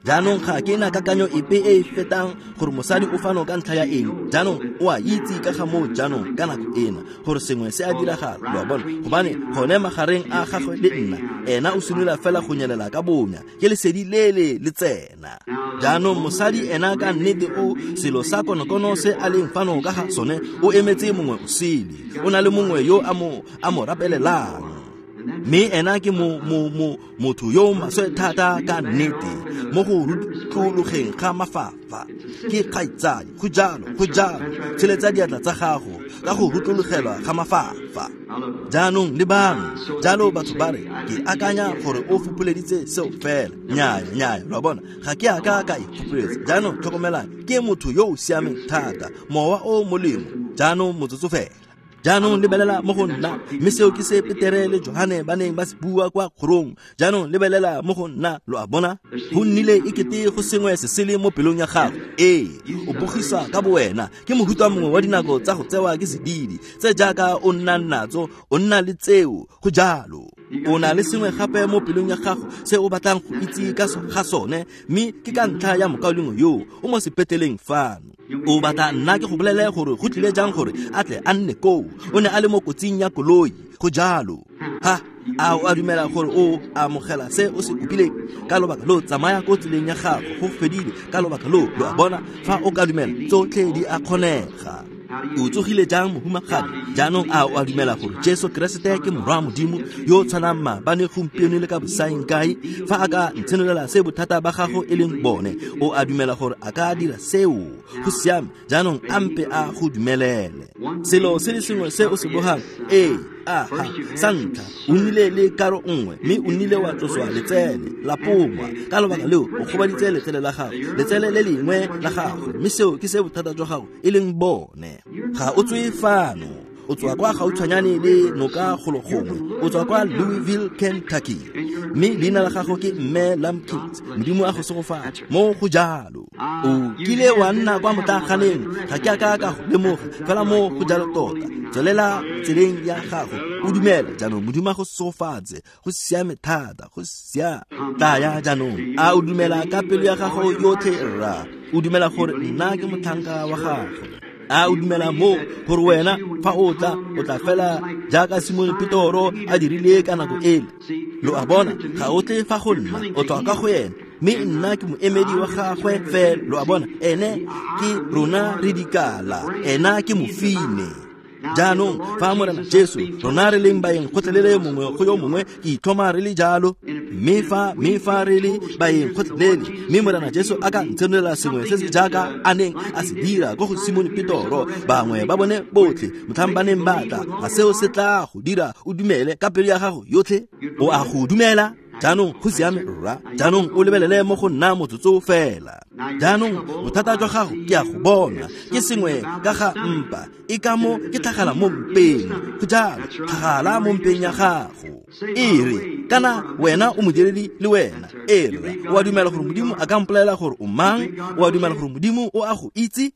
Speaker 1: jaanong ga ke na kakanyo epe e fetang gore mosadi o fano ka ntlha ya eng jaanong o a itse ka ga mo jaanong ka nako ena gore sengwe se a diragala lo bona gobane gone magareng a gagwe le nna ena o simolola fela go nyelela ka bonya ke lesedi lele le tsena jaanong mosadi ena ka nnete o selo sa konokono se a leng fano ka ga sone o emetse mongwe o sele o na le mongwe yo a mo rapelelang mme ena ke motho yo maswe thata ka nnete mo go rutlologeng ga mafafa ke kgaitsadi go jalo tsheletsa diatla tsa gago ka go rutlologelwa ga mafafa jaanong le bangwe jalo batho ba re ke akanya gore o fupuleditse seo fela nnyaya lo bona ga ke aka ka ifupuletsa jaanong tlhokomela ke motho yo o siameng thata mowa o molemo jaanong motsotso fela jaanong lebelela mo go nna mme seo ke se Petere le Johane ba neng ba se bua kwa kgorong jaanong lebelela mo go nna lo a bona go nnile ekete go sengwe se sele mo pelong ya gago o bogisa ka bowena ke mohuta mongwe wa dinako tsa go tsewa ke sedidi tse jaaka o nna natso o nna le tseo go jalo o na le sengwe gape mo pelong ya gago se o batlang go itse ka ga sone mme ke ka ntlha ya mokaulengwe yo o mo sepeteleng fano o batla nna ke go bolele gore go tlile jang gore a tle a nne koo o ne a le mo kotsing ya koloi go jalo a o a dumela gore o amogela se o se kopileng ka lobaka lo tsamaya ko tseleng ya gago go fedile ka lobaka lo a bona fa o ka dumela tsotlhe di a kgonega o tsogile jang mohumagadi jaanong a o a dumela gore Jesu Kriste ke morwa modimo yo tshwanang maabane gompieno le ka bosaeng kae fa a ka ntshenolela se bothata ba gago e leng bone o a dumela gore a ka dira seo go siame jaanong ampe a go dumelele selo se le sengwe se o se bogang sa ntlha o nnile le karo nngwe mme o nnile wa tloswa letsele la pongwa ka lobaka leo o gobaditse letsele la gago letsele le lengwe la gago mme seo ke se bothata jwa gago e leng bone ga o tswe fano o tswa kwa gautshwanyane le noka gologongwe o tswa kwa Louisville, Kentucky mme leina la gago ke Mme Lampkins modimo a go segofatsa mo go jalo o kile wa nna kwa motaganeng ga ke aka ka go lemoga fela mo go jalo tota tswelela tseleng ya gago o dumela jaanong modimo a go segofatse go siame thata go taya jaanong a o dumela ka pelo ya gago yotlhe rra o dumela gore nna ke motlhanka wa gago a o dumela mo gore wena fa o tla fela jaaka Simon Petero a dirile ka nako ele lo a bona ga o tle fa go nna o tswa ka go yena mme nna ke moemedi wa gagwe fela lo a bona ene ke rona re dikala ena ke mofine jaanong fa morena Jesu rona re leng baeng gotlhelele mongwe go yo mongwe ke itlhoma re le jalo mme fa re le baeng gotlhelele mme morena Jesu a ka ntshenolela sengwe se se jaaka a neng a se dira go go Simon Petero bangwe ba bone botlhe motlhang ba neng batla ga seo se tla go dira o dumele ka pelo ya gago yotlhe o a go dumela jaanong go siame rra jaanong o lebelele mo go nna motsotso fela jaanong bothata jwa gago ke a go bona ke sengwe ka ga mpa e ka mo ke tlhagala mo mpeng go jalo tlhagala mo mpeng ya gago re kana wena o modiredi le wena re o a dumela gore modimo a ka mpolela gore o mang o a dumela gore modimo o a go itse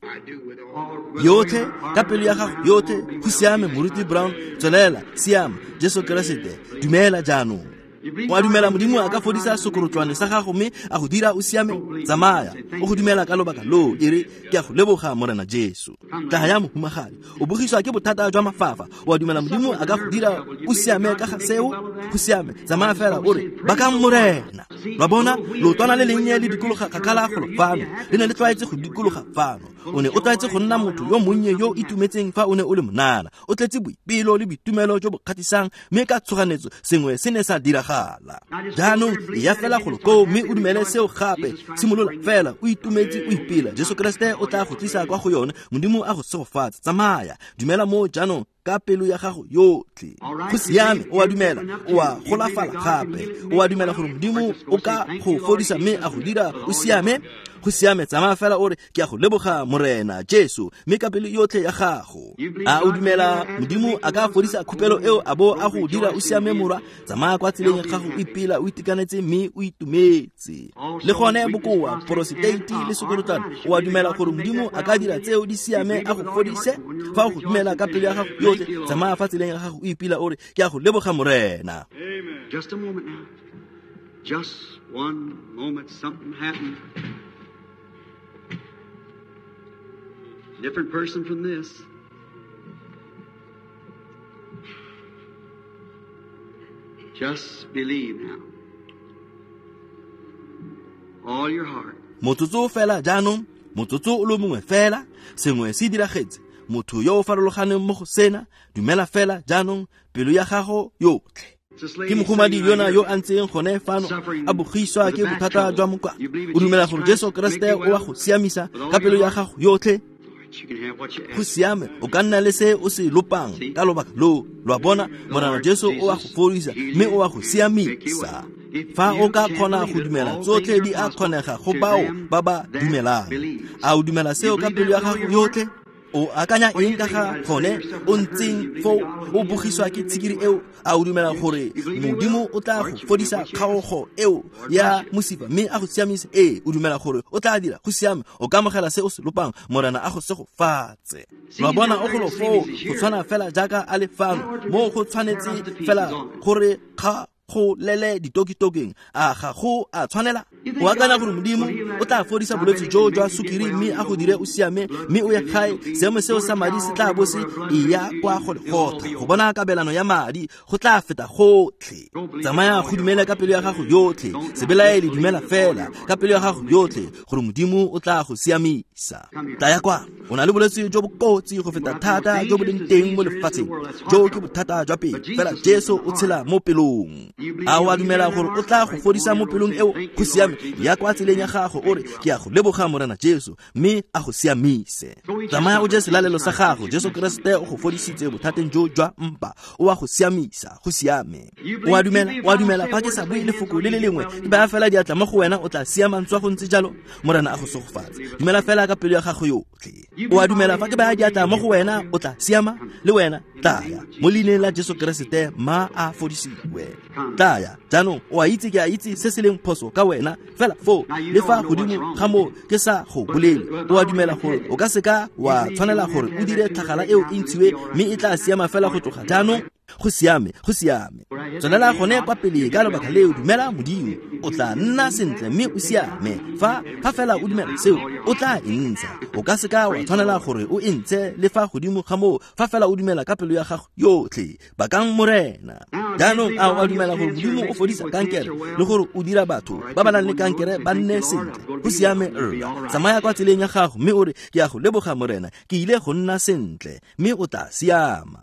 Speaker 1: yotlhe ka pelo ya gago yotlhe go siame moruti Brown tswelela siame Jesu Kriste dumela jaanong o a dumela modimo a ka fodisa sekorotlwane sa gago mme a go dira o siame tsamaya o go dumela ka lobaka lo ke a go leboga morena Jesu tla ya mohumagadi o bogiswa ke bothata jwa mafafa o a dumela modimo a ka go dira o siame ka ga seo go siame tsamaya fela o re ba ka morena ba bona lo twana le lenye le dikologa kgakala go fano le ne le tlwaetse go dikologa fano o ne o tlwaetse go nna motho yo monnye yo itumetseng fa o ne o le monana o tletse boipelo le boitumelo jo bo kgatisang mme ka tshoganetso sengwe se ne sa dira jaanong ya fela go ko mme o dumele seo gape simolola fela o itumetse o ipela Jesu Kriste o tla go tlisa kwa go yone modimo a go segofatsa tsamaya dumela mo jaanong ka pelo ya gago yotlhe go siame o a dumela o a golafala gape o a dumela gore modimo o ka go fodisa mme a go dira o siame go siame tsamaya fela o re ke a go leboga morena Jesu mme ka pelo yotlhe ya gago a o dumela modimo a ka fodisa khupelo eo a bo a go dira o siame morwa tsamaya kwa tseleng ya gago o ipela o itekanetse mme o itumetse le gone bokoa prostate le sekorotlane o a dumela gore modimo a ka dira tseo di siame a go fodise fa o go dumela ka pelo ya gago yotlhe tsamaya fa tseleng ya gago o ipela o re ke a go leboga morena.
Speaker 2: Just a moment now. just one moment, something happened. Different person from this. Just believe now. All your heart.
Speaker 1: Motsotso fela jaanong, motsotso o le mongwe fela, sengwe se diragetse. Motho yo o farologaneng mo go sena, dumela fela jaanong pelo ya gago yotlhe. Ke mogomadi yona yo a ntseng gone fano a bogiswa ke bothata jwa mokwaa. O dumela gore Jesu Kriste o a go siamisa ka pelo ya gago yotlhe. Go siame, o ka nna le se o se lopang ka lobaka lo lwa bona morana Jesu o a go fodisa mme o a go siamisa. Fa o ka kgona go dumela tsotlhe di a kgonega go bao ba ba dumelang. A o dumela seo ka pelo ya gago yotlhe? O akanya eng ka ga gone o ntseng fo o bogiswa ke tsikiri eo? A o dumela gore Modimo o tla go fodisa kgaogo eo ya mosifa mme a go siamisa? O dumela gore o tla dira go siame, o ka amogela se o se lopang morana a go se go fatse. Wa bona o golo fo go tshwana fela jaaka a le fano mo go tshwanetse fela gore go lele ditokitokeng a ga go a tshwanela. O akanya gore Modimo o tla fodisa bolwetse jo jwa sukiri mme a go dire o siame mme o ye gae seemo seo sa madi se tla bo se ya kwa go legota go bona kabelano ya madi go tla feta gotlhe. Tsamaya go dumela ka pelo ya gago yotlhe, se belaele dumela fela ka pelo ya gago yotlhe gore Modimo o tla go siamisa. Taya kwa o na le bolwetse jo bokotsi go feta thata jo bo leng teng mo lefatsheng jo ke bothata jwa pelo fela Jesu o tshela mo pelong. A wa dumela gore o tla go fodisa mo pelong eo go siame ya kwa tseleng ya gago o re ke a go leboga morana Jesu mme a go siamise. Tsamaya o je selalelo sa gago, Jesu Kriste o go fodisitse bothateng jo jwa mpa o a go siamisa go siame. Wa dumela fa ke sa bue lefoko le le lengwe ke ba fela diatla mo go wena o tla siama ntswa go ntse jalo morana a go sogofatsa. Dumela fela ka pelo ya gago yotlhe. Wa dumela fa ke ba diatla mo go wena o tla siama le wena taya mo leineng la Jesu Kriste ma a fodisiwe. Taya jaanong o a itse ke a itse se se leng phoso ka wena fela fo le fa godimo ga mo ke sa go bolele. O a dumela gore o ka seka wa tshwanela gore o dire tlhagala eo e ntshiwe mme e tla siama fela go tloga jaanong go siame. Tswelela gone kwa pele ka lebaka leo, dumela Modimo o tla nna sentle mme o siame. Fa fela o dumela seo o tla entsha. O ka seka wa tshwanela gore o entshe le fa godimo ga mo fa fela o dumela ka pelo ya gago yotlhe bakang morena. Jaanong a dumela gore Modimo o fodisa kankere le gore o dira batho ba ba nang le kankere ba nne sentle go siame. Tsamaya kwa tseleng ya gago mme o re ke a go leboga morena ke ile go nna sentle mme o tla siama.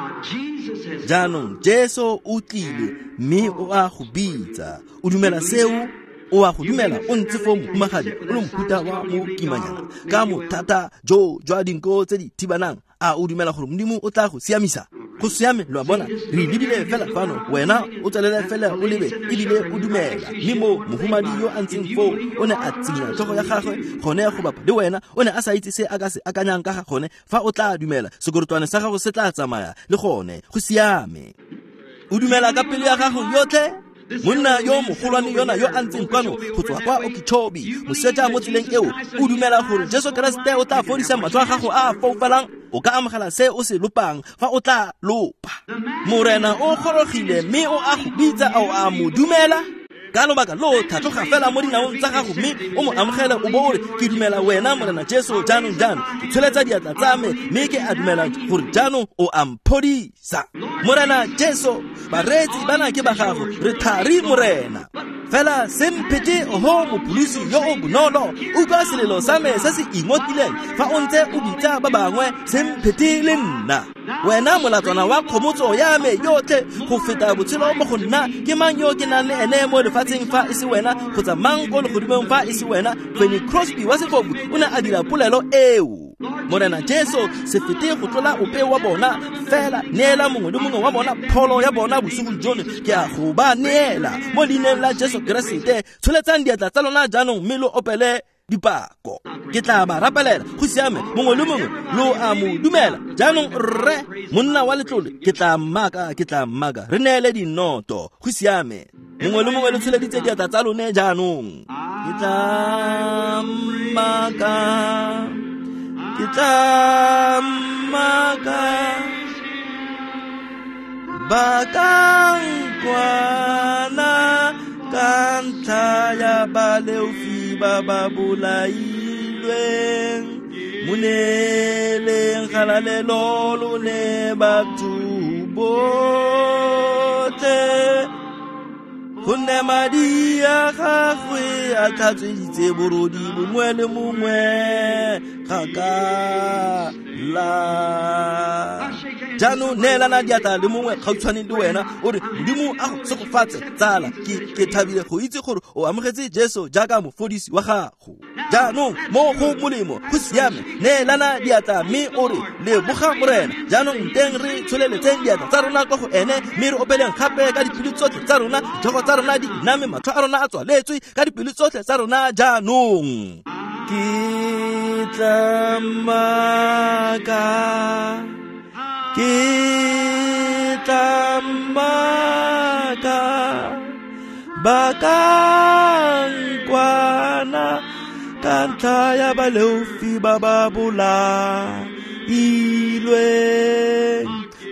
Speaker 1: Jaanong Jesu o tlile mme o a go bitsa. O dumela seo? O a go dumela o ntse fo mohumagadi o le mohuta wa mo kimanyana ka mothata jo jwa dinko tse di thibanang? A o dumela gore Modimo o tla go siamisa? Go siame lo bona re lebile fela fano wena o tsalele fela o lebe ebile o dumela mme mo mohumadi yo a ntseng fo o ne a tsenya tlhogo ya gagwe gone go bapa le wena o ne a sa itse se a ka se akanyang ka ga gone. Fa o tla dumela sekorotwane sa gago se tla tsamaya le gone go siame. O dumela ka pelo ya gago yotlhe? Monna yo mogolwane yona yo a ntseng kwano go tswa kwa Okeechobee mosetsa mo tseleng eo o dumela gore Jesu Kriste o tla fodisa matlho a gago a foufalang? O ka amogela se o se lopang fa o tla lopa. Morena o gorogile mme o a go bitsa a mo dumela ka lobaka lo thatloga fela mo dinaong tsa gago mme o mo amogele o bo re ke dumela wena morena Jesu jaanong ke tsholetsa diatla tsa me mme ke a dumela gore jaanong o a mphodisa. Morena Jesu baretsi bana ke ba gago re thari morena fela sempete ho mopulisi yo o bonolo o ka selelo sa me se se ingotileng fa o ntse o bitsa ba bangwe sempete le nna. Wena molatswana wa khomotso ya me yotlhe go feta botshelo mo go nna ke mang yo ke nang le ene mo lefatsheng fa e se wena kgotsa mang ko le godimong fa e se wena? Fanny Crosby wa Sefofu o ne a dira polelo eo. Morena Jesu se fete go tlola ope wa bona fela neela mongwe le mongwe wa bona pholo ya bona bosigo jono ke a go ba neela mo leineng la Jesu Kriste. Tsholetsang diatla tsa lona jaanong mme lo opele dipako. Ke tla ba rapelela go siame mongwe le mongwe lo a mo dumela jaanong rre monna wa letlole ke tla mmaka re neele dinoto go siame. Mongwe le mongwe le tsholeditse diatla tsa lone jaanong. Ke tla mmaka bakang kwana ka ka ntlha ya baleufi ba ba bolailweng moneleng galalelo lone batho botlhe gonne madi a gagwe a tlhatsweditse borodi bongwe le mongwe kgakala. Jaanong neelana diatla le mongwe gautshwane le wena o re Modimo a go segofatse tsala, ke thabile go itse gore o amogetse Jesu jaaka mofodisi wa gago. Jaanong mo go molemo go siame neelana diatla mme o re leboga morena. Jaanong teng re tsholeletseng diatla tsa rona kwa go ene mme re opeleng gape ka dipelo tsotlhe tsa rona, ditlhogo tsa rona di iname, matlho a rona a tswaletswe ka dipelo tsotlhe tsa rona. Jaanong ke tla maka ba ka nkwana ka ntlha ya baleufi ba ba bolailweng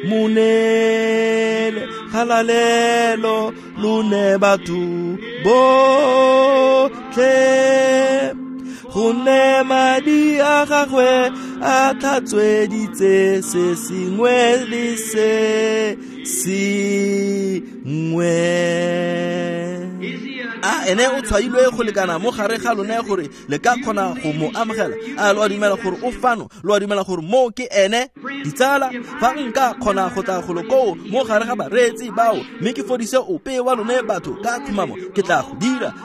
Speaker 1: monele galalelo lone batho botlhe gonne madi a gagwe a tlhatsweditse se sengwe le se sengwe. Ene o tshwailwe go lekana mo gare ga lone gore le ka kgona go mo amogela. Lo a dumela gore o fano, lo a dumela gore mo ke ene. Ditsala fa nka kgona go tla go loko mo gare ga baretsi bao mme ke fodise ope wa lone batho ka khumamo, ke tla go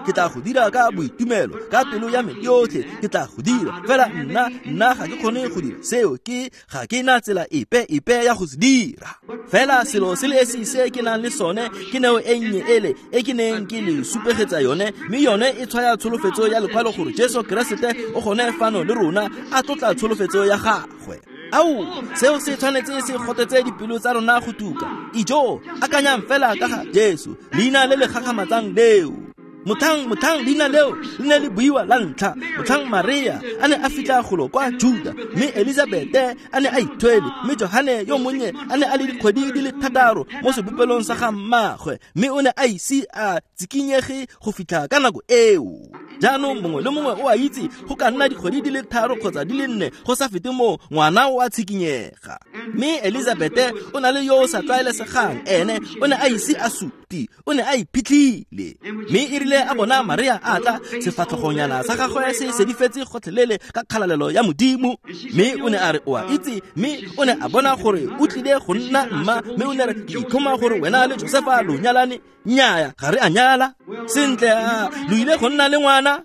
Speaker 1: dira ka boitumelo ka pelo ya me yotlhe, ke tla go dira fela nna ga ke kgone go dira seo, ga ke na tsela epe ya go se dira. Fela selo se le se ke nang le sone ke neo ennye ele e ke neng ke le supegetsa yone, mme yone e tshwaya tsholofetso ya lekwalo gore Jesu Keresete o gone fano le rona a tlotla tsholofetso ya gagwe. Au, seo se tshwanetse se gotetse dipelo tsa rona go tuka. Ijo akanyang fela ka ga Jesu, leina le le gagamatsang leo. Mothang leina leo le ne le buiwa la ntlha. Mothang Maria a ne a fitla golo kwa Juda, mme Elizabete a ne a ithwele, mme Johane yo monnye a ne a le dikgwedi di le 6 mo sebopelong sa ga mmagwe, mme o ne a isi a tsikinyege go fitlha ka nako eo. Jaanong mongwe le mongwe o a itse go ka nna dikgwedi di le 3 kgotsa di le 4 go sa fete mo ngwana o a tsikinyega. Mme Elizabete o na le yo sa tlwaelesegang, ene o ne a isi a suti, o ne a iphitlhile, mme e rile a bona Maria a tla sefatlhogonyana sa gagwe se sedifetse gotlhelele ka kgalalelo ya Modimo, mme o ne a re o a itse, mme o ne a bona gore o tlile go nna mma, mme o ne re ke itlhoma gore wena le Josefa lo nyalane. Nnyaya, ga re a nyala sentle, lo ile go nna le ngwana.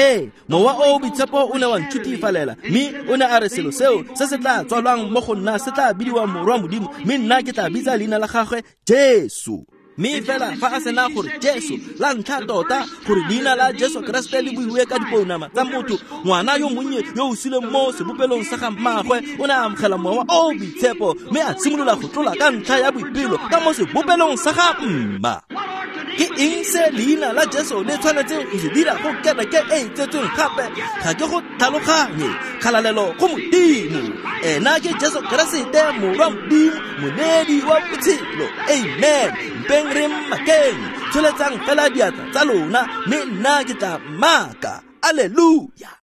Speaker 1: Mowa o boitshepo o ne wa nthutifalela, mme o ne a re selo seo se se tla tswalwang mo go nna se tla bidiwa Morwa Modimo, mme nna ke tla bitsa leina la gagwe Jesu. Mme fela fa a sena gore Jesu la ntlha tota gore leina la Jesu Keresete le buiwe ka dipounama tsa motho, ngwana yo monnye yo o sileng mo sebopelong sa ga mmagwe o ne a amogela mowa o boitshepo, mme a simolola go tlola ka ntlha ya boipelo ka mo sebopelong sa ga mma. Ke eng se leina la Jesu le tshwanetse go se dira go kereke e tsetsweng gape? Ga ke go tlhaloganye. Kgalalelo go Modimo, ena ke Jesu Keresete, Morwa Modimo, monedi wa botshelo. Amen. Mpeng re makeng tsholetsang fela diatla tsa lona, mme nna ke tla maka. Alleluia.